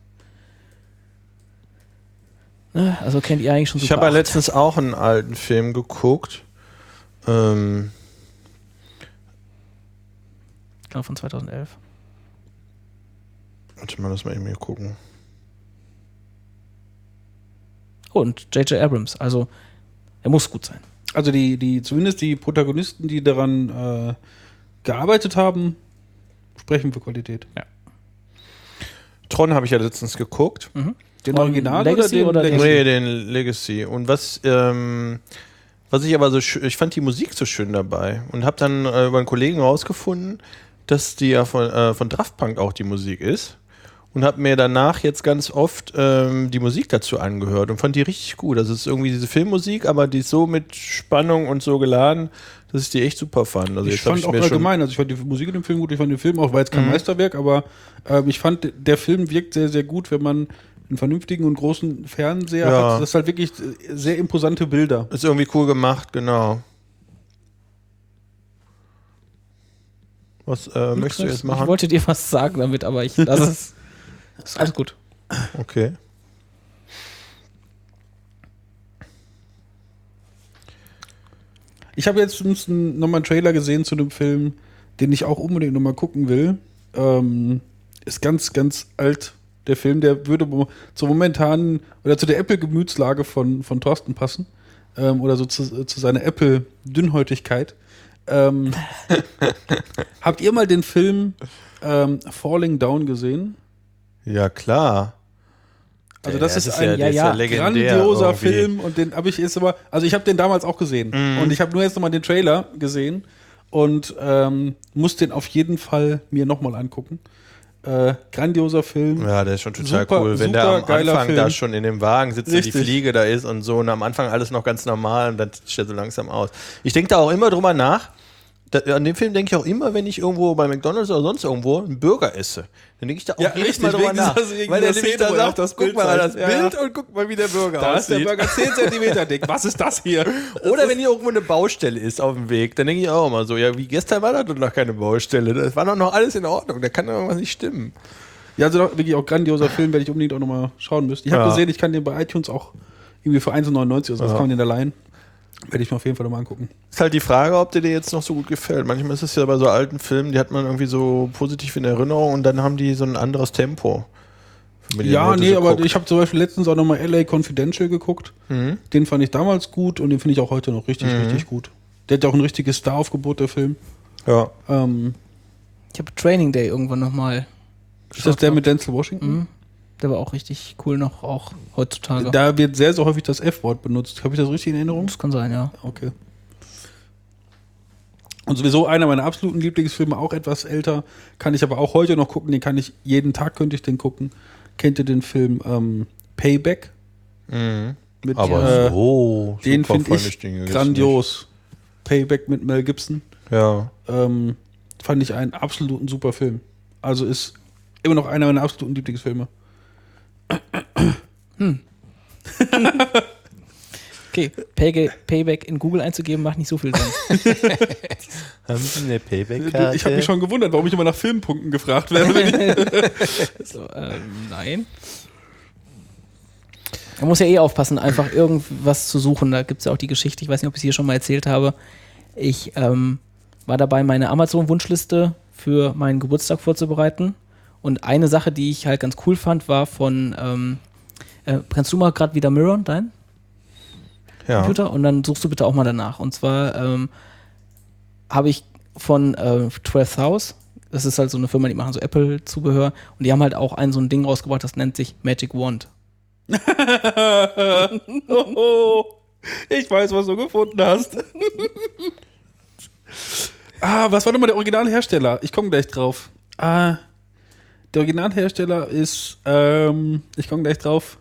Ne, Also kennt ihr eigentlich schon Ich Super habe ja acht. letztens auch einen alten Film geguckt. Ähm, Genau, von zweitausendelf. warte mal, lass mal eben hier gucken. Oh, und J J Abrams. Also, er muss gut sein. Also die, die, zumindest die Protagonisten, die daran äh, gearbeitet haben, sprechen für Qualität. Tron habe ich ja letztens geguckt. Den Von Original Legacy oder oder den den- Nee, den Legacy. Und was, ähm, was ich aber so schön, ich fand die Musik so schön dabei und habe dann äh, über einen Kollegen rausgefunden, dass die ja von, äh, von Daft Punk auch die Musik ist. Und habe mir danach jetzt ganz oft ähm, die Musik dazu angehört und fand die richtig gut. Das ist irgendwie diese Filmmusik, aber die ist so mit Spannung und so geladen, dass ich die echt super fand. Also Ich jetzt hab fand auch mir schon- allgemein, also ich fand die Musik in dem Film gut, ich fand den Film auch, war jetzt kein Mhm. Meisterwerk, aber ähm, ich fand, der Film wirkt sehr, sehr gut, wenn man einen vernünftigen und großen Fernseher Ja. hat. Das ist halt wirklich äh, sehr imposante Bilder. Ist irgendwie cool gemacht, genau. Was äh, möchtest du jetzt Ich machen? wollte dir was sagen damit, aber ich lasse es. Ist alles gut. Okay. Ich habe jetzt nochmal einen Trailer gesehen zu dem Film, den ich auch unbedingt nochmal gucken will. Ähm, ist ganz, ganz alt. Der Film, der würde zur momentanen oder zu der Apple-Gemütslage von, von Thorsten passen. Ähm, oder so zu, zu seiner Apple-Dünnhäutigkeit. Ähm, habt ihr mal den Film ähm, Falling Down gesehen? Ja, klar. Also das, das ist ist ein ja, ja, ja legendär grandioser irgendwie. Film und den habe ich jetzt aber, also ich habe den damals auch gesehen Mhm. und ich habe nur jetzt nochmal den Trailer gesehen und ähm, muss den auf jeden Fall mir nochmal angucken. Äh, grandioser Film. Ja, der ist schon total Super, cool. Wenn super der am geiler Anfang Film. da schon in dem Wagen sitzt Richtig. und die Fliege da ist und so und am Anfang alles noch ganz normal und dann stellt so langsam aus. Ich denke da auch immer drüber nach. Da, an dem Film denke ich auch immer, wenn ich irgendwo bei McDonald's oder sonst irgendwo einen Burger esse. Dann denke ich da auch Ja, jedes richtig, Mal drüber wegen nach. dieser- wegen Weil der dieser nämlich Szene, da wo er sagt, auf das guck Bild mal an das zeigt. Ja, Bild ja. und guck mal, wie der Burger Da ist der aussieht. Burger zehn Zentimeter dick. Was ist das hier? Oder wenn hier irgendwo eine Baustelle ist auf dem Weg, dann denke ich auch immer so, ja, wie gestern war da doch noch keine Baustelle. Das war doch noch alles in Ordnung, da kann doch irgendwas nicht stimmen. Ja, also doch wirklich auch grandioser Film, werde ich unbedingt auch nochmal schauen müssen. Ich habe Ja. gesehen, ich kann den bei iTunes auch irgendwie für eins Komma neunundneunzig oder so, das Ja. kann man den da leihen. Werde ich mir auf jeden Fall nochmal angucken. Ist halt die Frage, ob der dir jetzt noch so gut gefällt. Manchmal ist es ja bei so alten Filmen, die hat man irgendwie so positiv in Erinnerung und dann haben die so ein anderes Tempo. Mit dem Ja, Leute nee, so aber guckt. ich habe zum Beispiel letztens auch nochmal L A Confidential geguckt. Mhm. Den fand ich damals gut und den finde ich auch heute noch richtig, Mhm. richtig gut. Der hat ja auch ein richtiges Star-Aufgebot, der Film. Ja. Ähm, Ich habe Training Day irgendwann nochmal. ist das der mit Denzel Washington? Mhm. Der war auch richtig cool noch, auch heutzutage. Da wird sehr, sehr häufig das F-Wort benutzt. Habe ich das richtig in Erinnerung? Das kann sein, ja. Okay. Und sowieso einer meiner absoluten Lieblingsfilme, auch etwas älter, kann ich aber auch heute noch gucken. Den kann ich, jeden Tag könnte ich den gucken. Kennt ihr den Film ähm, Payback? Mhm. Mit, Aber äh, so den super finde freundlich ich Dinge gibt's grandios. Payback mit Mel Gibson. nicht. Ja. Ähm, fand ich einen absoluten super Film. Also ist immer noch einer meiner absoluten Lieblingsfilme. Okay, Pay Payback in Google einzugeben macht nicht so viel Sinn. Haben Sie eine payback Ich habe mich schon gewundert, warum ich immer nach Filmpunkten gefragt werde. so, ähm, nein. Man muss ja eh aufpassen, einfach irgendwas zu suchen. Da gibt es ja auch die Geschichte, ich weiß nicht, ob ich es hier schon mal erzählt habe. Ich ähm, war dabei, meine Amazon-Wunschliste für meinen Geburtstag vorzubereiten. Und eine Sache, die ich halt ganz cool fand, war von, ähm, äh, kannst du mal gerade wieder mirrorn, dein Ja. Computer? Und dann suchst du bitte auch mal danach. Und zwar ähm, habe ich von äh, zwölf House, das ist halt so eine Firma, die machen so Apple-Zubehör, und die haben halt auch ein so ein Ding rausgebracht, das nennt sich Magic Wand. Oh, ich weiß, was du gefunden hast. ah, was war nochmal der Originalhersteller? Ich komme gleich drauf. Ah, der Originalhersteller ist, ähm, ich komme gleich drauf.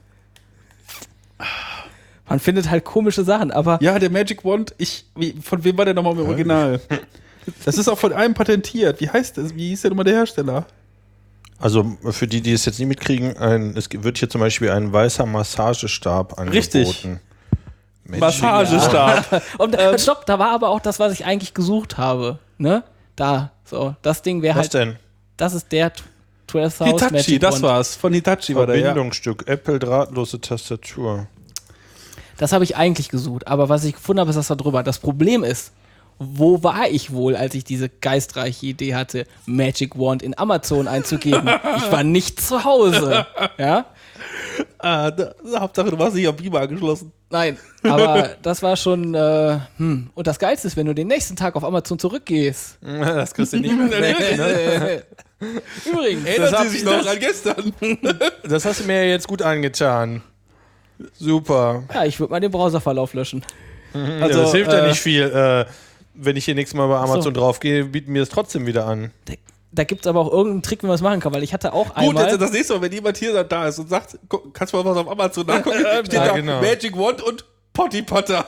Man findet halt komische Sachen, aber Ja, der Magic Wand, ich, wie, von wem war der nochmal im Original? Das ist auch von einem patentiert. Wie heißt das? Wie hieß der nochmal der Hersteller? Also für die, die es jetzt nicht mitkriegen, ein, es wird hier zum Beispiel ein weißer Massagestab angeboten. Richtig. Magic- Massagestab. und, äh, stopp, da war aber auch das, was ich eigentlich gesucht habe. Ne? Da, so, das Ding wäre Was halt, denn? das ist der zwölf House Hitachi, Magic das Wand. war's. Von Hitachi war der, ja. Verbindungsstück, Apple drahtlose Tastatur. Das habe ich eigentlich gesucht, aber was ich gefunden habe, ist das da drüber. Das Problem ist, wo war ich wohl, als ich diese geistreiche Idee hatte, Magic Wand in Amazon einzugeben? Ich war nicht zu Hause. Ja? Ah, da, Hauptsache, du warst nicht am Beamer angeschlossen. Nein, aber das war schon, äh, hm. Und das Geilste ist, wenn du den nächsten Tag auf Amazon zurückgehst. Das kriegst du nicht mehr weg, ne? Übrigens, Erinnern hab Sie sich ich noch das- an gestern? Das hast du mir jetzt gut angetan. Super. ja, ich würde mal den Browserverlauf löschen. Also, das hilft ja äh, nicht viel. Äh, wenn ich hier nächstes Mal bei Amazon so. draufgehe, bieten mir das trotzdem wieder an. Da, da gibt es aber auch irgendeinen Trick, wie man es machen kann, weil ich hatte auch Gut, einmal... jetzt das nächste Mal, wenn jemand hier da ist und sagt, guck, kannst du mal was auf Amazon nachgucken, steht Ja, da genau. Magic Wand und Potty Potter.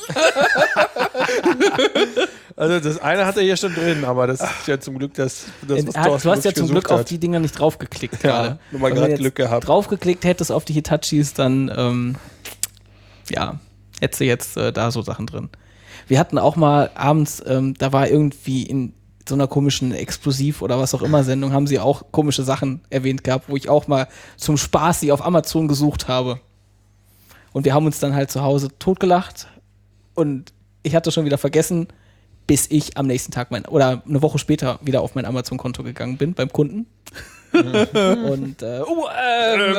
Also das eine hat er hier schon drin, aber das ist ja zum Glück das, das In, was er hat, Thorsten du hast ja wirklich zum Glück gesucht auf hat. die Dinger nicht draufgeklickt Ja, gerade. nur mal Wenn gerade du jetzt Glück gehabt. draufgeklickt hättest auf die Hitachis, dann ähm, ja, hättest du jetzt äh, da so Sachen drin. Wir hatten auch mal abends, ähm, da war irgendwie in so einer komischen Explosiv- oder was auch immer Sendung, haben sie auch komische Sachen erwähnt gehabt, wo ich auch mal zum Spaß sie auf Amazon gesucht habe. Und wir haben uns dann halt zu Hause totgelacht und ich hatte schon wieder vergessen, bis ich am nächsten Tag mein, oder eine Woche später wieder auf mein Amazon-Konto gegangen bin beim Kunden. Und äh, oh, ähm,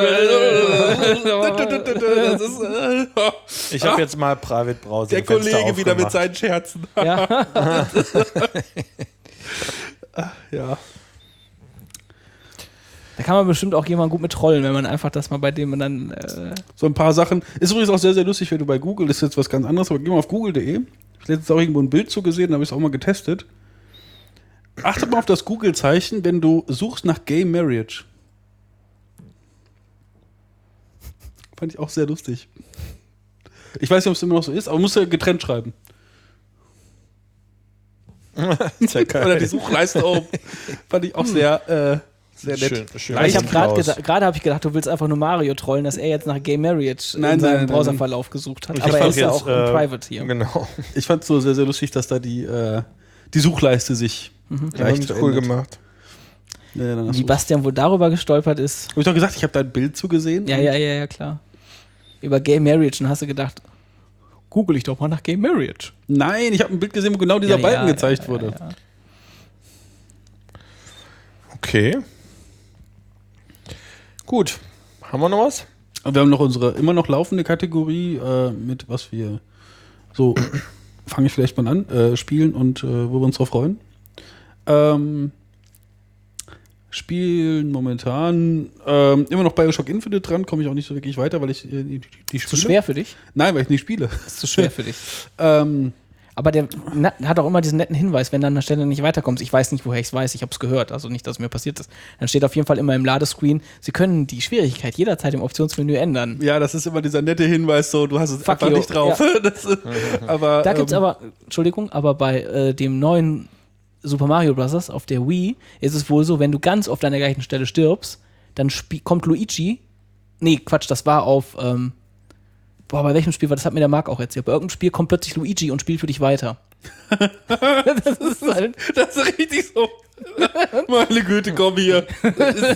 Das ist, äh, Ich habe jetzt mal Private Browser. der Kollege wieder mit seinen Scherzen. ja. Ja. Da kann man bestimmt auch jemanden gut mit trollen, wenn man einfach das mal bei dem man dann äh, So ein paar Sachen. Ist übrigens auch sehr, sehr lustig, wenn du bei Google, das ist jetzt was ganz anderes, aber geh mal auf google punkt de. Ich habe letztens auch irgendwo ein Bild zugesehen, da habe ich es auch mal getestet. Achtet mal auf das Google-Zeichen, wenn du suchst nach Gay Marriage. Fand ich auch sehr lustig. Ich weiß nicht, ob es immer noch so ist, aber musst du getrennt schreiben. Oder die Suchleiste oben. Fand ich auch sehr, äh, sehr nett. Schön, schön. Aber ich habe gerade Klaus. geda- gerade habe ich gedacht, du willst einfach nur Mario trollen, dass er jetzt nach Gay Marriage Nein, in seinem nein, nein, Browserverlauf gesucht hat. Ich Aber er fand ist ja jetzt, auch im äh, Private hier. Genau. Ich fand es so sehr, sehr lustig, dass da die, äh, die Suchleiste sich leicht Ja, cool verändert. gemacht. Ja, dann hast Wie du- Bastian wohl darüber gestolpert ist. Hab ich doch gesagt, ich habe da ein Bild zugesehen. Ja, ja, ja, ja, klar. Über Gay Marriage und hast du gedacht, google ich doch mal nach Gay Marriage. Nein, ich habe ein Bild gesehen, wo genau dieser Ja, Balken ja, gezeigt ja, wurde. Ja, ja. Okay. Gut. Haben wir noch was? Und wir haben noch unsere immer noch laufende Kategorie äh, mit was wir so fange ich vielleicht mal an äh, spielen und äh, wo wir uns drauf freuen. Ähm, spielen momentan ähm, immer noch Bioshock Infinite dran, komme ich auch nicht so wirklich weiter, weil ich äh, die, die Zu spiele. schwer für dich? Nein, weil ich nicht spiele. Ist zu schwer für dich. ähm, Aber der na, hat auch immer diesen netten Hinweis, wenn du an der Stelle nicht weiterkommst. Ich weiß nicht, woher ich es weiß, ich habe es gehört, also nicht, dass es mir passiert ist. Dann steht auf jeden Fall immer im Ladescreen, Sie können die Schwierigkeit jederzeit im Optionsmenü ändern. ja, das ist immer dieser nette Hinweis, so du hast es Fuck einfach you. nicht drauf. Ja. Das, aber, Da gibt's ähm, aber, Entschuldigung, aber bei äh, dem neuen Super Mario Bros. Auf der Wii ist es wohl so, wenn du ganz auf deiner gleichen Stelle stirbst, dann spie- kommt Luigi, nee, Quatsch, das war auf, ähm, boah, bei welchem Spiel war das? Hat mir der Marc auch erzählt. Bei irgendeinem Spiel kommt plötzlich Luigi und spielt für dich weiter. Das ist halt, das ist richtig so. Meine Güte, komm hier. Das ist-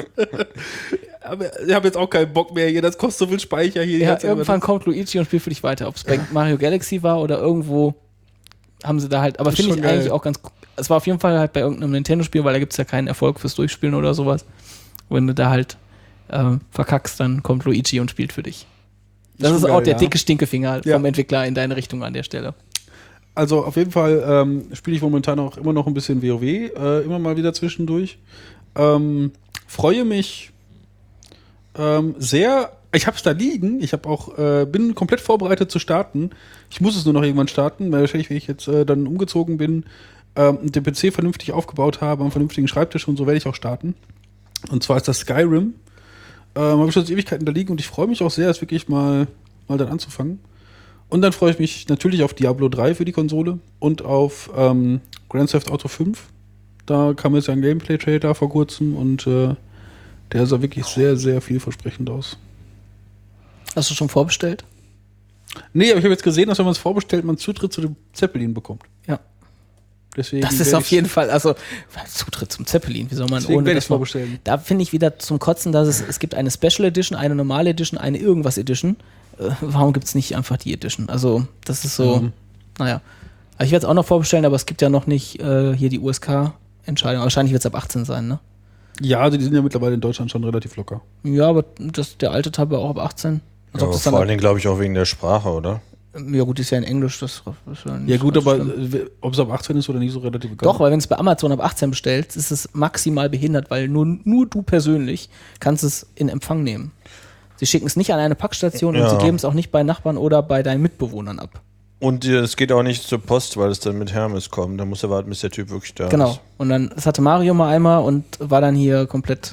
aber ich habe jetzt auch keinen Bock mehr hier, das kostet so viel Speicher hier. ja, Jetzt irgendwann kommt Luigi und spielt für dich weiter. Ob es bei Mario Galaxy war oder irgendwo haben sie da halt, aber Das ist finde ich schon geil. eigentlich auch ganz, es war auf jeden Fall halt bei irgendeinem Nintendo-Spiel, weil da gibt es ja keinen Erfolg fürs Durchspielen oder sowas. Wenn du da halt ähm, verkackst, dann kommt Luigi und spielt für dich. Das Schon ist auch geil, der ja. dicke Stinkefinger Ja. vom Entwickler in deine Richtung an der Stelle. Also auf jeden Fall ähm, spiele ich momentan auch immer noch ein bisschen WoW, äh, immer mal wieder zwischendurch. Ähm, freue mich ähm, sehr. Ich habe es da liegen. Ich habe auch äh, bin komplett vorbereitet zu starten. Ich muss es nur noch irgendwann starten, weil wahrscheinlich, wenn ich jetzt äh, dann umgezogen bin ähm, und den P C vernünftig aufgebaut habe, am vernünftigen Schreibtisch und so, werde ich auch starten. Und zwar ist das Skyrim. Ähm, habe ich schon seit Ewigkeiten da liegen und ich freue mich auch sehr, es wirklich mal, mal dann anzufangen. Und dann freue ich mich natürlich auf Diablo drei für die Konsole und auf ähm, Grand Theft Auto fünf. Da kam jetzt ja ein Gameplay-Trailer vor kurzem und äh, der sah wirklich sehr, sehr vielversprechend aus. Hast du schon vorbestellt? Nee, aber ich habe jetzt gesehen, dass wenn man es vorbestellt, man Zutritt zu dem Zeppelin bekommt. Ja. Deswegen Das ist werde auf ich's- jeden Fall, also Zutritt zum Zeppelin, wie soll man Deswegen ohne werde das ich's vorbestellen. Da finde ich wieder zum Kotzen, dass es, es gibt eine Special Edition, eine normale Edition, eine irgendwas Edition. Äh, warum gibt es nicht einfach die Edition? Also, das ist so, Mhm. naja. Also ich werde es auch noch vorbestellen, aber es gibt ja noch nicht äh, hier die U S K-Entscheidung. Wahrscheinlich wird es ab achtzehn sein, ne? Ja, also die sind ja mittlerweile in Deutschland schon relativ locker. Ja, aber das, der alte Tab war auch ab achtzehn. Als ob Ja, das vor allen dann, Dingen, glaube ich, auch wegen der Sprache, oder? ja gut, ist ja in Englisch. Das ist ja, nicht Ja gut, so aber schlimm. äh, ob es ab achtzehn ist oder nicht, so relativ egal. Doch, weil wenn du es bei Amazon ab achtzehn bestellst, ist es maximal behindert, weil nur, nur du persönlich kannst es in Empfang nehmen. Sie schicken es nicht an eine Packstation Ja. und sie geben es auch nicht bei Nachbarn oder bei deinen Mitbewohnern ab. Und äh, es geht auch nicht zur Post, weil es dann mit Hermes kommt. Da muss er warten, bis der Typ wirklich da Genau. ist. Und dann, das hatte Mario mal einmal und war dann hier komplett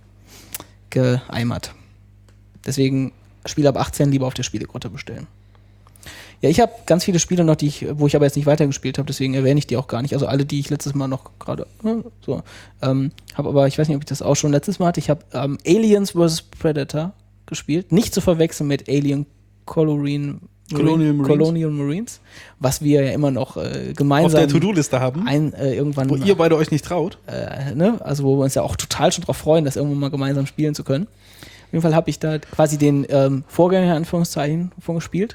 geeimert. Deswegen Spiele ab achtzehn lieber auf der Spielegrotte bestellen. Ja, ich habe ganz viele Spiele noch, die ich, wo ich aber jetzt nicht weitergespielt habe, deswegen erwähne ich die auch gar nicht. Also alle, die ich letztes Mal noch gerade äh, so ähm, habe, aber ich weiß nicht, ob ich das auch schon letztes Mal hatte. Ich habe ähm, Aliens versus. Predator gespielt, nicht zu verwechseln mit Alien Colonial Colonial Marines. Colonial Marines, was wir ja immer noch äh, Auf gemeinsam der To-Do-Liste haben, ein, äh, irgendwann wo ihr beide euch nicht traut. äh, ne? Also wo wir uns ja auch total schon drauf freuen, das irgendwann mal gemeinsam spielen zu können. Auf jeden Fall habe ich da quasi den ähm, Vorgänger in Anführungszeichen von gespielt.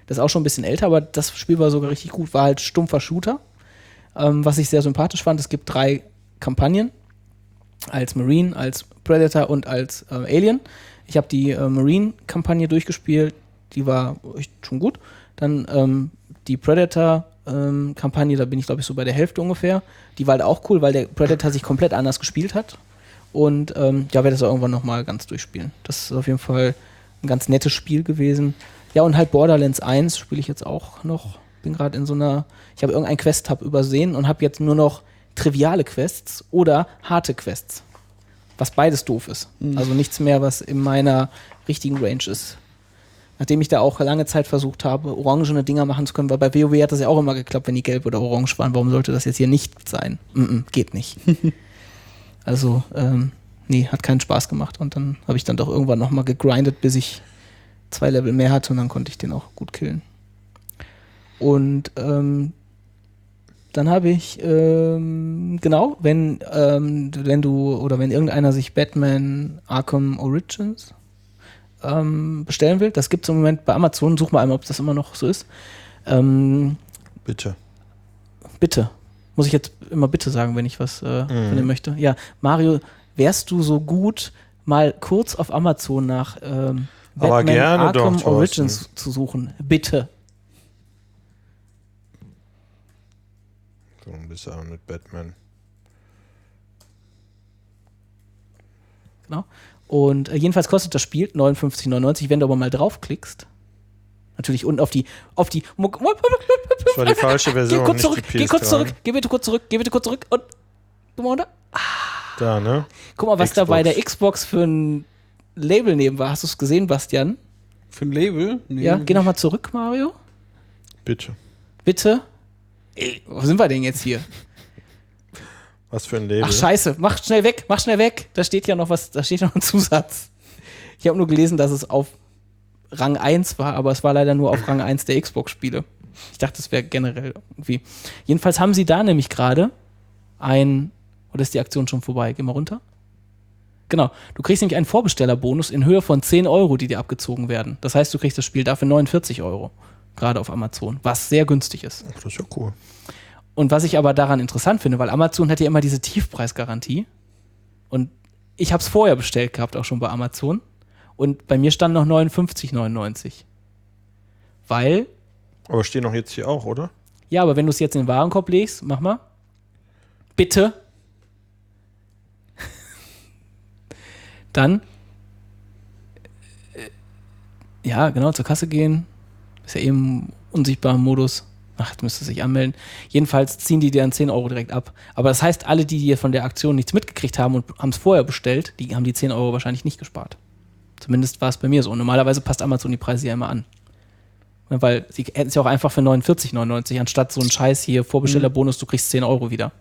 Das ist auch schon ein bisschen älter, aber das Spiel war sogar richtig gut. War halt stumpfer Shooter, ähm, was ich sehr sympathisch fand. Es gibt drei Kampagnen, als Marine, als Predator und als äh, Alien. Ich habe die äh, Marine-Kampagne durchgespielt, die war echt schon gut. Dann ähm, die Predator-Kampagne, ähm, da bin ich glaube ich so bei der Hälfte ungefähr. Die war halt auch cool, weil der Predator sich komplett anders gespielt hat. Und ähm, ja, werde das auch irgendwann nochmal ganz durchspielen. Das ist auf jeden Fall ein ganz nettes Spiel gewesen. Ja, und halt Borderlands eins spiele ich jetzt auch noch. Bin gerade in so einer, ich habe irgendeinen Quest-Tab übersehen und habe jetzt nur noch triviale Quests oder harte Quests. Was beides doof ist. Mhm. Also nichts mehr, was in meiner richtigen Range ist. Nachdem ich da auch lange Zeit versucht habe, orangene Dinger machen zu können, weil bei WoW hat das ja auch immer geklappt, wenn die gelb oder orange waren. Warum sollte das jetzt hier nicht sein? Mm-mm, geht nicht. Also, ähm, nee, hat keinen Spaß gemacht. Und dann habe ich dann doch irgendwann nochmal gegrindet, bis ich zwei Level mehr hatte und dann konnte ich den auch gut killen. Und ähm, dann habe ich, ähm, genau, wenn, ähm, wenn du oder wenn irgendeiner sich Batman Arkham Origins ähm, bestellen will, das gibt es im Moment bei Amazon, such mal einmal, ob das immer noch so ist. Ähm, bitte. Bitte. Muss ich jetzt immer bitte sagen, wenn ich was äh, Mhm. von dem möchte. Ja, Mario, wärst du so gut, mal kurz auf Amazon nach ähm, Aber Batman gerne Arkham doch, Origins Thorsten. zu suchen? Bitte. So ein bisschen mit Batman. Genau. Und äh, jedenfalls kostet das Spiel neunundfünfzig neunundneunzig. Wenn du aber mal draufklickst, natürlich unten auf die, auf die. Das war die falsche Version. Geh kurz nicht zurück, die geh P S kurz drei. zurück, geh bitte kurz zurück, geh bitte kurz zurück und guck mal runter. Da, ne? Guck mal, was Xbox. da bei der Xbox für ein Label neben war. Hast du es gesehen, Bastian? Für ein Label? Nee, Ja, geh nochmal zurück, Mario. Bitte. Bitte. Ey, wo sind wir denn jetzt hier? Was für ein Label? Ach scheiße, mach schnell weg, mach schnell weg. Da steht ja noch was, da steht noch ein Zusatz. Ich habe nur gelesen, dass es auf Rang eins war, aber es war leider nur auf Rang eins der Xbox-Spiele. Ich dachte, es wäre generell irgendwie. Jedenfalls haben sie da nämlich gerade ein, oder ist die Aktion schon vorbei? Geh mal runter. Genau, du kriegst nämlich einen Vorbestellerbonus in Höhe von zehn Euro, die dir abgezogen werden. Das heißt, du kriegst das Spiel dafür neunundvierzig Euro. Gerade auf Amazon, was sehr günstig ist. Ach, das ist ja cool. Und was ich aber daran interessant finde, weil Amazon hat ja immer diese Tiefpreisgarantie. Und ich habe es vorher bestellt gehabt, auch schon bei Amazon. Und bei mir stand noch neunundfünfzig neunundneunzig. Weil, Aber stehen doch jetzt hier auch, oder? ja, aber wenn du es jetzt in den Warenkorb legst, mach mal. Bitte. Dann, äh, ja, genau, zur Kasse gehen. Ist ja eben im unsichtbaren Modus. Ach, jetzt müsste sich anmelden. Jedenfalls ziehen die dir dann zehn Euro direkt ab. Aber das heißt, alle, die hier von der Aktion nichts mitgekriegt haben und haben es vorher bestellt, die haben die zehn Euro wahrscheinlich nicht gespart. Zumindest war es bei mir so. Normalerweise passt Amazon die Preise ja immer an. Weil sie hätten es ja auch einfach für neunundvierzig neunundneunzig, anstatt so ein Scheiß hier, Vorbestellerbonus, du kriegst zehn Euro wieder.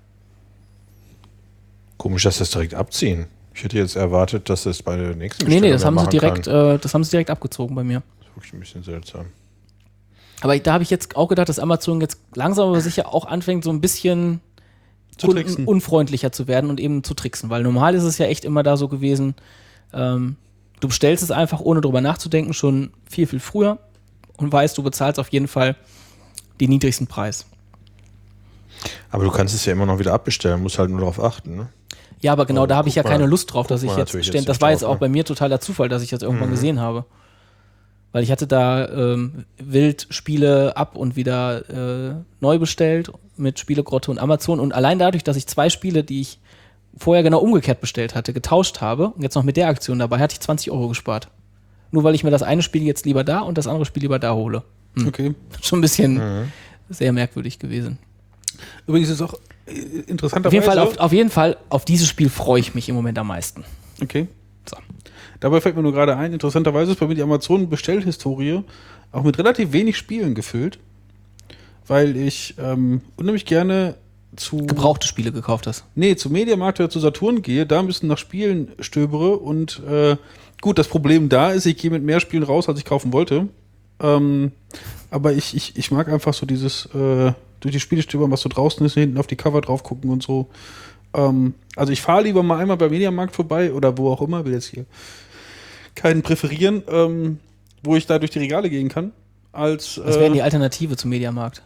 Komisch, dass das direkt abziehen. Ich hätte jetzt erwartet, dass es bei der nächsten Nee, nee, das Bestellung haben, sie machen direkt, kann. äh, das haben sie direkt abgezogen bei mir. Das ist wirklich ein bisschen seltsam. Aber da habe ich jetzt auch gedacht, dass Amazon jetzt langsam aber sicher auch anfängt, so ein bisschen Zu tricksen. unfreundlicher zu werden und eben zu tricksen. Weil normal ist es ja echt immer da so gewesen, ähm, du bestellst es einfach, ohne drüber nachzudenken, schon viel, viel früher und weißt, du bezahlst auf jeden Fall den niedrigsten Preis. Aber du kannst es ja immer noch wieder abbestellen, musst halt nur darauf achten, ne? Ja, aber genau, Aber da habe ich ja guck keine mal- Lust drauf, dass guck ich mal jetzt natürlich ständig, jetzt das nicht war jetzt drauf, auch ne? bei mir totaler Zufall, dass ich das irgendwann Mhm. gesehen habe. Weil ich hatte da ähm, wild Spiele ab und wieder äh, neu bestellt mit Spielegrotte und Amazon und allein dadurch, dass ich zwei Spiele, die ich vorher genau umgekehrt bestellt hatte, getauscht habe und jetzt noch mit der Aktion dabei, hatte ich zwanzig Euro gespart. Nur weil ich mir das eine Spiel jetzt lieber da und das andere Spiel lieber da hole. Hm. Okay. Schon ein bisschen Mhm. sehr merkwürdig gewesen. Übrigens ist auch äh, interessanterweise. Auf jeden, Fall, auf, auf jeden Fall, auf dieses Spiel freue ich mich im Moment am meisten. Okay. So. Dabei fällt mir nur gerade ein, interessanterweise ist bei mir die Amazon-Bestellhistorie auch mit relativ wenig Spielen gefüllt, weil ich ähm, unheimlich gerne zu Gebrauchte Spiele gekauft hast. nee, zu Mediamarkt oder zu Saturn gehe, da ein bisschen nach Spielen stöbere und äh, gut, das Problem da ist, ich gehe mit mehr Spielen raus, als ich kaufen wollte. Ähm, aber ich, ich, ich mag einfach so dieses äh, durch die Spiele stöbern, was so draußen ist, hinten auf die Cover drauf gucken und so. Ähm, also ich fahre lieber mal einmal beim Mediamarkt vorbei oder wo auch immer, will jetzt hier keinen präferieren, ähm, wo ich da durch die Regale gehen kann. als. Was äh, wäre denn die Alternative zum Mediamarkt?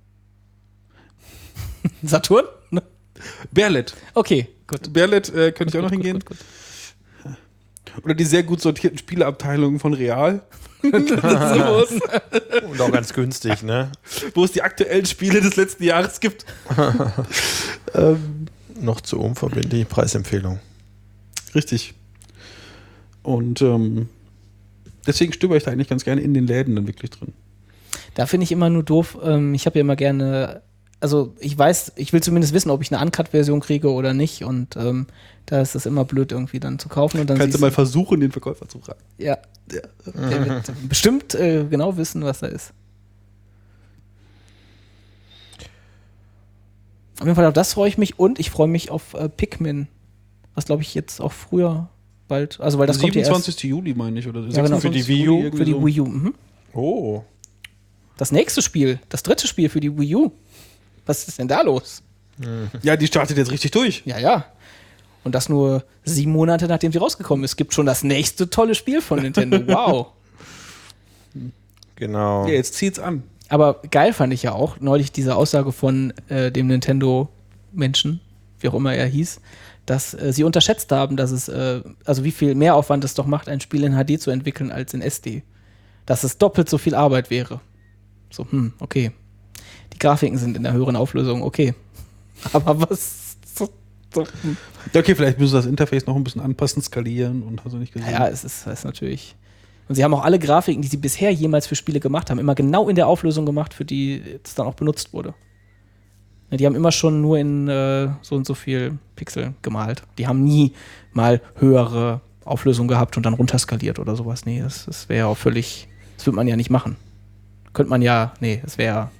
Saturn? Berlet. Okay, gut. Berlet äh, könnte ich auch noch Gut, hingehen. gut, gut, gut. Oder die sehr gut sortierten Spieleabteilungen von Real. Und auch ganz günstig, ne? Wo es die aktuellen Spiele des letzten Jahres gibt. ähm, noch zu unverbindliche Preisempfehlung. Richtig. Und ähm, deswegen stöber ich da eigentlich ganz gerne in den Läden dann wirklich drin. Da finde ich immer nur doof, ähm, ich habe ja immer gerne, also ich weiß, ich will zumindest wissen, ob ich eine Uncut-Version kriege oder nicht und ähm, da ist es immer blöd irgendwie dann zu kaufen. Und dann Kannst du siehst mal versuchen, den Verkäufer zu fragen. Ja, der wird bestimmt äh, genau wissen, was da ist. Auf jeden Fall auf das freue ich mich und ich freue mich auf äh, Pikmin, was glaube ich jetzt auch früher bald, also weil das kommt ja erst siebenundzwanzigsten Juli, meine ich, oder Ja, genau. Für die Wii U? für die Wii U. Mhm. Oh. Das nächste Spiel, das dritte Spiel für die Wii U. Was ist denn da los? Ja, die startet jetzt richtig durch. Ja, ja. Und das nur sieben Monate, nachdem sie rausgekommen ist. Gibt schon das nächste tolle Spiel von Nintendo. Wow. Genau. Ja, jetzt zieht's an. Aber geil fand ich ja auch neulich diese Aussage von äh, dem Nintendo-Menschen, wie auch immer er hieß, dass äh, sie unterschätzt haben, dass es, äh, also wie viel Mehraufwand es doch macht, ein Spiel in H D zu entwickeln als in S D. Dass es doppelt so viel Arbeit wäre. So, hm, okay. Die Grafiken sind in der höheren Auflösung, okay. Aber was? So, so, hm. Okay, vielleicht müssen sie das Interface noch ein bisschen anpassen, skalieren und hast du nicht gesehen. Ja, es ist, es ist natürlich. Und sie haben auch alle Grafiken, die sie bisher jemals für Spiele gemacht haben, immer genau in der Auflösung gemacht, für die es dann auch benutzt wurde. Ja, die haben immer schon nur in äh, so und so viel Pixel gemalt. Die haben nie mal höhere Auflösung gehabt und dann runterskaliert oder sowas. Nee, das, das wäre ja auch völlig, das würde man ja nicht machen. Könnte man ja, nee, das wäre.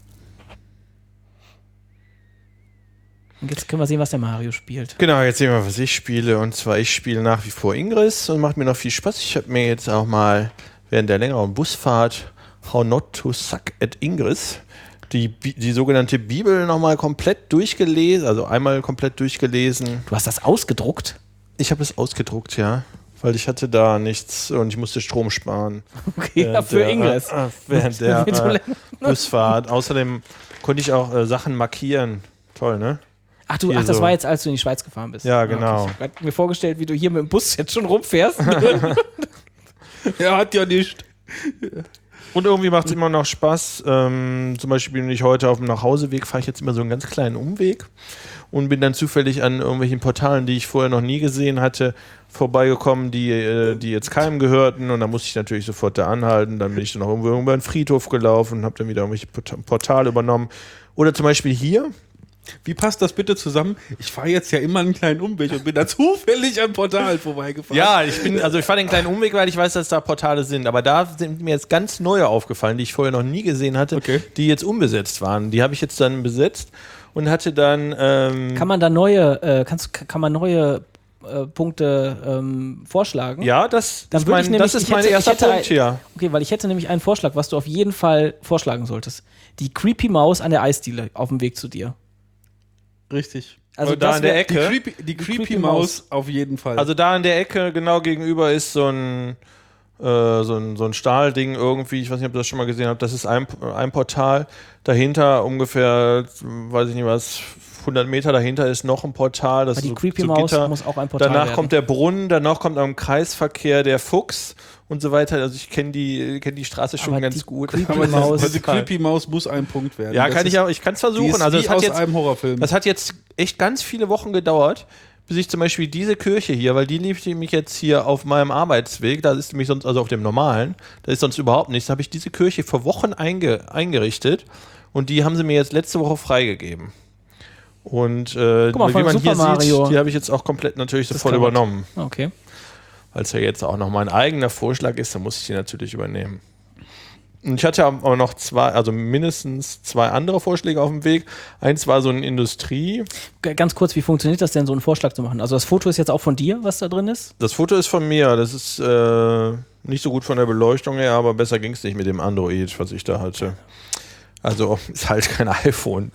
Und jetzt können wir sehen, was der Mario spielt. Genau, jetzt sehen wir, was ich spiele. Und zwar, ich spiele nach wie vor Ingress und macht mir noch viel Spaß. Ich habe mir jetzt auch mal während der längeren Busfahrt How Not to Suck at Ingress die, die sogenannte Bibel nochmal komplett durchgelesen, also einmal komplett durchgelesen. Du hast das ausgedruckt? Ich habe es ausgedruckt, ja. Weil ich hatte da nichts und ich musste Strom sparen. Okay, ja, für der, Ingress. Äh, während der äh, Busfahrt. Außerdem konnte ich auch äh, Sachen markieren. Toll, ne? Ach, du, ach, das so. war jetzt, als du in die Schweiz gefahren bist. Ja, genau. Okay. Ich habe mir vorgestellt, wie du hier mit dem Bus jetzt schon rumfährst. Er hat ja nicht. Und irgendwie macht es immer noch Spaß. Ähm, zum Beispiel bin ich heute auf dem Nachhauseweg, fahre ich jetzt immer so einen ganz kleinen Umweg und bin dann zufällig an irgendwelchen Portalen, die ich vorher noch nie gesehen hatte, vorbeigekommen, die, äh, die jetzt keinem gehörten. Und dann musste ich natürlich sofort da anhalten. Dann bin ich dann auch irgendwo über einen Friedhof gelaufen und habe dann wieder irgendwelche Portale übernommen. Oder zum Beispiel hier. Wie passt das bitte zusammen? Ich fahre jetzt ja immer einen kleinen Umweg und bin da zufällig am Portal vorbeigefahren. Ja, ich bin, also ich fahre den kleinen Umweg, weil ich weiß, dass da Portale sind. Aber da sind mir jetzt ganz neue aufgefallen, die ich vorher noch nie gesehen hatte, okay. die jetzt unbesetzt waren. Die habe ich jetzt dann besetzt und hatte dann. Ähm kann man da neue, äh, kannst, kann man neue äh, Punkte ähm, vorschlagen? Ja, das, dann ist mein, ich nämlich, das ist ich mein hätte, erster ich hätte Punkt hier. Okay, weil ich hätte nämlich einen Vorschlag, was du auf jeden Fall vorschlagen solltest. Die Creepy Maus an der Eisdiele auf dem Weg zu dir. Richtig. Also da in der Ecke. Die Creepy, die Creepy, Creepy Maus auf jeden Fall. Also da in der Ecke genau gegenüber ist so ein, äh, so ein, so ein Stahlding irgendwie, ich weiß nicht, ob ihr das schon mal gesehen habt, das ist ein, ein Portal. Dahinter ungefähr, weiß ich nicht was, hundert Meter dahinter ist noch ein Portal. Das Aber die ist so, Creepy so Maus Gitter. muss auch ein Portal Danach werden. kommt der Brunnen, danach kommt am Kreisverkehr der Fuchs und so weiter. Also ich kenne die, kenn die Straße schon Aber ganz die gut. Creepy Aber Maus. diese Creepy Maus muss ein Punkt werden. Ja, das kann ist, ich auch, ich kann es versuchen. Die ist Also wie es hat aus jetzt, einem Horrorfilm. das hat jetzt echt ganz viele Wochen gedauert, bis ich zum Beispiel diese Kirche hier, weil die lief nämlich jetzt hier auf meinem Arbeitsweg, da ist nämlich sonst, also auf dem normalen, da ist sonst überhaupt nichts, da habe ich diese Kirche vor Wochen einge, eingerichtet und die haben sie mir jetzt letzte Woche freigegeben. Und äh, Guck mal, wie man Super hier Mario. sieht, die habe ich jetzt auch komplett natürlich Das sofort kann man- übernommen. Okay. Weil es ja jetzt auch noch mein eigener Vorschlag ist, dann muss ich die natürlich übernehmen. Und ich hatte aber noch zwei, also mindestens zwei andere Vorschläge auf dem Weg. Eins war so eine Industrie. G- Ganz kurz, wie funktioniert das denn, so einen Vorschlag zu machen? Also das Foto ist jetzt auch von dir, was da drin ist? Das Foto ist von mir. Das ist äh, nicht so gut von der Beleuchtung her, aber besser ging es nicht mit dem Android, was ich da hatte. Also ist halt kein iPhone.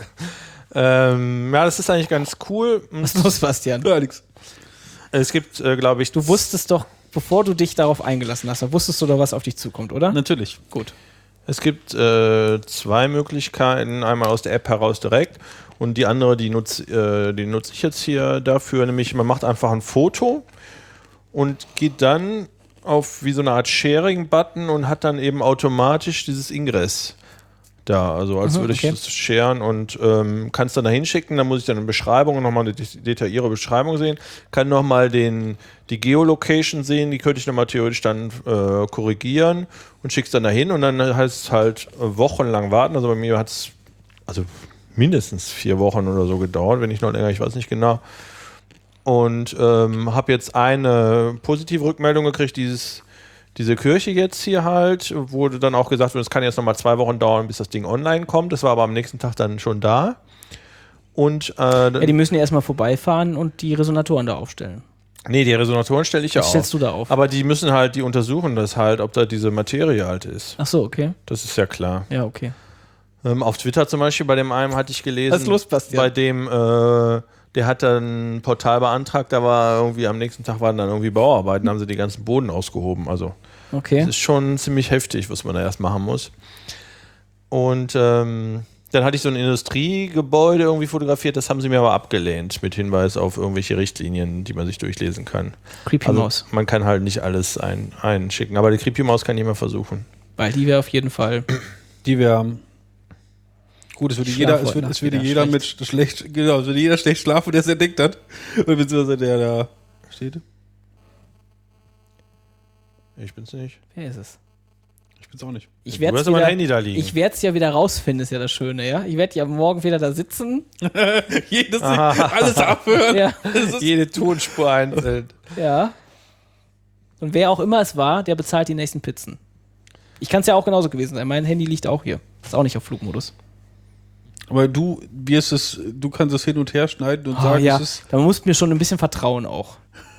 ähm, ja, das ist eigentlich ganz cool. Was ist los, Bastian? Ja, nix. Es gibt, äh, glaube ich, Du wusstest doch, bevor du dich darauf eingelassen hast, dann wusstest du doch, was auf dich zukommt, oder? Natürlich. Gut. Es gibt äh, zwei Möglichkeiten, einmal aus der App heraus direkt und die andere, die nutze äh, die nutze ich jetzt hier dafür, nämlich man macht einfach ein Foto und geht dann auf wie so eine Art Sharing-Button und hat dann eben automatisch dieses Ingress da, also als Mhm, würde okay. ich das sharen und ähm, kann es dann da hinschicken, dann muss ich dann eine Beschreibung, nochmal eine detaillierte Beschreibung sehen, kann nochmal den die Geolocation sehen, die könnte ich nochmal theoretisch dann äh, korrigieren und schick's dann dahin und dann heißt es halt äh, wochenlang warten, also bei mir hat es also mindestens vier Wochen oder so gedauert, wenn nicht noch länger, ich weiß nicht genau. Und ähm, habe jetzt eine positive Rückmeldung gekriegt, dieses diese Kirche jetzt hier halt, wurde dann auch gesagt, es kann jetzt nochmal zwei Wochen dauern, bis das Ding online kommt. Das war aber am nächsten Tag dann schon da. Und äh, Ja, die müssen ja erstmal vorbeifahren und die Resonatoren da aufstellen. nee, die Resonatoren stelle ich ja Was auf. stellst du da auf? Aber die müssen halt, die untersuchen das halt, ob da diese Materie halt ist. Ach so, okay. Das ist ja klar. Ja, okay. Ähm, auf Twitter zum Beispiel, bei dem einen hatte ich gelesen, Was ist los, Bastian? bei dem, äh, der hat dann ein Portal beantragt, da war irgendwie am nächsten Tag waren dann irgendwie Bauarbeiten, haben sie die ganzen Boden ausgehoben. Also Okay. das ist schon ziemlich heftig, was man da erst machen muss. Und ähm, dann hatte ich so ein Industriegebäude irgendwie fotografiert, das haben sie mir aber abgelehnt, mit Hinweis auf irgendwelche Richtlinien, die man sich durchlesen kann. Creepy Also Maus. man kann halt nicht alles ein, einschicken, aber die Creepy Maus kann jemand versuchen. Weil die wäre auf jeden Fall. Die wäre. Gut, es würde jeder, es Schlaf würde, heute es würde Nacht jeder wieder mit schlecht, genau, es würde jeder schlecht schlafen, der es entdeckt hat. Und beziehungsweise der da steht. Ich bin's nicht. Wer ist es? Ich bin's auch nicht. Ich Du werde hast es aber ein wieder, Handy da liegen. ich werde es ja wieder rausfinden, ist ja das Schöne, ja. Ich werde ja morgen wieder da sitzen. Jedes, alles abhören. Ja, Das ist, Jede Tonspur einzeln. ja. Und wer auch immer es war, der bezahlt die nächsten Pizzen. Ich kann es ja auch genauso gewesen sein. Mein Handy liegt auch hier. Ist auch nicht auf Flugmodus. aber du wirst es, du kannst es hin und her schneiden und Oh, sagen, ja, es ist. da musst du mir schon ein bisschen vertrauen auch.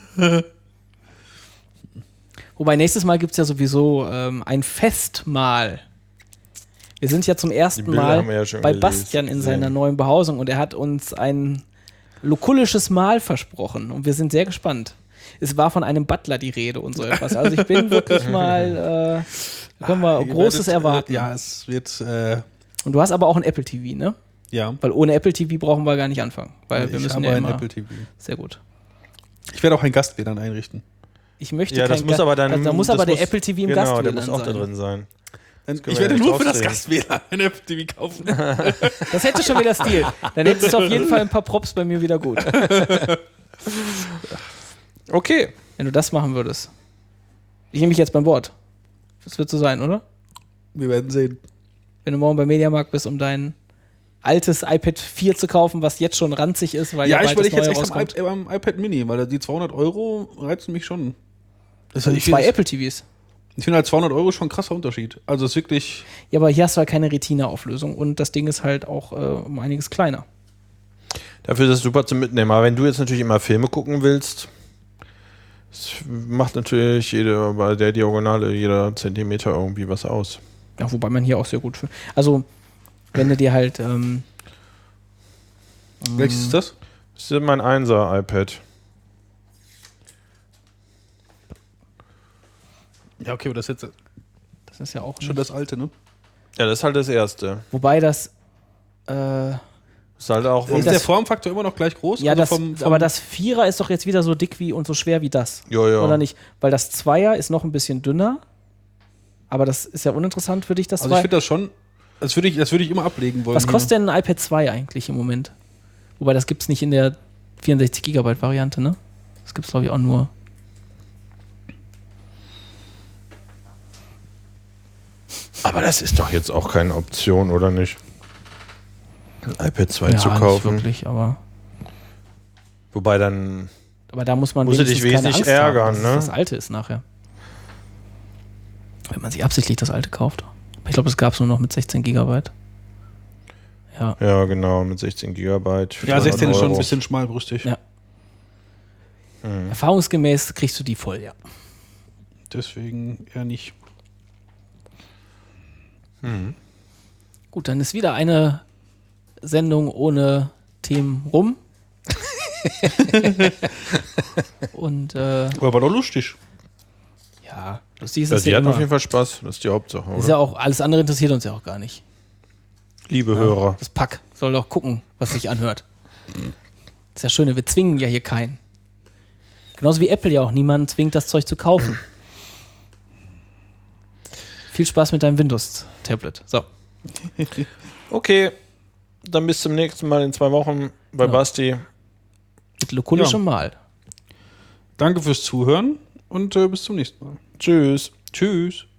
Wobei nächstes Mal gibt es ja sowieso ähm, ein Festmahl. Wir sind ja zum ersten Die Bilder Mal haben wir ja schon bei gelesen, Bastian in seiner gesehen. neuen Behausung und er hat uns ein lokulisches Mahl versprochen und wir sind sehr gespannt. Es war von einem Butler die Rede und so etwas. Also ich bin wirklich mal, äh, können wir Ihr Großes werdet, erwarten. Äh, ja, es wird, äh, Und du hast aber auch ein Apple T V, ne? ja. Weil ohne Apple T V brauchen wir gar nicht anfangen. Weil wir ich müssen habe ja ein immer, Apple T V. Sehr gut. Ich werde auch ein Gast W L A N einrichten. Ich möchte Ja, das kein muss Ga- aber dann. also da muss das aber der Apple T V im genau, Gast der muss auch da sein. drin sein. Dann, können ich wir werde ja nur nicht für das ausreden. Gast W L A N ein Apple T V kaufen. Das hätte schon wieder Stil. Dann hättest du auf jeden Fall ein paar Props bei mir wieder gut. Okay. Wenn du das machen würdest. Ich nehme mich jetzt beim Wort. Das wird so sein, oder? Wir werden sehen. Wenn du morgen beim Mediamarkt bist, um dein altes iPad vier zu kaufen, was jetzt schon ranzig ist, weil Ja, ja ich bald wollte das jetzt neue echt am, rauskommt. I- am iPad Mini, weil die zweihundert Euro reizen mich schon. Das Das sind ich zwei finde Apple T Vs. ich finde halt zweihundert Euro schon ein krasser Unterschied. Also es ist wirklich. Ja, aber hier hast du halt keine Retina-Auflösung und das Ding ist halt auch äh, um einiges kleiner. Dafür ist es super zum Mitnehmen. Aber wenn du jetzt natürlich immer Filme gucken willst, das macht natürlich jede, bei der Diagonale jeder Zentimeter irgendwie was aus. Ja, wobei man hier auch sehr gut für. Also, wenn du dir halt. Ähm, Welches ist das? Das ist mein Einser-iPad. Ja, okay, aber das ist jetzt das ist ja auch. schon das alte, ne? Ja, das ist halt das erste. Wobei das. Äh, Das ist halt auch vom Ist das- der Formfaktor immer noch gleich groß? ja, Also das, vom, vom, aber das Vierer ist doch jetzt wieder so dick wie und so schwer wie das. Jo, jo. Oder nicht? Weil das Zweier ist noch ein bisschen dünner. Aber das ist ja uninteressant für dich, das Also ich Zwei. finde das schon. Das würde ich, das würde ich immer ablegen wollen. Was kostet denn ein iPad zwei eigentlich im Moment? Wobei das gibt es nicht in der vierundsechzig Gigabyte Variante, ne? Das gibt es, glaube ich, auch nur. Aber das ist doch jetzt auch keine Option, oder nicht? Ein iPad zwei ja, zu nicht kaufen. wirklich, aber. Wobei dann. Aber da muss man Musst du dich wenigstens keine wesentlich Angst haben, ärgern, dass ne? es das alte ist nachher. Wenn man sich absichtlich das alte kauft. Aber ich glaube, das gab es nur noch mit sechzehn Gigabyte. Ja. Ja, genau, mit sechzehn Gigabyte. Ja, sechzehn ist schon ein Euro. bisschen schmalbrüstig. Ja. Hm. Erfahrungsgemäß kriegst du die voll, ja. Deswegen eher nicht. Hm. Gut, dann ist wieder eine Sendung ohne Themen rum. Und äh, Aber war doch lustig. ja, Lustig ist Ja, es die ja hatten auf immer. jeden Fall Spaß. Das ist die Hauptsache, Ist oder? ja auch, alles andere interessiert uns ja auch gar nicht. Liebe Hörer. Das Pack soll doch gucken, was sich anhört. Das ist ja schön, wir zwingen ja hier keinen. Genauso wie Apple ja auch niemanden zwingt, das Zeug zu kaufen. Viel Spaß mit deinem Windows-Tablet. So. Okay, dann bis zum nächsten Mal in zwei Wochen bei Ja. Basti. Mit lokulischem Ja. Mal. Danke fürs Zuhören und äh, bis zum nächsten Mal. Tschüss. Tschüss.